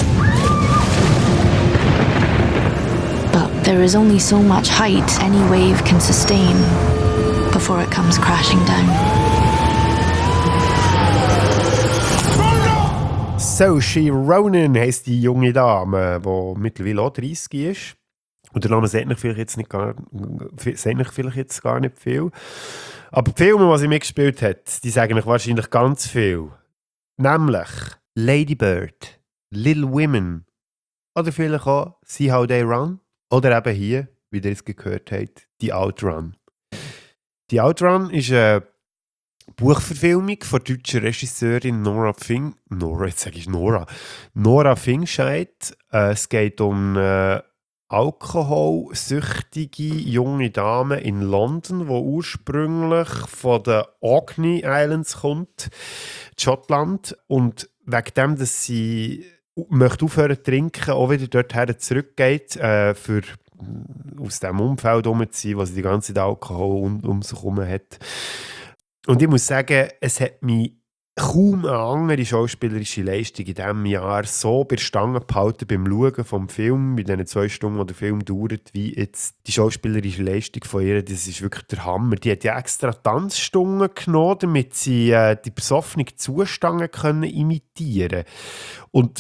But there is only so much height any wave can sustain before it comes crashing down. Saoirse Ronan heisst die junge Dame, die mittlerweile auch dreißig ist. Und der Name sagt euch vielleicht jetzt nicht gar, sagt euch vielleicht jetzt gar nicht viel. Aber die Filme, die sie mitgespielt hat, die sagen euch wahrscheinlich ganz viel. Nämlich Lady Bird, Little Women oder vielleicht auch See How They Run oder eben hier, wie ihr es gehört habt, die Outrun. Die Outrun ist eine Buchverfilmung von der deutschen Regisseurin Nora Fing... Nora, jetzt sage ich Nora. Nora Fingscheid. Äh, es geht um äh, alkoholsüchtige junge Dame in London, die ursprünglich von den Orkney Islands kommt, Schottland, und wegen dem, dass sie möchte aufhören zu trinken, auch wieder dorthin zurückgeht, äh, für aus dem Umfeld herumzuziehen, wo sie die ganze Zeit Alkohol um, um sich herum hat. Und ich muss sagen, es hat mich kaum eine andere schauspielerische Leistung in diesem Jahr so bei der Stange behalten beim Schauen vom Film, bei diesen zwei Stunden, die der Film dauert, wie jetzt die schauspielerische Leistung von ihr. Das ist wirklich der Hammer. Die hat ja extra Tanzstunden genommen, damit sie äh, die besoffenen Zustände können imitieren. Und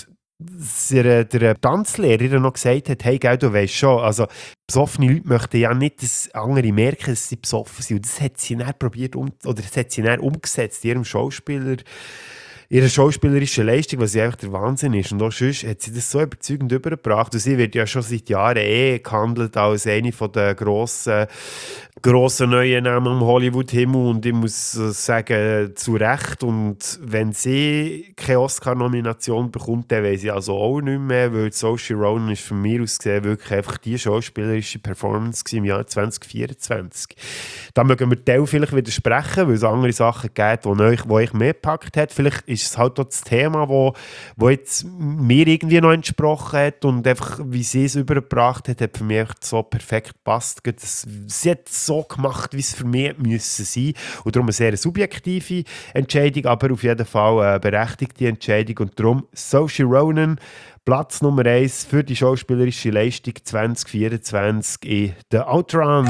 der, der Tanzlehrer noch gesagt hat, hey, gell, du weißt schon, also besoffene Leute möchten ja nicht, dass andere merken, dass sie besoffen sind. Und das hat sie dann probiert, um, oder das hat sie dann umgesetzt in ihrem Schauspieler, ihre schauspielerische Leistung, was ja einfach der Wahnsinn ist. Und auch sonst hat sie das so überzeugend übergebracht. Und sie wird ja schon seit Jahren eh gehandelt als eine der grossen, grossen neuen Namen im Hollywood-Himmel. Und ich muss sagen, zu Recht. Und wenn sie keine Oscar-Nomination bekommt, dann weiß ich also auch nicht mehr, weil Saoirse Ronan ist von mir aus gesehen wirklich einfach die schauspielerische Performance im Jahr zwanzig vierundzwanzig. Da mögen wir Teil vielleicht widersprechen, weil es andere Sachen gibt, die euch, die euch mehr gepackt hat. Vielleicht ist es halt auch das Thema, wo, wo jetzt mir irgendwie noch entsprochen hat und einfach, wie sie es übergebracht hat, hat für mich echt so perfekt gepasst. Das, sie hat es so gemacht, wie es für mich müssen sein. Und darum eine sehr subjektive Entscheidung, aber auf jeden Fall eine berechtigte Entscheidung. Und darum Saoirse Ronan, Platz Nummer eins für die schauspielerische Leistung zwanzig vierundzwanzig in The Outrun.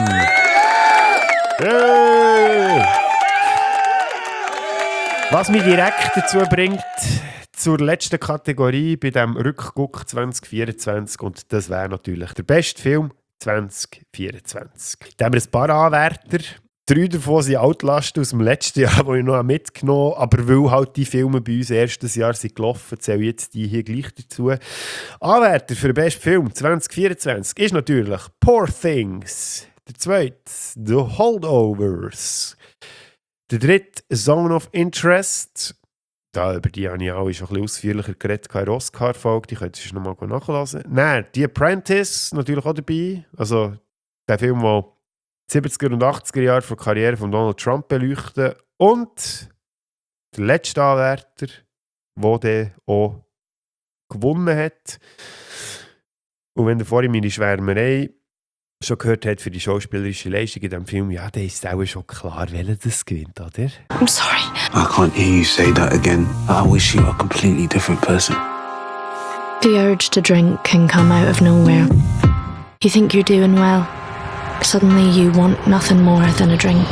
Hey! Was mich direkt dazu bringt, zur letzten Kategorie bei diesem Rückguck zwanzig vierundzwanzig, und das wäre natürlich der beste Film zwanzig vierundzwanzig. Da haben wir ein paar Anwärter. Drei davon sind Altlasten aus dem letzten Jahr, die ich noch mitgenommen habe, aber weil halt die Filme bei uns erstes Jahr sind gelaufen, zähle jetzt die hier gleich dazu. Anwärter für den besten Film zwanzig vierundzwanzig ist natürlich Poor Things. Der zweite, The Holdovers. Der dritte, Zone of Interest. Da, über die habe ich auch schon ein bisschen ausführlicher geredet in der Oscar-Folge. Die könnt ihr noch mal nachlesen. Nein, The Apprentice natürlich auch dabei. Also der Film, der die siebziger und achtziger Jahre von der Karriere von Donald Trump beleuchtet. Und der letzte Anwärter, der dann auch gewonnen hat. Und wenn ihr vorhin meine Schwärmerei schon gehört hat für die schauspielerische Leistung in diesem Film, ja, dann ist es auch schon klar, wer das gewinnt, oder? I'm sorry. I can't hear you say that again. I wish you were a completely different person. The urge to drink can come out of nowhere. You think you're doing well. Suddenly you want nothing more than a drink.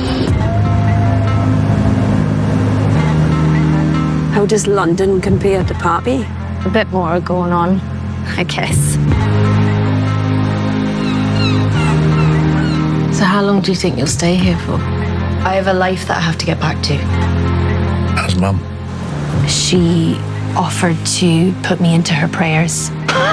How does London compare to Parby? A bit more going on, I guess. So how long do you think you'll stay here for? I have a life that I have to get back to. How's Mum? She offered to put me into her prayers.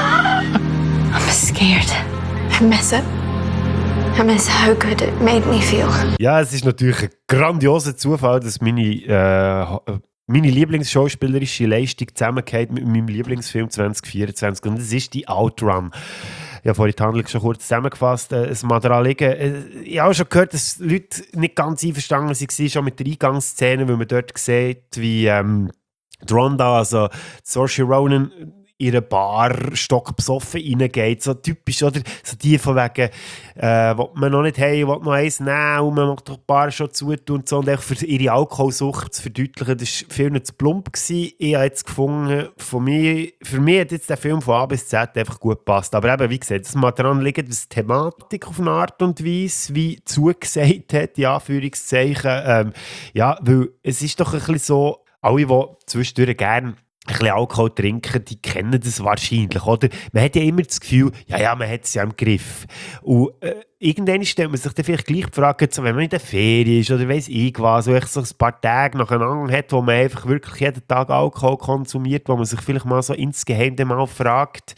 I'm scared. I miss it. I miss how good it made me feel. Ja, es ist natürlich ein grandioser Zufall, dass meine, äh, meine Lieblingsschauspielerische Leistung zusammengeht mit meinem Lieblingsfilm zwanzig vierundzwanzig. Und das ist die Outrun. Ich habe vorhin die Handlung schon kurz zusammengefasst. Es mag daran liegen. Ich habe auch schon gehört, dass Leute nicht ganz einverstanden waren, schon mit der Eingangsszene, weil man dort sieht, wie ähm, Ronda, also Saoirse Ronan, ihre Bar stockbesoffen reingeht. So typisch, oder? So die von wegen, äh, will man noch nicht haben, will noch eins nehmen und man macht doch die Bar schon zutun und so. Und auch für ihre Alkoholsucht zu verdeutlichen, das war viel nicht zu plump gewesen. Ich habe jetzt gefunden, von mir, für mich hat jetzt der Film von A bis Z einfach gut gepasst. Aber eben, wie gesagt, das mag daran liegen, dass die Thematik auf eine Art und Weise wie zugesagt hat, in Anführungszeichen. Ähm, ja, weil es ist doch ein bisschen so, alle, die zwischendurch gerne ein bisschen Alkohol trinken, die kennen das wahrscheinlich, oder? Man hat ja immer das Gefühl, ja, ja, man hat es ja im Griff. Und äh, irgendwann stellt man sich dann vielleicht gleich die Frage, so, wenn man in der Ferien ist oder weiss ich was, wo ich so ein paar Tage nacheinander hat, wo man einfach wirklich jeden Tag Alkohol konsumiert, wo man sich vielleicht mal so insgeheim mal fragt,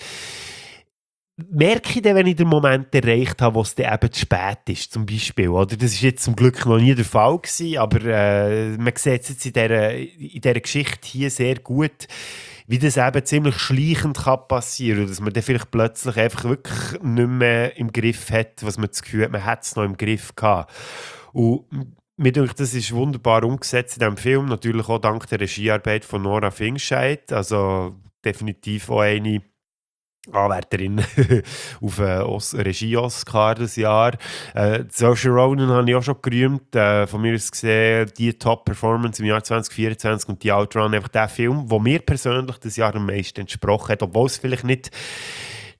merke ich dann, wenn ich den Moment erreicht habe, wo es dann eben zu spät ist, zum Beispiel, oder? Das war jetzt zum Glück noch nie der Fall gewesen, aber äh, man sieht es jetzt in dieser, in dieser Geschichte hier sehr gut, wie das eben ziemlich schleichend kann passieren, dass man dann vielleicht plötzlich einfach wirklich nicht mehr im Griff hat, was man das Gefühl hat, man hat es noch im Griff gehabt. Und mir denke, das ist wunderbar umgesetzt in diesem Film, natürlich auch dank der Regiearbeit von Nora Fingscheid, also definitiv auch eine Anwärterin auf einen Os- Regie-Oscar dieses Jahr. Äh, Saoirse Ronan habe ich auch schon gerühmt. Äh, von mir aus gesehen, die Top-Performance im Jahr zwanzig vierundzwanzig und die Outrun, einfach der Film, der mir persönlich das Jahr am meisten entsprochen hat, obwohl es vielleicht nicht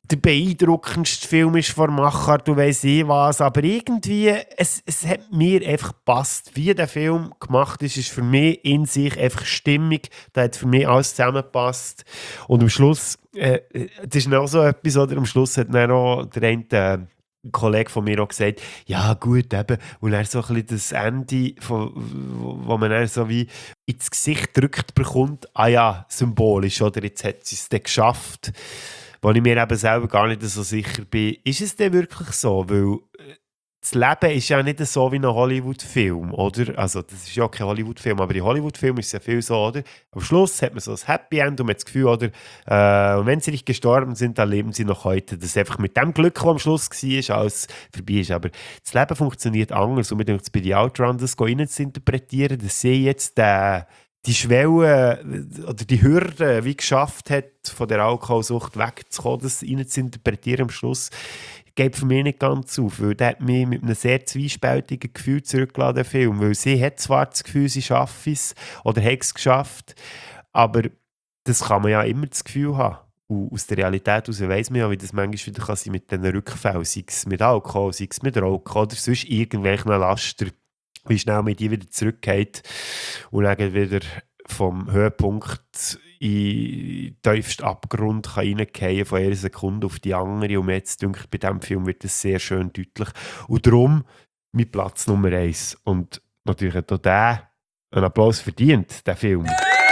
der beeindruckendste Film ist von Machart, du weiss eh was, aber irgendwie, es, es hat mir einfach gepasst. Wie der Film gemacht ist, ist für mich in sich einfach stimmig, da hat für mich alles zusammengepasst. Und am Schluss, äh, das ist auch so etwas, oder? Am Schluss hat dann auch der eine, äh, ein Kollege von mir auch gesagt, ja gut, eben, und er so ein bisschen das Ende, von, wo man dann so wie ins Gesicht gedrückt bekommt, ah ja, symbolisch, oder jetzt hat sie es dann geschafft, wo ich mir eben selber gar nicht so sicher bin, ist es denn wirklich so, weil das Leben ist ja nicht so wie ein Hollywood-Film, oder? Also das ist ja kein Hollywood-Film, aber in Hollywood-Filmen ist es ja viel so, oder? Am Schluss hat man so ein Happy End und man hat das Gefühl, oder? Äh, und wenn sie nicht gestorben sind, dann leben sie noch heute. Das ist einfach mit dem Glück, das am Schluss war, alles vorbei ist. Aber das Leben funktioniert anders und wir denken, bei den Outrun das rein zu interpretieren, dass sie jetzt äh, die Schwelle oder die Hürde wie geschafft hat, von der Alkoholsucht wegzukommen, das rein zu interpretieren am Schluss, geht für mich nicht ganz auf, weil der hat mich mit einem sehr zwiespältigen Gefühl zurückgelassen, der Film. Weil sie hat zwar das Gefühl, sie schaffe es oder hat es geschafft, aber das kann man ja immer das Gefühl haben. Und aus der Realität heraus weiss man ja, wie das manchmal wieder kann sein mit diesen Rückfällen, sei es mit Alkohol, sei es mit Rauchen oder sonst irgendwelchen Laster, wie schnell man die wieder zurückgeht und dann wieder vom Höhepunkt in den tiefsten Abgrund kann reingehen von einer Sekunde auf die andere. Und mir jetzt denkt, bei diesem Film wird das sehr schön deutlich. Und darum mein Platz Nummer eins. Und natürlich hat auch der einen Applaus verdient, der Film.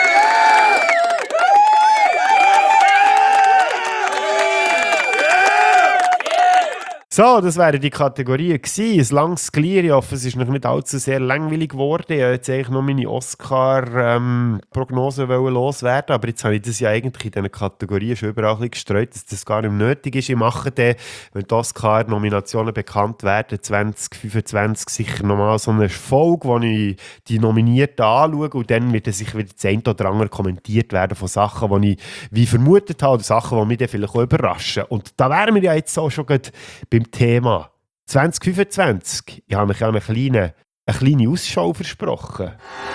So, das wären die Kategorien gewesen. Ein langes Glied. Ich hoffe, es ist noch nicht allzu sehr langweilig geworden. Ich wollte jetzt eigentlich noch meine Oscar-Prognose ähm, loswerden, aber jetzt habe ich das ja eigentlich in diesen Kategorien schon überall ein bisschen gestreut, dass das gar nicht nötig ist. Ich mache dann, wenn die Oscar-Nominationen bekannt werden, zwanzig fünfundzwanzig sicher nochmal so eine Folge, wo ich die Nominierten anschaue und dann wird sich wieder das eine oder andere kommentiert werden von Sachen, die ich wie vermutet habe oder Sachen, die mich dann vielleicht auch überraschen. Und da wären wir ja jetzt auch schon beim Thema zwanzig fünfundzwanzig. Ich habe euch eine kleine, eine kleine Ausschau versprochen.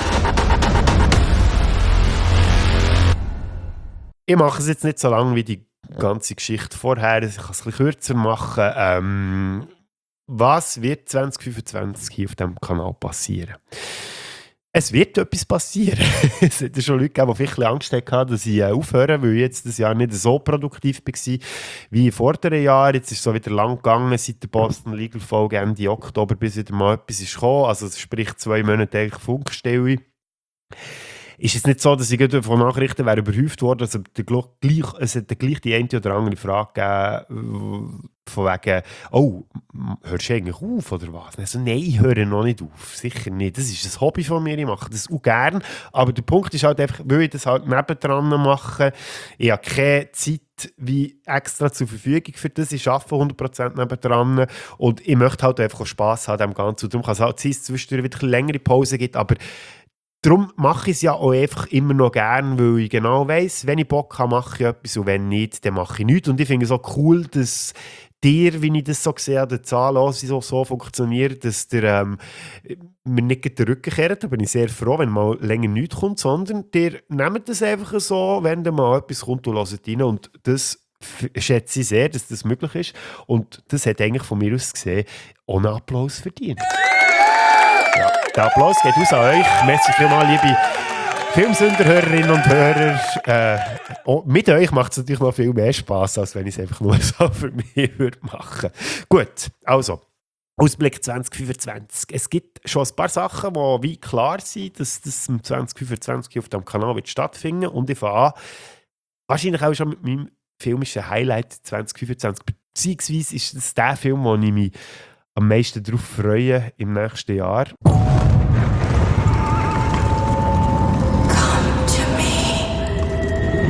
Ich mache es jetzt nicht so lang wie die ganze Geschichte vorher. Ich kann es ein bisschen kürzer machen. Ähm, was wird zwanzig fünfundzwanzig hier auf diesem Kanal passieren? Es wird etwas passieren. Es hat schon Leute gegeben, die vielleicht Angst hatten, dass ich aufhöre, weil ich jetzt das Jahr nicht so produktiv war wie im vorderen Jahr. Jetzt ist es so wieder lang gegangen, seit der Boston Legal Folge Ende Oktober, bis wieder mal etwas ist gekommen. Also sprich zwei Monate eigentlich Funkstelle. Ist es nicht so, dass ich von Nachrichten wäre überhäuft worden, also gleich, es hat gleich die eine oder andere Frage gegeben, von wegen, oh, hörst du eigentlich auf oder was? Also, nein, ich höre noch nicht auf, sicher nicht. Das ist ein Hobby von mir, ich mache das auch gerne, aber der Punkt ist halt einfach, weil ich das halt nebendran mache, ich habe keine Zeit wie extra zur Verfügung für das, ich arbeite hundert Prozent nebendran und ich möchte halt einfach Spass haben an dem Ganzen. Und darum kann es halt sein, dass es zwischendurch wieder eine längere Pause gibt, aber darum mache ich es ja auch einfach immer noch gerne, weil ich genau weiss, wenn ich Bock habe, mache ich etwas und wenn nicht, dann mache ich nichts. Und ich finde es auch cool, dass dir, wie ich das so sehe, die Zahlen so, so funktioniert, dass der ähm, mir nicht den Rücken kehrt. Da bin ich sehr froh, wenn mal länger nichts kommt, sondern dir nehmt das einfach so, wenn da mal etwas kommt und hört rein. Und das schätze ich sehr, dass das möglich ist. Und das hat eigentlich von mir aus gesehen auch einen Applaus verdient. Ja, der Applaus geht aus an euch. Merci vielmals, liebe Filmsünderhörerinnen und Hörer. Äh, und mit euch macht es natürlich noch viel mehr Spass, als wenn ich es einfach nur so für mich würde machen. Gut, also Ausblick zwanzig fünfundzwanzig. Es gibt schon ein paar Sachen, die wie klar sind, dass das zwanzig fünfundzwanzig auf dem Kanal wird stattfinden. Und ich fange an, wahrscheinlich auch schon mit meinem filmischen Highlight zwanzig fünfundzwanzig. Beziehungsweise ist das der Film, wo ich mich am meisten darauf freue im nächsten Jahr. Come to me.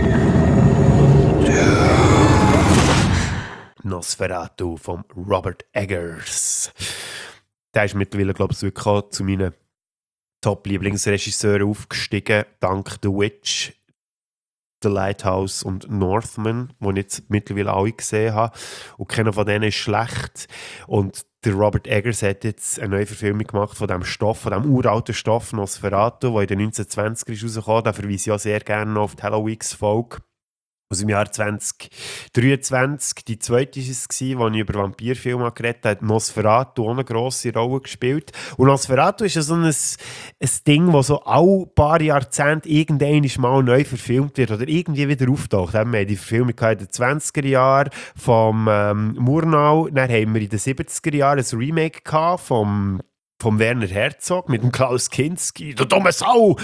Nosferatu von Robert Eggers. Der ist mittlerweile, glaube ich, wirklich auch zu meinen Top-Lieblingsregisseuren aufgestiegen, dank The Witch, The Lighthouse und Northman, die ich jetzt mittlerweile alle gesehen habe. Und keiner von denen ist schlecht. Und der Robert Eggers hat jetzt eine neue Verfilmung gemacht von diesem Stoff, von diesem uralten Stoff Nosferatu, der in den neunzehnhundertzwanzigern ist rausgekommen. Da verweise ich auch sehr gerne noch auf die Halloween-Folge. aus dem Jahr zwanzig dreiundzwanzig. Die zweite war es, wo ich über Vampirfilme geredet habe, hat Nosferatu auch eine grosse Rolle gespielt. Und Nosferatu ist ja so ein, ein Ding, das so alle paar Jahrzehnte irgendwann mal neu verfilmt wird oder irgendwie wieder auftaucht. Wir haben die Verfilmung in den zwanziger Jahren vom ähm, Murnau, dann haben wir in den siebziger Jahren ein Remake gehabt vom vom Werner Herzog mit dem Klaus Kinski, du dumme Sau!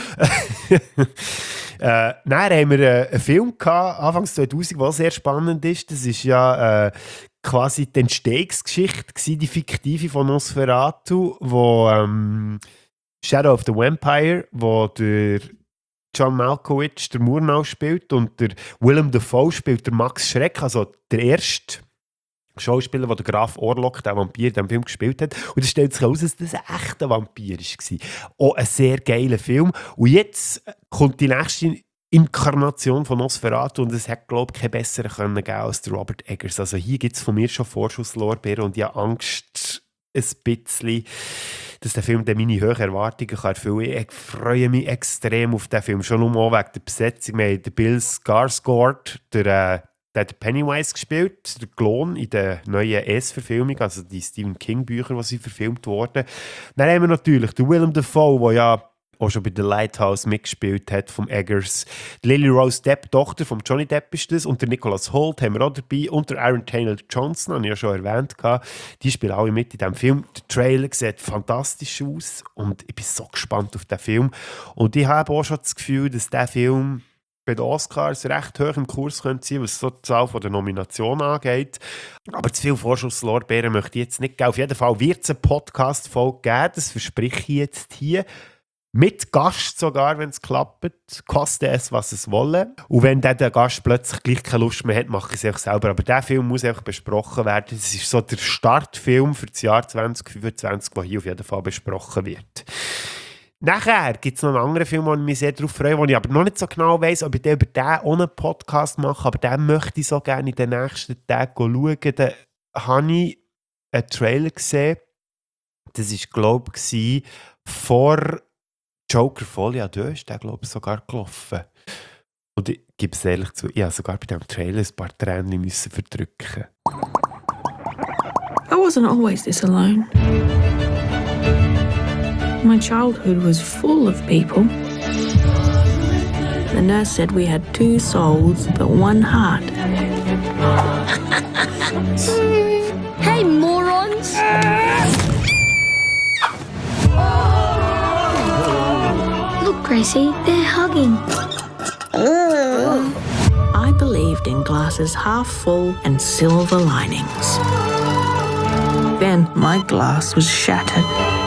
äh, dann haben wir äh, einen Film gehabt, Anfang zweitausend, der sehr spannend ist. Das ist ja äh, quasi die Entstehungsgeschichte gewesen, die fiktive von Nosferatu, wo ähm, Shadow of the Vampire, wo der John Malkovich der Murnau spielt und der Willem Dafoe spielt der Max Schreck, also der erste Schauspieler, der Graf Orlok, der Vampir, in diesem Film gespielt hat. Und es stellt sich heraus, dass das ein echter Vampir war. Auch ein sehr geiler Film. Und jetzt kommt die nächste Inkarnation von Nosferatu und es hätte, glaube ich, keinen besseren können geben als der Robert Eggers. Also hier gibt es von mir schon Vorschusslorbeeren und ich habe Angst ein bisschen, dass der Film meine hohen Erwartungen kann erfüllen kann. Ich freue mich extrem auf den Film. Schon nur wegen der Besetzung. Wir haben den Bill Skarsgård, der äh, Der hat Pennywise gespielt, der Klon in der neuen S-Verfilmung, also die Stephen King-Bücher, die sind verfilmt wurden. Dann haben wir natürlich den Willem Dafoe, der ja auch schon bei The Lighthouse mitgespielt hat, vom Eggers. Die Lily Rose Depp, Tochter von Johnny Depp ist das. Und der Nicholas Hoult haben wir auch dabei. Und der Aaron Taylor Johnson, habe ich ja schon erwähnt. Die spielen alle mit in diesem Film. Der Trailer sieht fantastisch aus und ich bin so gespannt auf den Film. Und ich habe auch schon das Gefühl, dass dieser Film bei den Oscars recht hoch im Kurs könnte sein, was so die Zahl der Nominationen angeht. Aber zu viel Vorschusslorbeeren möchte ich jetzt nicht geben. Auf jeden Fall wird es eine Podcast-Folge geben, das verspreche ich jetzt hier. Mit Gast sogar, wenn es klappt, koste es, was es wolle. Und wenn dann der Gast plötzlich gleich keine Lust mehr hat, mache ich es auch selber. Aber dieser Film muss einfach besprochen werden. Das ist so der Startfilm für das Jahr zwanzig fünfundzwanzig, der hier auf jeden Fall besprochen wird. Nachher gibt es noch einen anderen Film, wo ich mich sehr darauf freue, wo ich aber noch nicht so genau weiss, ob ich den über den auch einen Podcast mache, aber den möchte ich so gerne in den nächsten Tagen schauen. Da habe ich einen Trailer gesehen, das war, glaube ich, vor Joker Folie à Deux, ist der, glaube ich, sogar gelaufen. Und ich gebe es ehrlich zu, ich habe sogar bei diesem Trailer ein paar Tränen müssen verdrücken. I wasn't always this alone. My childhood was full of people. The nurse said we had two souls, but one heart. Hey, morons! Look, Gracie, they're hugging. I believed in glasses half full and silver linings. Then my glass was shattered.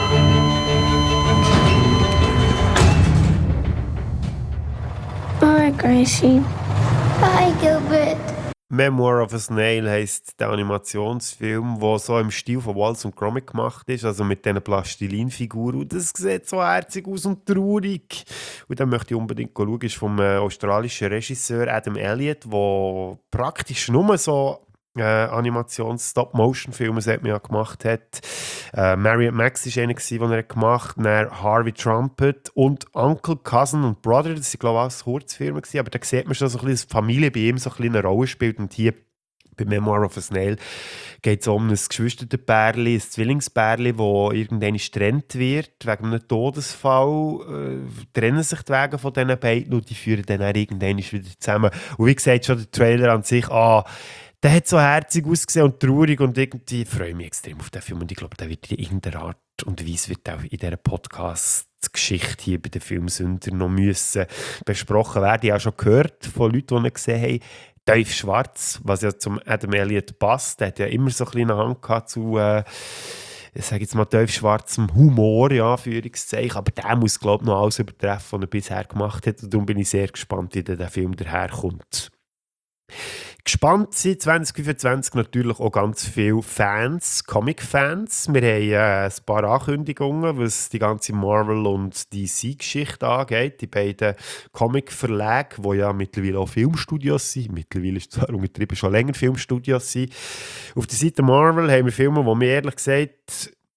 Bye, Gracie. Bye, Gilbert. Memoir of a Snail heisst der Animationsfilm, der so im Stil von Wallace und Gromit gemacht ist, also mit diesen Plastilinfiguren. Und das sieht so herzig aus und traurig. Und dann möchte ich unbedingt schauen, ist vom äh, australischen Regisseur Adam Elliott, der praktisch nur so äh, Animations-Stop-Motion-Filme ja gemacht hat. Äh, Marriott Max war einer, den er gemacht hat. Dann Harvey Trumpet und Uncle, Cousin und Brother. Das waren, glaube ich, alles Kurzfilme. Aber da sieht man schon, so ein bisschen, dass die Familie bei ihm so ein bisschen eine Rolle spielt. Und hier bei Memoir of a Snail geht es um ein Geschwisterpärchen, ein Zwillingspärchen, das irgendwann getrennt wird wegen einem Todesfall. Äh, trennen sich die Wege von diesen beiden und die führen dann auch irgendwann wieder zusammen. Und wie gesagt, schon der Trailer an sich, ah, der hat so herzig ausgesehen und traurig und irgendwie freue ich mich extrem auf den Film und ich glaube, der wird in irgendeiner Art und Weise wird auch in dieser Podcast-Geschichte hier bei den Filmsündern noch müssen besprochen werden. Ich habe schon gehört von Leuten, die ihn gesehen haben, Teuf Schwarz, was ja zum Adam Elliott passt, der hat ja immer so ein bisschen eine Hand gehabt zu, äh, ich sage jetzt mal, Teuf Schwarzem Humor, ja, Führungszeichen, aber der muss, glaube ich, noch alles übertreffen, was er bisher gemacht hat und darum bin ich sehr gespannt, wie der Film daherkommt. Gespannt sind zwanzig fünfundzwanzig natürlich auch ganz viele Fans, Comic-Fans. Wir haben äh, ein paar Ankündigungen, was die ganze Marvel- und D C-Geschichte angeht. Die beiden Comic-Verlage, die ja mittlerweile auch Filmstudios sind. Mittlerweile ist es zwar untertrieben schon länger Filmstudios sind. Auf der Seite Marvel haben wir Filme, die mir ehrlich gesagt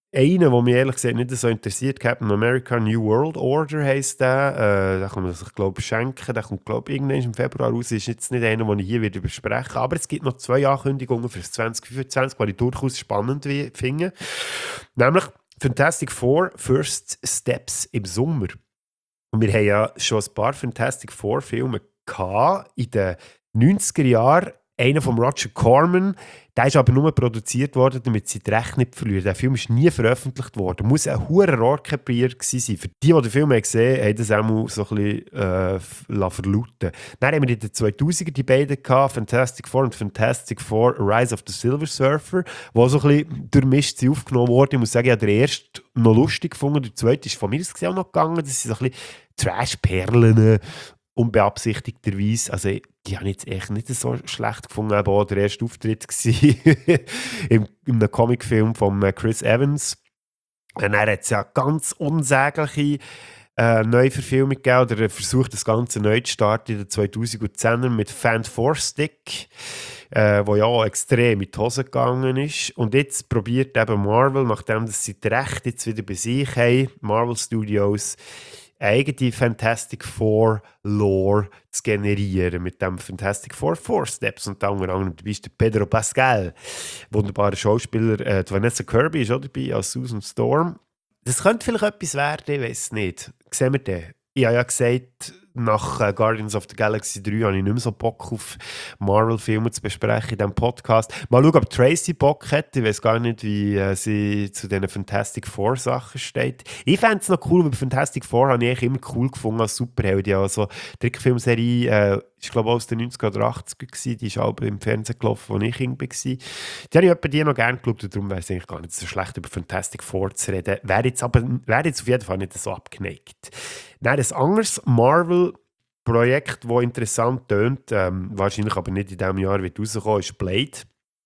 Einer, der mich ehrlich gesagt nicht so interessiert, Captain America New World Order heisst der. Äh, den kann man sich, glaube ich, schenken. Der kommt, glaube ich, irgendwann im Februar raus. Ist jetzt nicht einer, den ich hier wieder besprechen werde. Aber es gibt noch zwei Ankündigungen für das zwanzig fünfundzwanzig, die ich durchaus spannend finde. Nämlich Fantastic Four First Steps im Sommer. Und wir haben ja schon ein paar Fantastic Four Filme gehabt in den neunziger Jahren. Einer von Roger Corman, der ist aber nur produziert worden, damit sie die Rechte nicht verlieren. Der Film ist nie veröffentlicht worden. Muss ein hoher Rohrkrepierer gewesen sein. Für die, die den Film gesehen haben, haben das auch mal so ein bisschen äh, verlauten. Dann haben wir in den zweitausender die beiden gehabt, Fantastic Four und Fantastic Four Rise of the Silver Surfer, die so ein bisschen durchmischt sind aufgenommen wurden. Ich muss sagen, ich habe den ersten noch lustig gefunden, der zweite ist von mir auch noch gegangen. Das sind so ein bisschen Trash-Perlen, unbeabsichtigterweise. Also, die habe ich jetzt echt nicht so schlecht gefunden. Aber auch der erste Auftritt war in einem Comicfilm von Chris Evans. Und er hat es ja ganz unsägliche äh, Neuverfilmung gegeben, oder er versucht, das Ganze neu zu starten in den zweitausendzehner mit Fan Four Stick, äh, wo ja auch extrem in die Hose gegangen ist. Und jetzt probiert eben Marvel, nachdem sie die Rechte jetzt wieder bei sich haben, Marvel Studios, eigene Fantastic Four Lore zu generieren mit dem Fantastic Four Four Steps. Und unter anderem dabei ist der Pedro Pascal, wunderbarer Schauspieler. Äh, die Vanessa Kirby ist auch dabei als Susan Storm. Das könnte vielleicht etwas werden, ich weiß es nicht. Sehen wir den? Ich habe ja gesagt, nach äh, Guardians of the Galaxy drei habe ich nicht mehr so Bock auf Marvel-Filme zu besprechen in diesem Podcast. Mal schauen, ob Tracy Bock hat. Ich weiß gar nicht, wie äh, sie zu diesen Fantastic Four-Sachen steht. Ich fände es noch cool, weil Fantastic Four habe ich eigentlich immer cool gefunden als Superheld. Ja, also die Trickfilmserie äh, ist, glaube ich, aus den neunziger oder achtziger gewesen. Die ist auch im Fernsehen gelaufen, als ich Kind war. Die habe ich etwa die noch gerne geschaut und darum wäre es eigentlich gar nicht so schlecht, über Fantastic Four zu reden. Wäre jetzt aber wäre jetzt auf jeden Fall nicht so abgeneigt. Nein, ein anderes Marvel-Projekt, das interessant tönt, ähm, wahrscheinlich aber nicht in diesem Jahr wird rauskommen, ist Blade.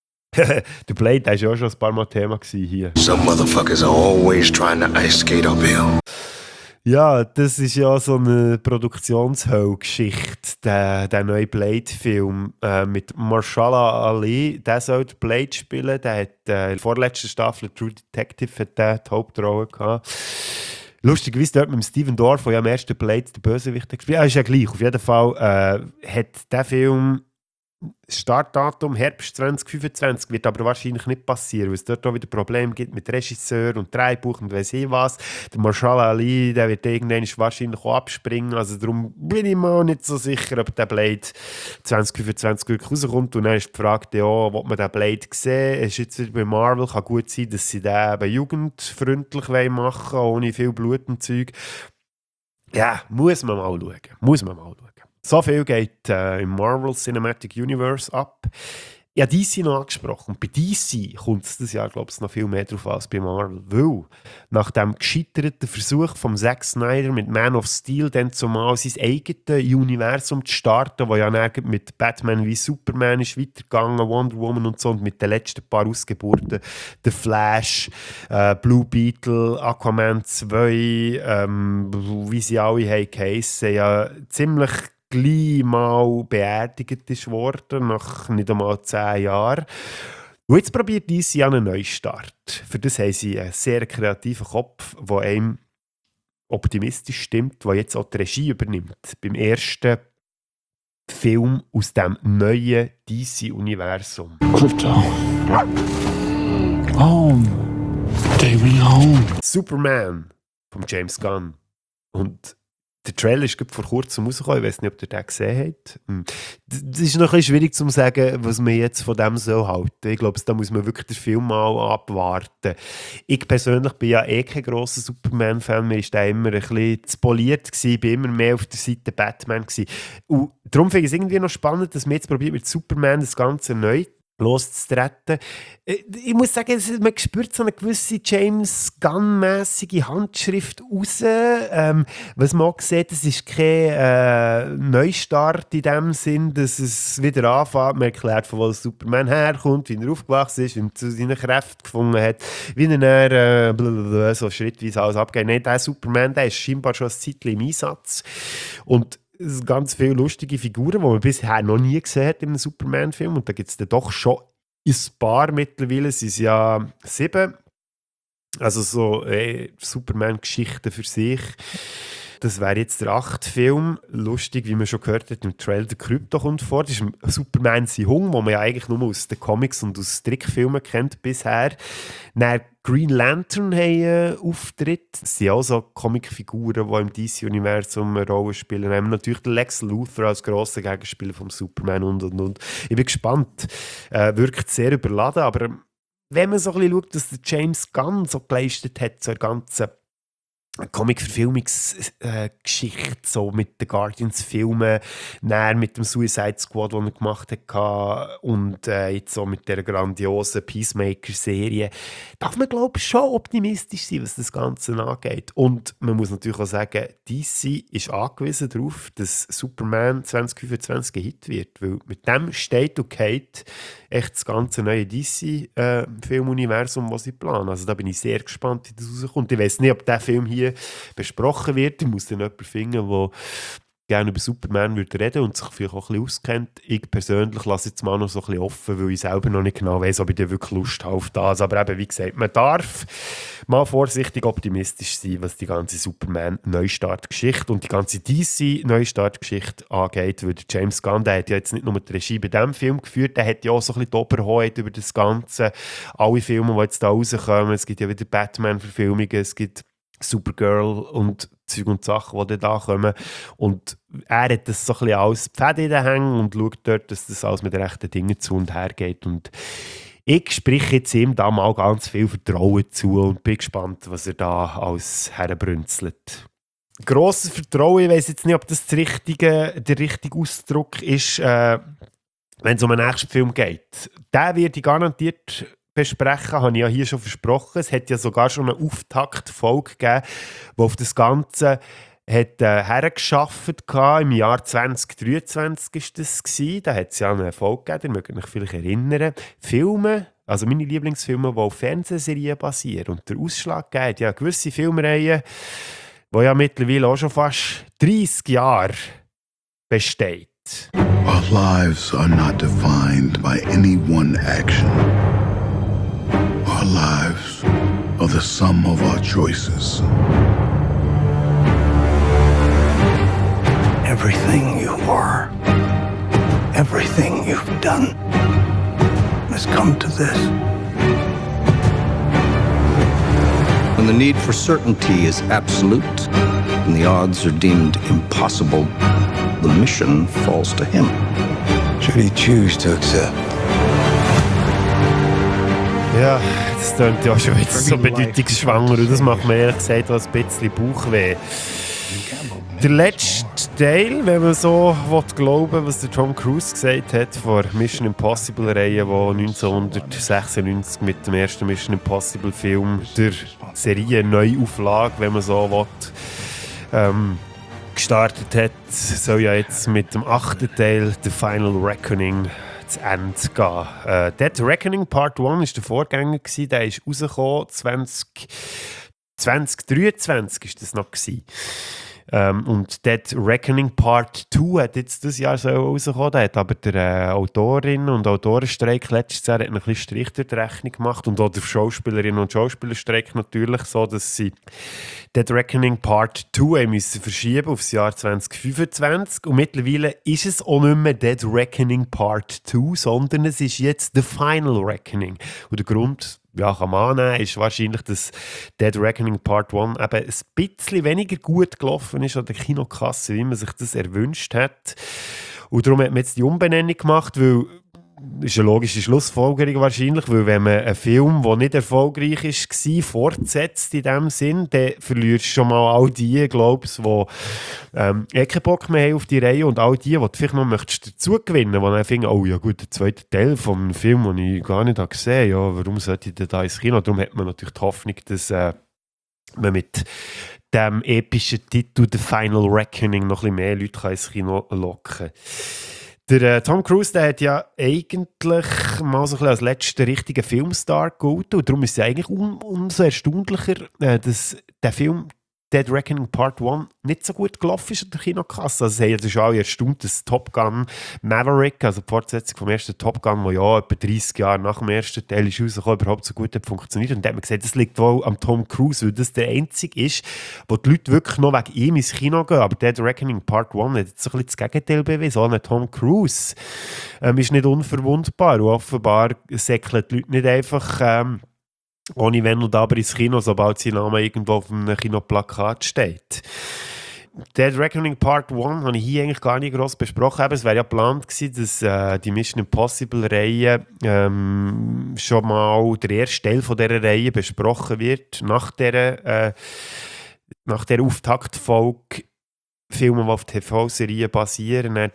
Der Blade, der war ja auch schon ein paar Mal Thema hier. Some motherfuckers are always trying to ice skate uphill. Ja, das ist ja so eine Produktionshölle-Geschichte, der, der neue Blade-Film äh, mit Mahershala Ali. Der soll Blade spielen. Der hat äh, in der vorletzten Staffel True Detective hat der die Hauptrolle gehabt. Lustigerweise dort mit dem Steven Dorff, der ja am ersten Blade der Bösewicht gespielt hat. Ja, ist ja gleich. Auf jeden Fall äh, hat der Film Startdatum Herbst zwanzig fünfundzwanzig, wird aber wahrscheinlich nicht passieren, weil es dort auch wieder Probleme gibt mit Regisseur und Drehbuch und weiss ich was. Der Mahershala Ali, der wird irgendwann wahrscheinlich auch abspringen, also darum bin ich mir nicht so sicher, ob der Blade zwanzig fünfundzwanzig wirklich rauskommt. Und dann ist die Frage, ja, ob man den Blade sehen. Es ist jetzt wieder bei Marvel, kann gut sein, dass sie den eben jugendfreundlich machen wollen, ohne viel Blut und Zeug. Ja, muss man mal schauen. Muss man mal schauen. So viel geht äh, im Marvel Cinematic Universe ab. Ich habe D C noch angesprochen. Und bei D C kommt es dieses Jahr, glaube ich, noch viel mehr drauf als bei Marvel. Weil nach dem gescheiterten Versuch von Zack Snyder mit Man of Steel dann zumal sein eigenes Universum zu starten, wo ja dann mit Batman wie Superman ist weitergegangen, Wonder Woman und so, und mit den letzten paar Ausgeburten, The Flash, äh, Blue Beetle, Aquaman zwei, ähm, wie sie alle haben geheissen, ja ziemlich gleich mal beerdigt ist worden, nach nicht einmal zehn Jahren. Und jetzt probiert D C einen Neustart. Für das haben sie einen sehr kreativen Kopf, der einem optimistisch stimmt, der jetzt auch die Regie übernimmt. Beim ersten Film aus dem neuen D C-Universum. Krypto. Home. Take me home. Superman von James Gunn. Und der Trailer ist vor kurzem rausgekommen. Ich weiß nicht, ob ihr den gesehen habt. Es ist noch ein bisschen schwierig zu sagen, was man jetzt von dem so halten. Ich glaube, da muss man wirklich den Film mal abwarten. Ich persönlich bin ja eh kein grosser Superman-Fan. Mir war der immer ein bisschen zu poliert gewesen. Ich war immer mehr auf der Seite Batman gewesen. Und darum finde ich es irgendwie noch spannend, dass man jetzt probiert, mit Superman das Ganze neu loszutreten. Ich muss sagen, man spürt so eine gewisse James Gunn-mässige Handschrift raus. Ähm, was man auch sieht, es ist kein äh, Neustart in dem Sinn, dass es wieder anfängt. Man erklärt, von wo Superman herkommt, wie er aufgewachsen ist, wie er zu seinen Kräften gefunden hat, wie er äh, blablabla, so schrittweise alles abgeht. Nein, der Superman, der ist scheinbar schon ein Zeitchen im Einsatz. Und ganz viele lustige Figuren, die man bisher noch nie gesehen hat in einem Superman-Film. Und da gibt es dann doch schon ein paar mittlerweile. Es sind ja sieben Also so äh, Superman-Geschichten für sich. Das wäre jetzt der achte Film. Lustig, wie man schon gehört hat, im Trailer der Krypto kommt vor. Das ist Superman sein Hung, den man ja eigentlich nur aus den Comics und aus Trickfilmen kennt bisher. Dann Green Lantern haben einen Auftritt. Das sind auch so Comicfiguren, die im D C-Universum eine Rolle spielen. Dann haben wir natürlich den Lex Luthor als grosser Gegenspieler vom Superman und und und. Ich bin gespannt. Äh, wirkt sehr überladen, aber wenn man so ein bisschen schaut, dass der James Gunn so geleistet hat, so eine ganze Comic-Verfilmungsgeschichte, äh, so mit den Guardians-Filmen, näher mit dem Suicide Squad, den er gemacht hat, und äh, jetzt so mit der grandiosen Peacemaker-Serie, darf man, glaube ich, schon optimistisch sein, was das Ganze angeht. Und man muss natürlich auch sagen, D C ist angewiesen darauf, dass Superman zwanzig fünfundzwanzig ein Hit wird, weil mit dem steht und geht echt das ganze neue D C-Filmuniversum, äh, was sie planen. Also da bin ich sehr gespannt, wie das rauskommt. Ich weiß nicht, ob der Film hier besprochen wird. Ich muss dann jemanden finden, der gerne über Superman würde reden und sich vielleicht auch ein bisschen auskennt. Ich persönlich lasse jetzt mal noch so ein bisschen offen, weil ich selber noch nicht genau weiss, ob ich da wirklich Lust habe auf das. Aber eben, wie gesagt, man darf mal vorsichtig optimistisch sein, was die ganze Superman-Neustart-Geschichte und die ganze D C-Neustart-Geschichte angeht, weil der James Gunn, der hat ja jetzt nicht nur die Regie bei diesem Film geführt, der hat ja auch so ein bisschen die Oberhoheit über das Ganze. Alle Filme, die jetzt da rauskommen, es gibt ja wieder Batman-Verfilmungen, es gibt Supergirl und Zeug und Sachen, die da kommen. Und er hat das so ein bisschen als Pferde in den Hängen und schaut dort, dass das alles mit den rechten Dingen zu und her geht. Und ich spreche jetzt ihm da mal ganz viel Vertrauen zu und bin gespannt, was er da alles herbrünzelt. Grosses Vertrauen, ich weiss jetzt nicht, ob das, das richtige, der richtige Ausdruck ist, äh, wenn es um den nächsten Film geht. Der wird ich garantiert besprechen, habe ich ja hier schon versprochen. Es hat ja sogar schon eine Auftaktfolge gegeben, die auf das Ganze hat, äh, hergeschafft hat. Im Jahr zwanzig dreiundzwanzig war das. Gewesen. Da hat es ja eine Folge gegeben, ihr mögt euch vielleicht erinnern. Filme, also meine Lieblingsfilme, die auf Fernsehserien basieren. Und der Ausschlag gegeben, ja, gewisse Filmreihen, die ja mittlerweile auch schon fast dreissig Jahre besteht. Our lives are not defined by any one action. Our lives are the sum of our choices. Everything you are, everything you've done, has come to this. When the need for certainty is absolute and the odds are deemed impossible, the mission falls to him. Should he choose to accept? Ja, das klingt ja schon jetzt so bedeutungsschwanger und das macht mir ehrlich gesagt auch ein bisschen Bauchweh. Der letzte Teil, wenn man so glauben will, was der Tom Cruise gesagt hat, vor Mission Impossible-Reihe, die neunzehnhundertsechsundneunzig mit dem ersten Mission Impossible-Film der Serie-Neuauflage, wenn man so will, ähm, gestartet hat, soll ja jetzt mit dem achten Teil, The Final Reckoning, zu Ende gehen. Äh, Dead Reckoning Part eins war der Vorgänger, gewesen, der ist rausgekommen, zwanzig dreiundzwanzig war das noch gewesen. Ähm, und Dead Reckoning Part zwei hat jetzt dieses Jahr so rausgekommen, da hat aber der äh, Autorin und Autorenstreik letztes Jahr hat ein bisschen Strich durch die Rechnung gemacht und auch der Schauspielerinnen und Schauspielerstreik natürlich so, dass sie Dead Reckoning Part zwei müssen verschieben auf das Jahr zwanzig fünfundzwanzig und mittlerweile ist es auch nicht mehr Dead Reckoning Part zwei, sondern es ist jetzt The Final Reckoning. Und der Grund, ja, kann man annehmen, ist wahrscheinlich, dass Dead Reckoning Part eins eben ein bisschen weniger gut gelaufen ist an der Kinokasse, wie man sich das erwünscht hat. Und darum hat man jetzt die Umbenennung gemacht, weil das ist eine logische Schlussfolgerung wahrscheinlich, weil wenn man einen Film, der nicht erfolgreich war, fortsetzt in dem Sinn, dann verlierst du schon mal all die, glaube ich, die ähm, eh keinen Bock mehr haben auf die Reihe und all die, die du vielleicht noch möchtest dazu gewinnen, die dann finden, oh ja gut, der zweite Teil vom Film, den ich gar nicht gesehen habe, ja, warum sollte ich denn da ins Kino? Darum hat man natürlich die Hoffnung, dass äh, man mit dem epischen Titel The Final Reckoning noch ein bisschen mehr Leute ins Kino locken kann. Der äh, Tom Cruise, der hat ja eigentlich mal so ein bisschen als letzter richtiger Filmstar gehalten und darum ist es ja eigentlich um, umso erstaunlicher, äh, dass der Film Dead Reckoning Part eins nicht so gut gelaufen ist an der Kinokasse. Also, es ist auch erstaunt, dass Top Gun Maverick, also die Fortsetzung vom ersten Top Gun, der ja etwa dreißig Jahre nach dem ersten Teil ist rausgekommen, überhaupt so gut hat funktioniert. Und da hat man gesagt, das liegt wohl am Tom Cruise, weil das der einzige ist, wo die Leute wirklich noch wegen ihm ins Kino gehen. Aber Dead Reckoning Part eins hat jetzt so ein bisschen das Gegenteil bewiesen. Auch ein Tom Cruise ähm, ist nicht unverwundbar. Und offenbar säckeln die Leute nicht einfach ähm, ohne Wenn und Aber ins Kino, sobald sein Name irgendwo auf einem Kinoplakat steht. Dead Reckoning Part eins habe ich hier eigentlich gar nicht gross besprochen. Es wäre ja geplant gewesen, dass äh, die Mission Impossible-Reihe ähm, schon mal der erste Teil von dieser Reihe besprochen wird, nach dieser, äh, nach dieser Auftaktfolge Filme, die auf T V-Serien basieren. Dann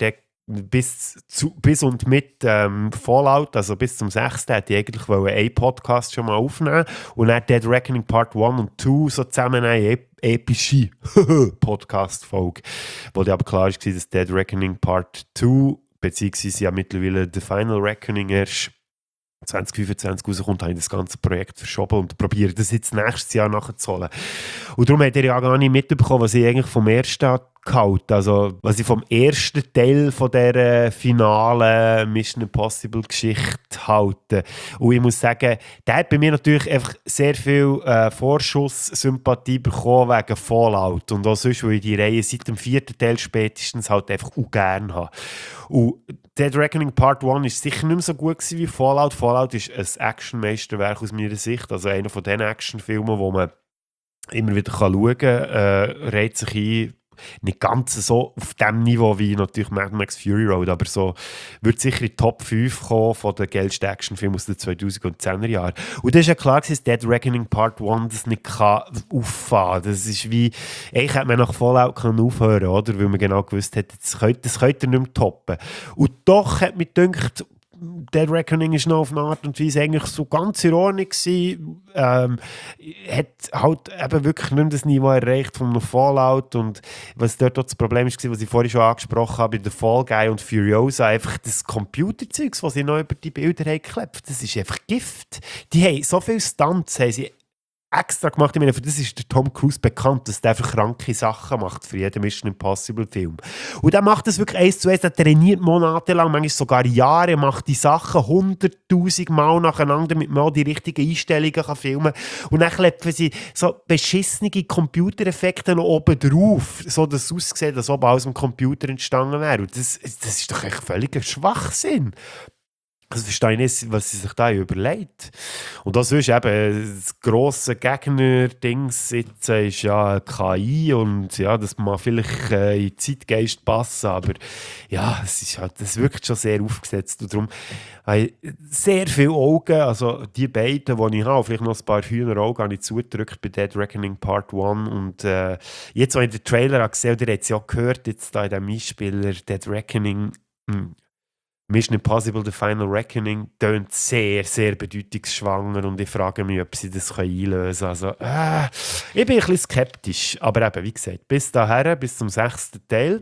Bis, zu, bis und mit ähm, Fallout, also bis zum sechsten hätte ich eigentlich einen Podcast schon mal aufnehmen und dann Dead Reckoning Part eins und zwei so zusammen eine epische Podcast-Folge, wo dann aber klar war, dass Dead Reckoning Part zwei, beziehungsweise ja mittlerweile The Final Reckoning erst zwanzig fünfundzwanzig rauskommt, habe ich das ganze Projekt verschoben und probiere das jetzt nächstes Jahr nachzuholen. Und darum hat er ja gar nicht mitbekommen, was ich eigentlich vom ersten gehalten, also was ich vom ersten Teil von dieser finalen Mission Impossible Geschichte halte. Und ich muss sagen, der hat bei mir natürlich einfach sehr viel äh, Vorschusssympathie bekommen wegen Fallout und auch sonst, weil ich die Reihe seit dem vierten Teil spätestens halt einfach auch gerne habe. Und Dead Reckoning Part eins war sicher nicht mehr so gut wie Fallout. Fallout ist ein Actionmeisterwerk aus meiner Sicht, also einer von den Actionfilmen, wo man immer wieder schauen kann, äh, reiht sich ein, nicht ganz so auf dem Niveau wie natürlich Mad Max Fury Road, aber so wird sicher in die Top fünf kommen von den geilsten Actionfilmen aus den zweitausendzehner Jahren. Und das ist ja klar, dass Dead Reckoning Part eins das nicht kann auffahren kann. Das ist wie, eigentlich hätte man nach Fallout können aufhören, oder? Weil man genau gewusst hat, das könnt, das könnt ihr nicht mehr toppen. Und doch hat mich gedacht, Dead Reckoning ist noch auf eine Art und Weise eigentlich so ganz in Ordnung gewesen. Ähm, hat halt eben wirklich nicht mehr das Niveau erreicht von Fallout und was dort auch das Problem ist, was ich vorhin schon angesprochen habe, bei The Fall Guy und Furiosa, einfach das Computerzeugs, was sie noch über die Bilder haben geklebt, das ist einfach Gift. Die haben so viele Stunts, haben sie extra gemacht. Ich meine, für das ist der Tom Cruise bekannt, dass der einfach kranke Sachen macht für jeden Mission Impossible Film. Und er macht das wirklich eins zu eins, er trainiert monatelang, manchmal sogar Jahre, macht die Sachen hunderttausend Mal nacheinander, damit man auch die richtigen Einstellungen kann filmen kann. Und dann klepfen sie so beschissene Computereffekte noch oben drauf, so dass es aussieht, als ob alles im Computer entstanden wäre. Und das, das ist doch echt völliger Schwachsinn. Also verstehe ich nicht, was sie sich da überlegt. Und das ist eben das grosse Gegner-Dings jetzt ist ja K I und ja, das mag vielleicht äh, in den Zeitgeist passen, aber ja, es ist halt, das wirkt schon sehr aufgesetzt und darum habe ich sehr viele Augen, also die beiden, die ich habe, vielleicht noch ein paar Hühneraugen, habe ich zugedrückt bei Dead Reckoning Part eins und äh, jetzt, als ich den Trailer habe gesehen, der hat es ja gehört, jetzt da in diesem Einspieler Dead Reckoning, mh, Mission Impossible The Final Reckoning tönt sehr, sehr bedeutungsschwanger und ich frage mich, ob sie das einlösen können. Also, äh, ich bin ein bisschen skeptisch, aber eben, wie gesagt, bis dahin, bis zum sechsten Teil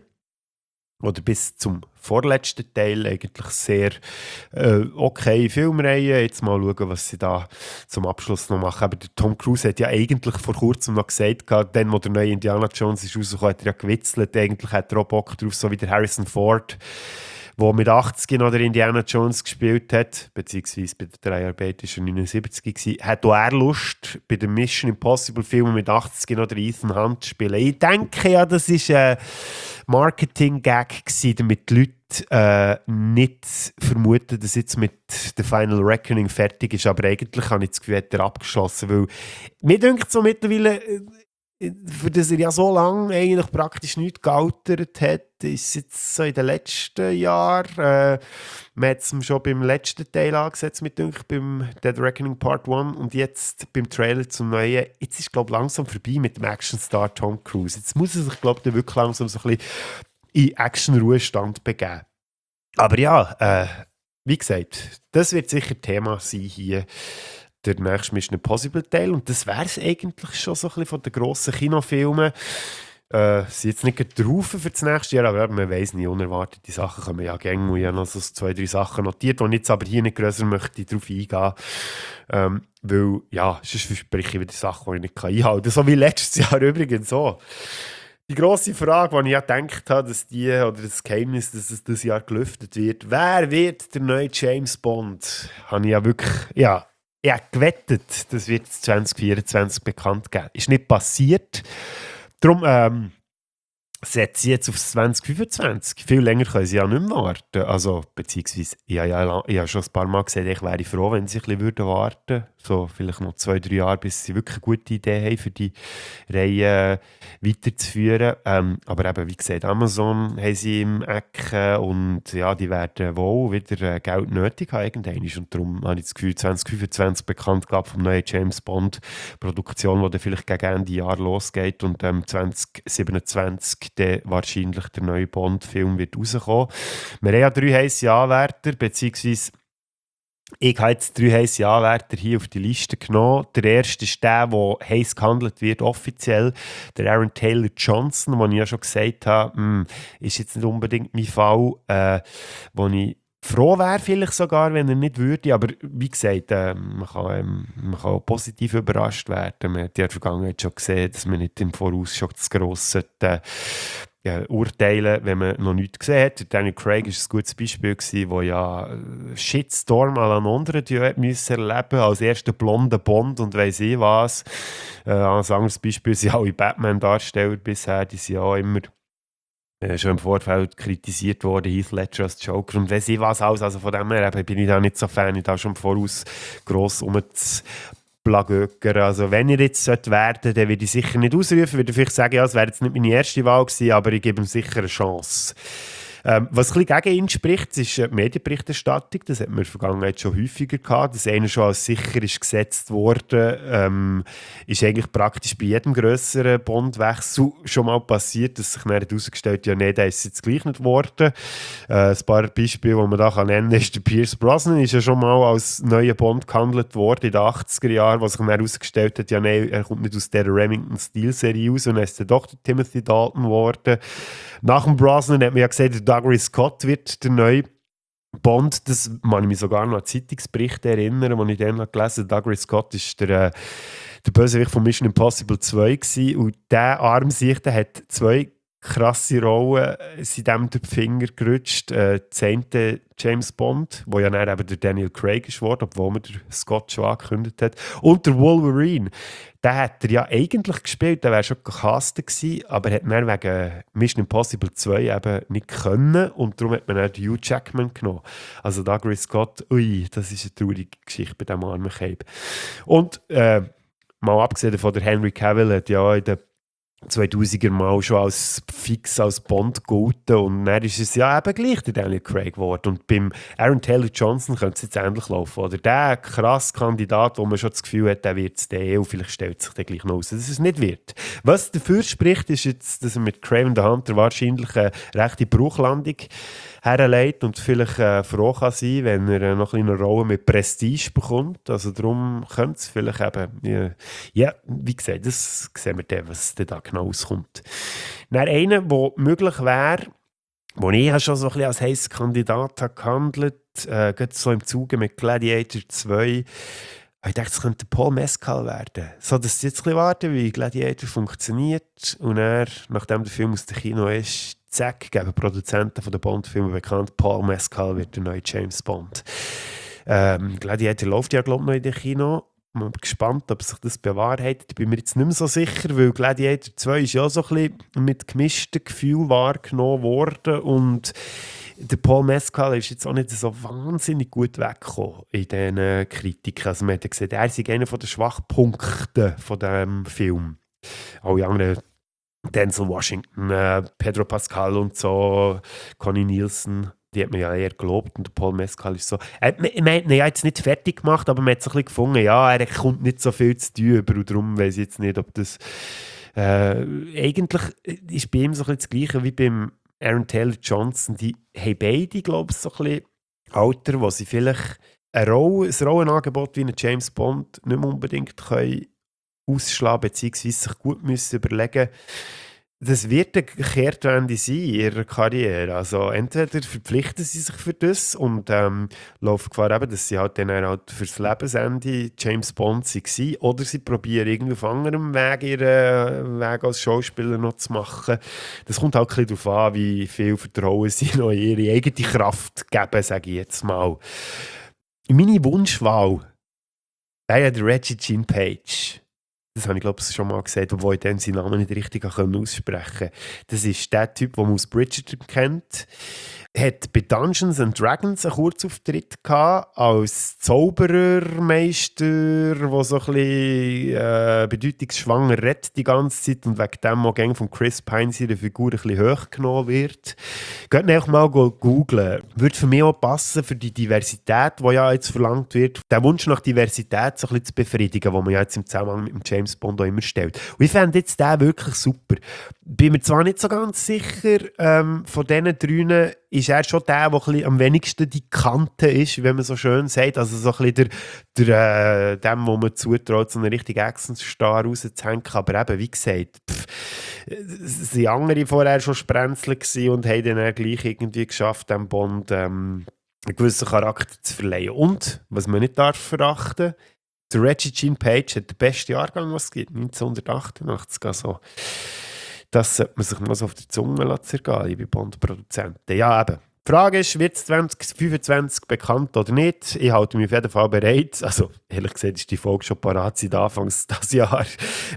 oder bis zum vorletzten Teil eigentlich sehr äh, okay Filmreihe. Jetzt mal schauen, was sie da zum Abschluss noch machen. Aber der Tom Cruise hat ja eigentlich vor kurzem noch gesagt, dann, wo der neue Indiana Jones ist rausgekommen, hat er ja gewitzelt. Eigentlich hat er auch Bock drauf, so wie der Harrison Ford, der mit achtzig noch der Indiana Jones gespielt hat, beziehungsweise bei der Dreharbeiten war er neunundsiebzig gewesen, hat auch er Lust, bei den Mission Impossible Filmen mit achtzig noch der Ethan Hunt zu spielen. Ich denke ja, das war ein Marketing-Gag gewesen, damit die Leute äh, nicht vermuten, dass jetzt mit The Final Reckoning fertig ist, aber eigentlich habe ich das Gefühl, hat er abgeschlossen, weil mir denkt so mittlerweile, für das er ja so lange eigentlich praktisch nichts gealtert hat, ist jetzt so in den letzten Jahren, äh, man hat es schon beim letzten Teil angesetzt, mit denke, beim Dead Reckoning Part eins und jetzt beim Trailer zum neuen, jetzt ist glaube ich langsam vorbei mit dem Actionstar Tom Cruise. Jetzt muss er sich glaube ich wirklich langsam so ein bisschen in Action-Ruhestand begeben. Aber ja, äh, wie gesagt, das wird sicher Thema sein hier, der nächste Mission Impossible Teil. Und das wäre es eigentlich schon so ein bisschen von den grossen Kinofilmen. Äh, sind jetzt nicht drauf für das nächste Jahr, aber man weiss nicht, unerwartete Sachen kommen ja gerne. Und ich habe noch so zwei, drei Sachen notiert, die ich jetzt aber hier nicht grösser möchte darauf eingehen. Ähm, weil, ja, sonst verspreche ich wieder Sachen, die ich nicht einhalten kann. So wie letztes Jahr übrigens so. Die grosse Frage, die ich ja gedacht habe, dass die, oder das Geheimnis, dass es dieses Jahr gelüftet wird, wer wird der neue James Bond? Habe ich ja wirklich, ja, ich habe gewettet, das wird zwanzig vierundzwanzig bekannt geben. Ist nicht passiert. Darum ähm, setze ich jetzt auf zwanzig fünfundzwanzig. Viel länger können sie ja nicht mehr warten. Also, beziehungsweise, ich habe ja, ich habe schon ein paar Mal gesagt, ich wäre froh, wenn sie ein bisschen würden warten. So, vielleicht noch zwei, drei Jahre, bis sie wirklich eine gute Idee haben, für die Reihe äh, weiterzuführen. Ähm, aber eben, wie gesagt, Amazon haben sie im Ecken und ja, die werden wohl wieder äh, Geld nötig haben irgendwann. Und darum habe ich das Gefühl, zwanzig fünfundzwanzig bekannt glaube vom neuen James Bond Produktion, die dann vielleicht gegen Ende Jahr losgeht und ähm, zwanzig siebenundzwanzig dann wahrscheinlich der neue Bond-Film wird rauskommen. Wir haben ja drei heisse Anwärter, beziehungsweise ich habe jetzt drei heisse Anwärter hier auf die Liste genommen. Der erste ist der, der heiß gehandelt wird, offiziell. Der Aaron Taylor Johnson, den ich ja schon gesagt habe, mh, ist jetzt nicht unbedingt mein Fall, äh, wo ich froh wäre vielleicht sogar, wenn er nicht würde. Aber wie gesagt, äh, man, kann, ähm, man kann auch positiv überrascht werden. Man hat ja in der Vergangenheit schon gesehen, dass man nicht im Voraus schon das Grosse äh, Ja, urteilen, wenn man noch nichts gesehen hat. Daniel Craig war ein gutes Beispiel, gewesen, wo ja Shitstorm à la Londres müssen erleben als erster blonder Bond und weiss ich was. Äh, als anderes Beispiel sind alle Batman-Darsteller bisher, die sind ja auch immer äh, schon im Vorfeld kritisiert worden, Heath Ledger als Joker und weiss ich was alles. Also von dem her bin ich da nicht so Fan, ich da schon im Voraus gross um das Plagöcker. Also wenn ihr jetzt werden sollt, dann würde ich sicher nicht ausrufen, würde ich vielleicht sagen, ja, es wäre jetzt nicht meine erste Wahl gewesen, aber ich gebe ihm sicher eine Chance. Ähm, was ein bisschen gegen ihn spricht, ist die Medienberichterstattung. Das hat man in der Vergangenheit schon häufiger gehabt. Dass einer schon als sicher ist gesetzt worden, ähm, ist eigentlich praktisch bei jedem grösseren Bondwechsel schon mal passiert, dass sich dann herausgestellt hat, ja, nein, der ist jetzt gleich nicht geworden. Äh, ein paar Beispiele, die man da nennen kann, ist der Pierce Brosnan, ist ja schon mal als neuer Bond gehandelt worden in den achtziger Jahren, wo sich dann herausgestellt hat, ja, nein, er kommt nicht aus der Remington-Steel-Serie raus, und dann ist der doch der Timothy Dalton geworden. Nach dem Brosnan hat man ja gesagt, der Douglas Scott wird der neue Bond. Das kann ich mich sogar noch an Zeitungsberichte erinnern, die ich dann noch gelesen habe. Douglas Scott war der, äh, der Bösewicht von Mission Impossible zwei gewesen. Und dieser Armsicht hat zwei krasse Rollen sind dem durch die Finger gerutscht. Äh, zehnte James Bond, wo ja dann eben der Daniel Craig ist worden, obwohl man der Scott schon angekündigt hat. Und der Wolverine, den hat er ja eigentlich gespielt, der wäre schon gecastet gewesen, aber hat dann wegen Mission Impossible zwei eben nicht können und darum hat man dann Hugh Jackman genommen. Also Douglas Scott, ui, das ist eine traurige Geschichte bei diesem armen Cape. Und äh, mal abgesehen von der Henry Cavill hat ja in den zweitausender Mal schon als fix als Bond gelten und dann ist es ja eben gleich der Daniel Craig geworden. Und beim Aaron Taylor Johnson könnte es jetzt endlich laufen. Oder der krasse Kandidat, wo man schon das Gefühl hat, der wird es dann und vielleicht stellt sich dann gleich noch aus, dass es nicht wird. Was dafür spricht, ist jetzt, dass er mit Kraven the Hunter wahrscheinlich eine rechte Bruchlandung herleitet und vielleicht äh, froh kann sein, wenn er äh, noch eine kleine Rolle mit Prestige bekommt. Also darum könnte es vielleicht eben, ja, ja, wie gesagt, das sehen wir dann, was da genau auskommt. Dann einer, der möglich wäre, den ich schon so ein bisschen als heißer Kandidat habe gehandelt, äh, gerade so im Zuge mit Gladiator zwei, ich dachte, es könnte Paul Mescal werden. So, dass sie jetzt ein bisschen warten, wie Gladiator funktioniert und er, nachdem der Film aus dem Kino ist, zack, geben Produzenten von den Bond-Filmen bekannt, Paul Mescal wird der neue James Bond. Ähm, Gladiator läuft ja, glaube ich, noch in den Kino. Ich bin gespannt, ob sich das bewahrheitet. Ich bin mir jetzt nicht mehr so sicher, weil Gladiator zwei ist ja so ein bisschen mit gemischten Gefühlen wahrgenommen worden und der Paul Mescal ist jetzt auch nicht so wahnsinnig gut weggekommen in diesen Kritiken. Also man hat gesehen, er ist einer der Schwachpunkte von diesem Film. Alle anderen, Denzel Washington, äh, Pedro Pascal und so, Connie Nielsen, die hat man ja eher gelobt und Paul Mescal ist so... Äh, man, man hat ihn ja jetzt nicht fertig gemacht, aber man hat es ein bisschen gefunden, ja, er kommt nicht so viel zu tun über und darum weiss ich jetzt nicht, ob das... Äh, eigentlich ist bei ihm so ein bisschen das Gleiche wie beim Aaron Taylor Johnson. Die haben beide, glaube ich, so ein bisschen Alter, wo sie vielleicht eine Rolle, ein Rollenangebot wie ein James Bond nicht mehr unbedingt können ausschlagen, beziehungsweise sich gut müssen überlegen, das wird eine Kehrtwende sein in ihrer Karriere. Also entweder verpflichten sie sich für das und ähm, laufen Gefahr, eben, dass sie halt dann halt fürs Lebensende James Bond waren, oder sie probieren irgendwie auf anderem Weg ihren Weg als Schauspieler noch zu machen. Das kommt halt ein bisschen darauf an, wie viel Vertrauen sie noch in ihre eigene Kraft geben, sage ich jetzt mal. Meine Wunschwahl wäre der Reggie Jean Page. Das habe ich, glaube ich, schon mal gesagt, obwohl ich dann seinen Namen nicht richtig aussprechen konnte. Das ist der Typ, den man aus Bridgerton kennt. Er hat bei Dungeons and Dragons einen Kurzauftritt gehabt, als Zauberermeister, der so ein bisschen äh, bedeutungsschwanger redet die ganze Zeit und wegen dem auch gerne von Chris Pine seine Figur ein bisschen hochgenommen wird. Geht einfach mal googlen. Würde für mich auch passen, für die Diversität, die ja jetzt verlangt wird, den Wunsch nach Diversität so ein bisschen zu befriedigen, den man ja jetzt im Zusammenhang mit dem James Bond auch immer stellt. Und ich fände jetzt den wirklich super. Bin mir zwar nicht so ganz sicher, ähm, von diesen drei ist er schon der, der ein am wenigsten die Kante ist, wie man so schön sagt. Also so ein bisschen der, der, äh, dem, wo man zutraut, so einen richtigen Action-Star rauszuhängen. Aber eben, wie gesagt, pff, es waren andere vorher schon Sprenzler und haben dann gleich irgendwie geschafft, dem Bond ähm, einen gewissen Charakter zu verleihen. Und, was man nicht darf verachten, der Reggie Jean Page hat den besten Jahrgang, was es gibt, neunzehnhundertachtundachtzig. Also, das sollte man sich mal so auf die Zunge zergehen, liebe Bond-Produzenten. Ja, eben. Die Frage ist, wird es zwanzig fünfundzwanzig bekannt oder nicht? Ich halte mich auf jeden Fall bereit. Also, ehrlich gesagt, ist die Folge schon parat seit Anfangs dieses Jahr.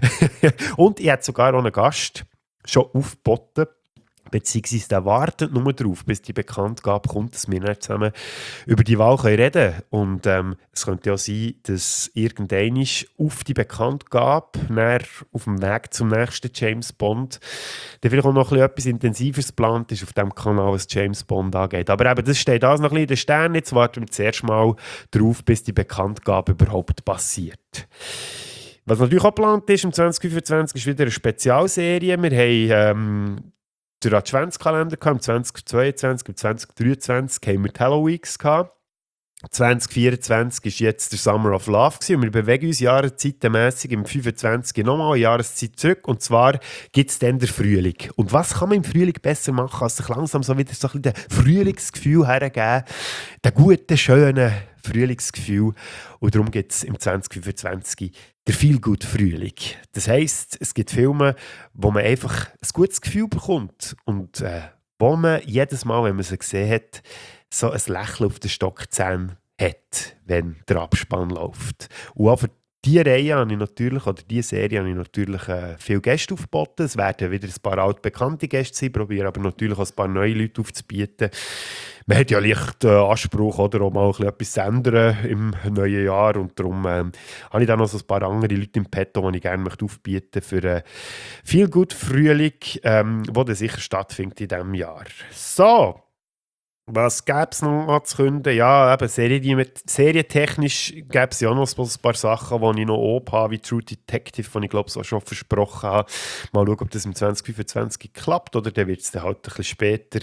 Und ich hatte sogar auch einen Gast schon aufgeboten. Beziehungsweise der wartet nur darauf, bis die Bekanntgabe kommt, dass wir nicht zusammen über die Wahl reden können. Und ähm, es könnte ja sein, dass irgendwann auf die Bekanntgabe, auf dem Weg zum nächsten James Bond, der vielleicht auch noch etwas Intensiveres geplant ist auf dem Kanal, was James Bond angeht. Aber eben, das steht alles noch ein bisschen in den Sternen. Jetzt warten wir zuerst mal darauf, bis die Bekanntgabe überhaupt passiert. Was natürlich auch geplant ist, im zwanzig fünfundzwanzig ist wieder eine Spezialserie. Wir haben ähm, den Adventskalender gehabt, im zwanzig zweiundzwanzig, im zwanzig dreiundzwanzig haben wir die Halloween gehabt. zwanzig vierundzwanzig war jetzt der Summer of Love gewesen, und wir bewegen uns jahreszeitmässig im fünfundzwanzig nochmal eine Jahreszeit zurück, und zwar gibt es dann den Frühling. Und was kann man im Frühling besser machen, als sich langsam so wieder so ein bisschen das Frühlingsgefühl hergeben, den guten, schönen Frühlingsgefühl. Und darum gibt es im zwanzig fünfundzwanzig der Feel-Good-Frühling. Das heisst, es gibt Filme, wo man einfach ein gutes Gefühl bekommt und äh, wo man jedes Mal, wenn man sie gesehen hat, so ein Lächeln auf den Stockzähnen hat, wenn der Abspann läuft. Und auch für diese Reihe habe ich natürlich, oder diese Serie habe ich natürlich äh, viele Gäste aufgeboten. Es werden wieder ein paar altbekannte Gäste sein, probiere aber natürlich auch ein paar neue Leute aufzubieten. Man hat ja leicht äh, Anspruch, oder, auch mal ein bisschen etwas zu ändern im neuen Jahr, und darum ähm, habe ich dann noch so ein paar andere Leute im Petto, die ich gerne möchte aufbieten möchte für äh, viel gut Frühling, ähm, wo dann sicher stattfindet in diesem Jahr. So, was gäbe es noch anzukündigen? Ja, eben Serie, serientechnisch gäbe es ja noch so ein paar Sachen, die ich noch oben habe, wie True Detective, die ich glaube so schon versprochen habe. Mal schauen, ob das im zwanzig fünfundzwanzig klappt, oder dann wird es dann halt ein bisschen später.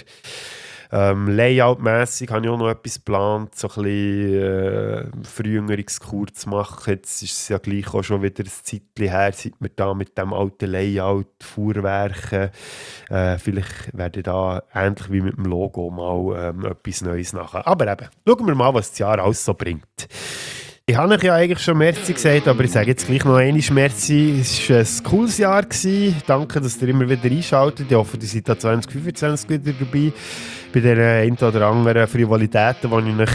Ähm, Layout-mässig habe ich auch noch etwas geplant, so ein bisschen äh, Verjüngerungskur zu machen. Jetzt ist es ja gleich auch schon wieder ein Zeitchen her, seit wir da mit dem alten Layout Fuhrwerken, äh, vielleicht werde ich da ähnlich wie mit dem Logo mal ähm, etwas Neues nachher. Aber eben, schauen wir mal, was das Jahr alles so bringt. Ich habe euch ja eigentlich schon Merci gesagt, aber ich sage jetzt gleich noch einmal Merci. Es war ein cooles Jahr gewesen. Danke, dass ihr immer wieder einschaltet. Ich hoffe, ihr seid da zwanzig fünfundzwanzig wieder dabei. Bei den ein oder anderen Frivolitäten, die ich euch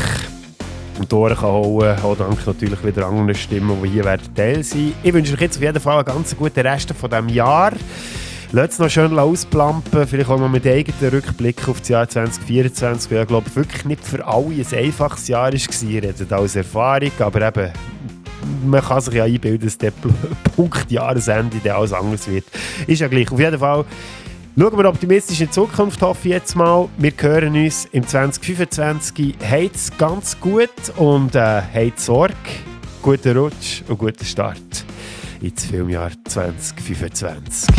um die Ohren holen kann. Auch danke natürlich wieder anderen Stimmen, die hier werden Teil sein. Ich wünsche euch jetzt auf jeden Fall einen ganz guten Rest von diesem Jahr. Lasst es noch schön ausplampen, vielleicht auch noch mit eigenen Rückblick auf das Jahr zwanzig vierundzwanzig, weil ich glaube wirklich nicht für alle ein einfaches Jahr war. Ihr redet als Erfahrung, aber eben, man kann sich ja einbilden, dass der Punkt Jahresende dann alles anders wird. Ist ja gleich. Auf jeden Fall schauen wir optimistisch in die Zukunft, hoffe ich jetzt mal. Wir hören uns im zwanzig fünfundzwanzig. Habt's ganz gut und äh, habt Sorge. Guten Rutsch und guten Start ins Filmjahr zwanzig fünfundzwanzig.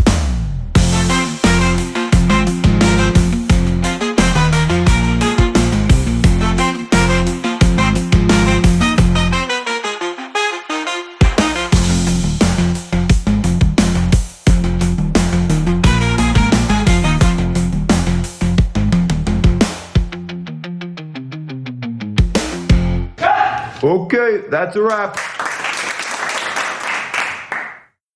Okay, that's a wrap.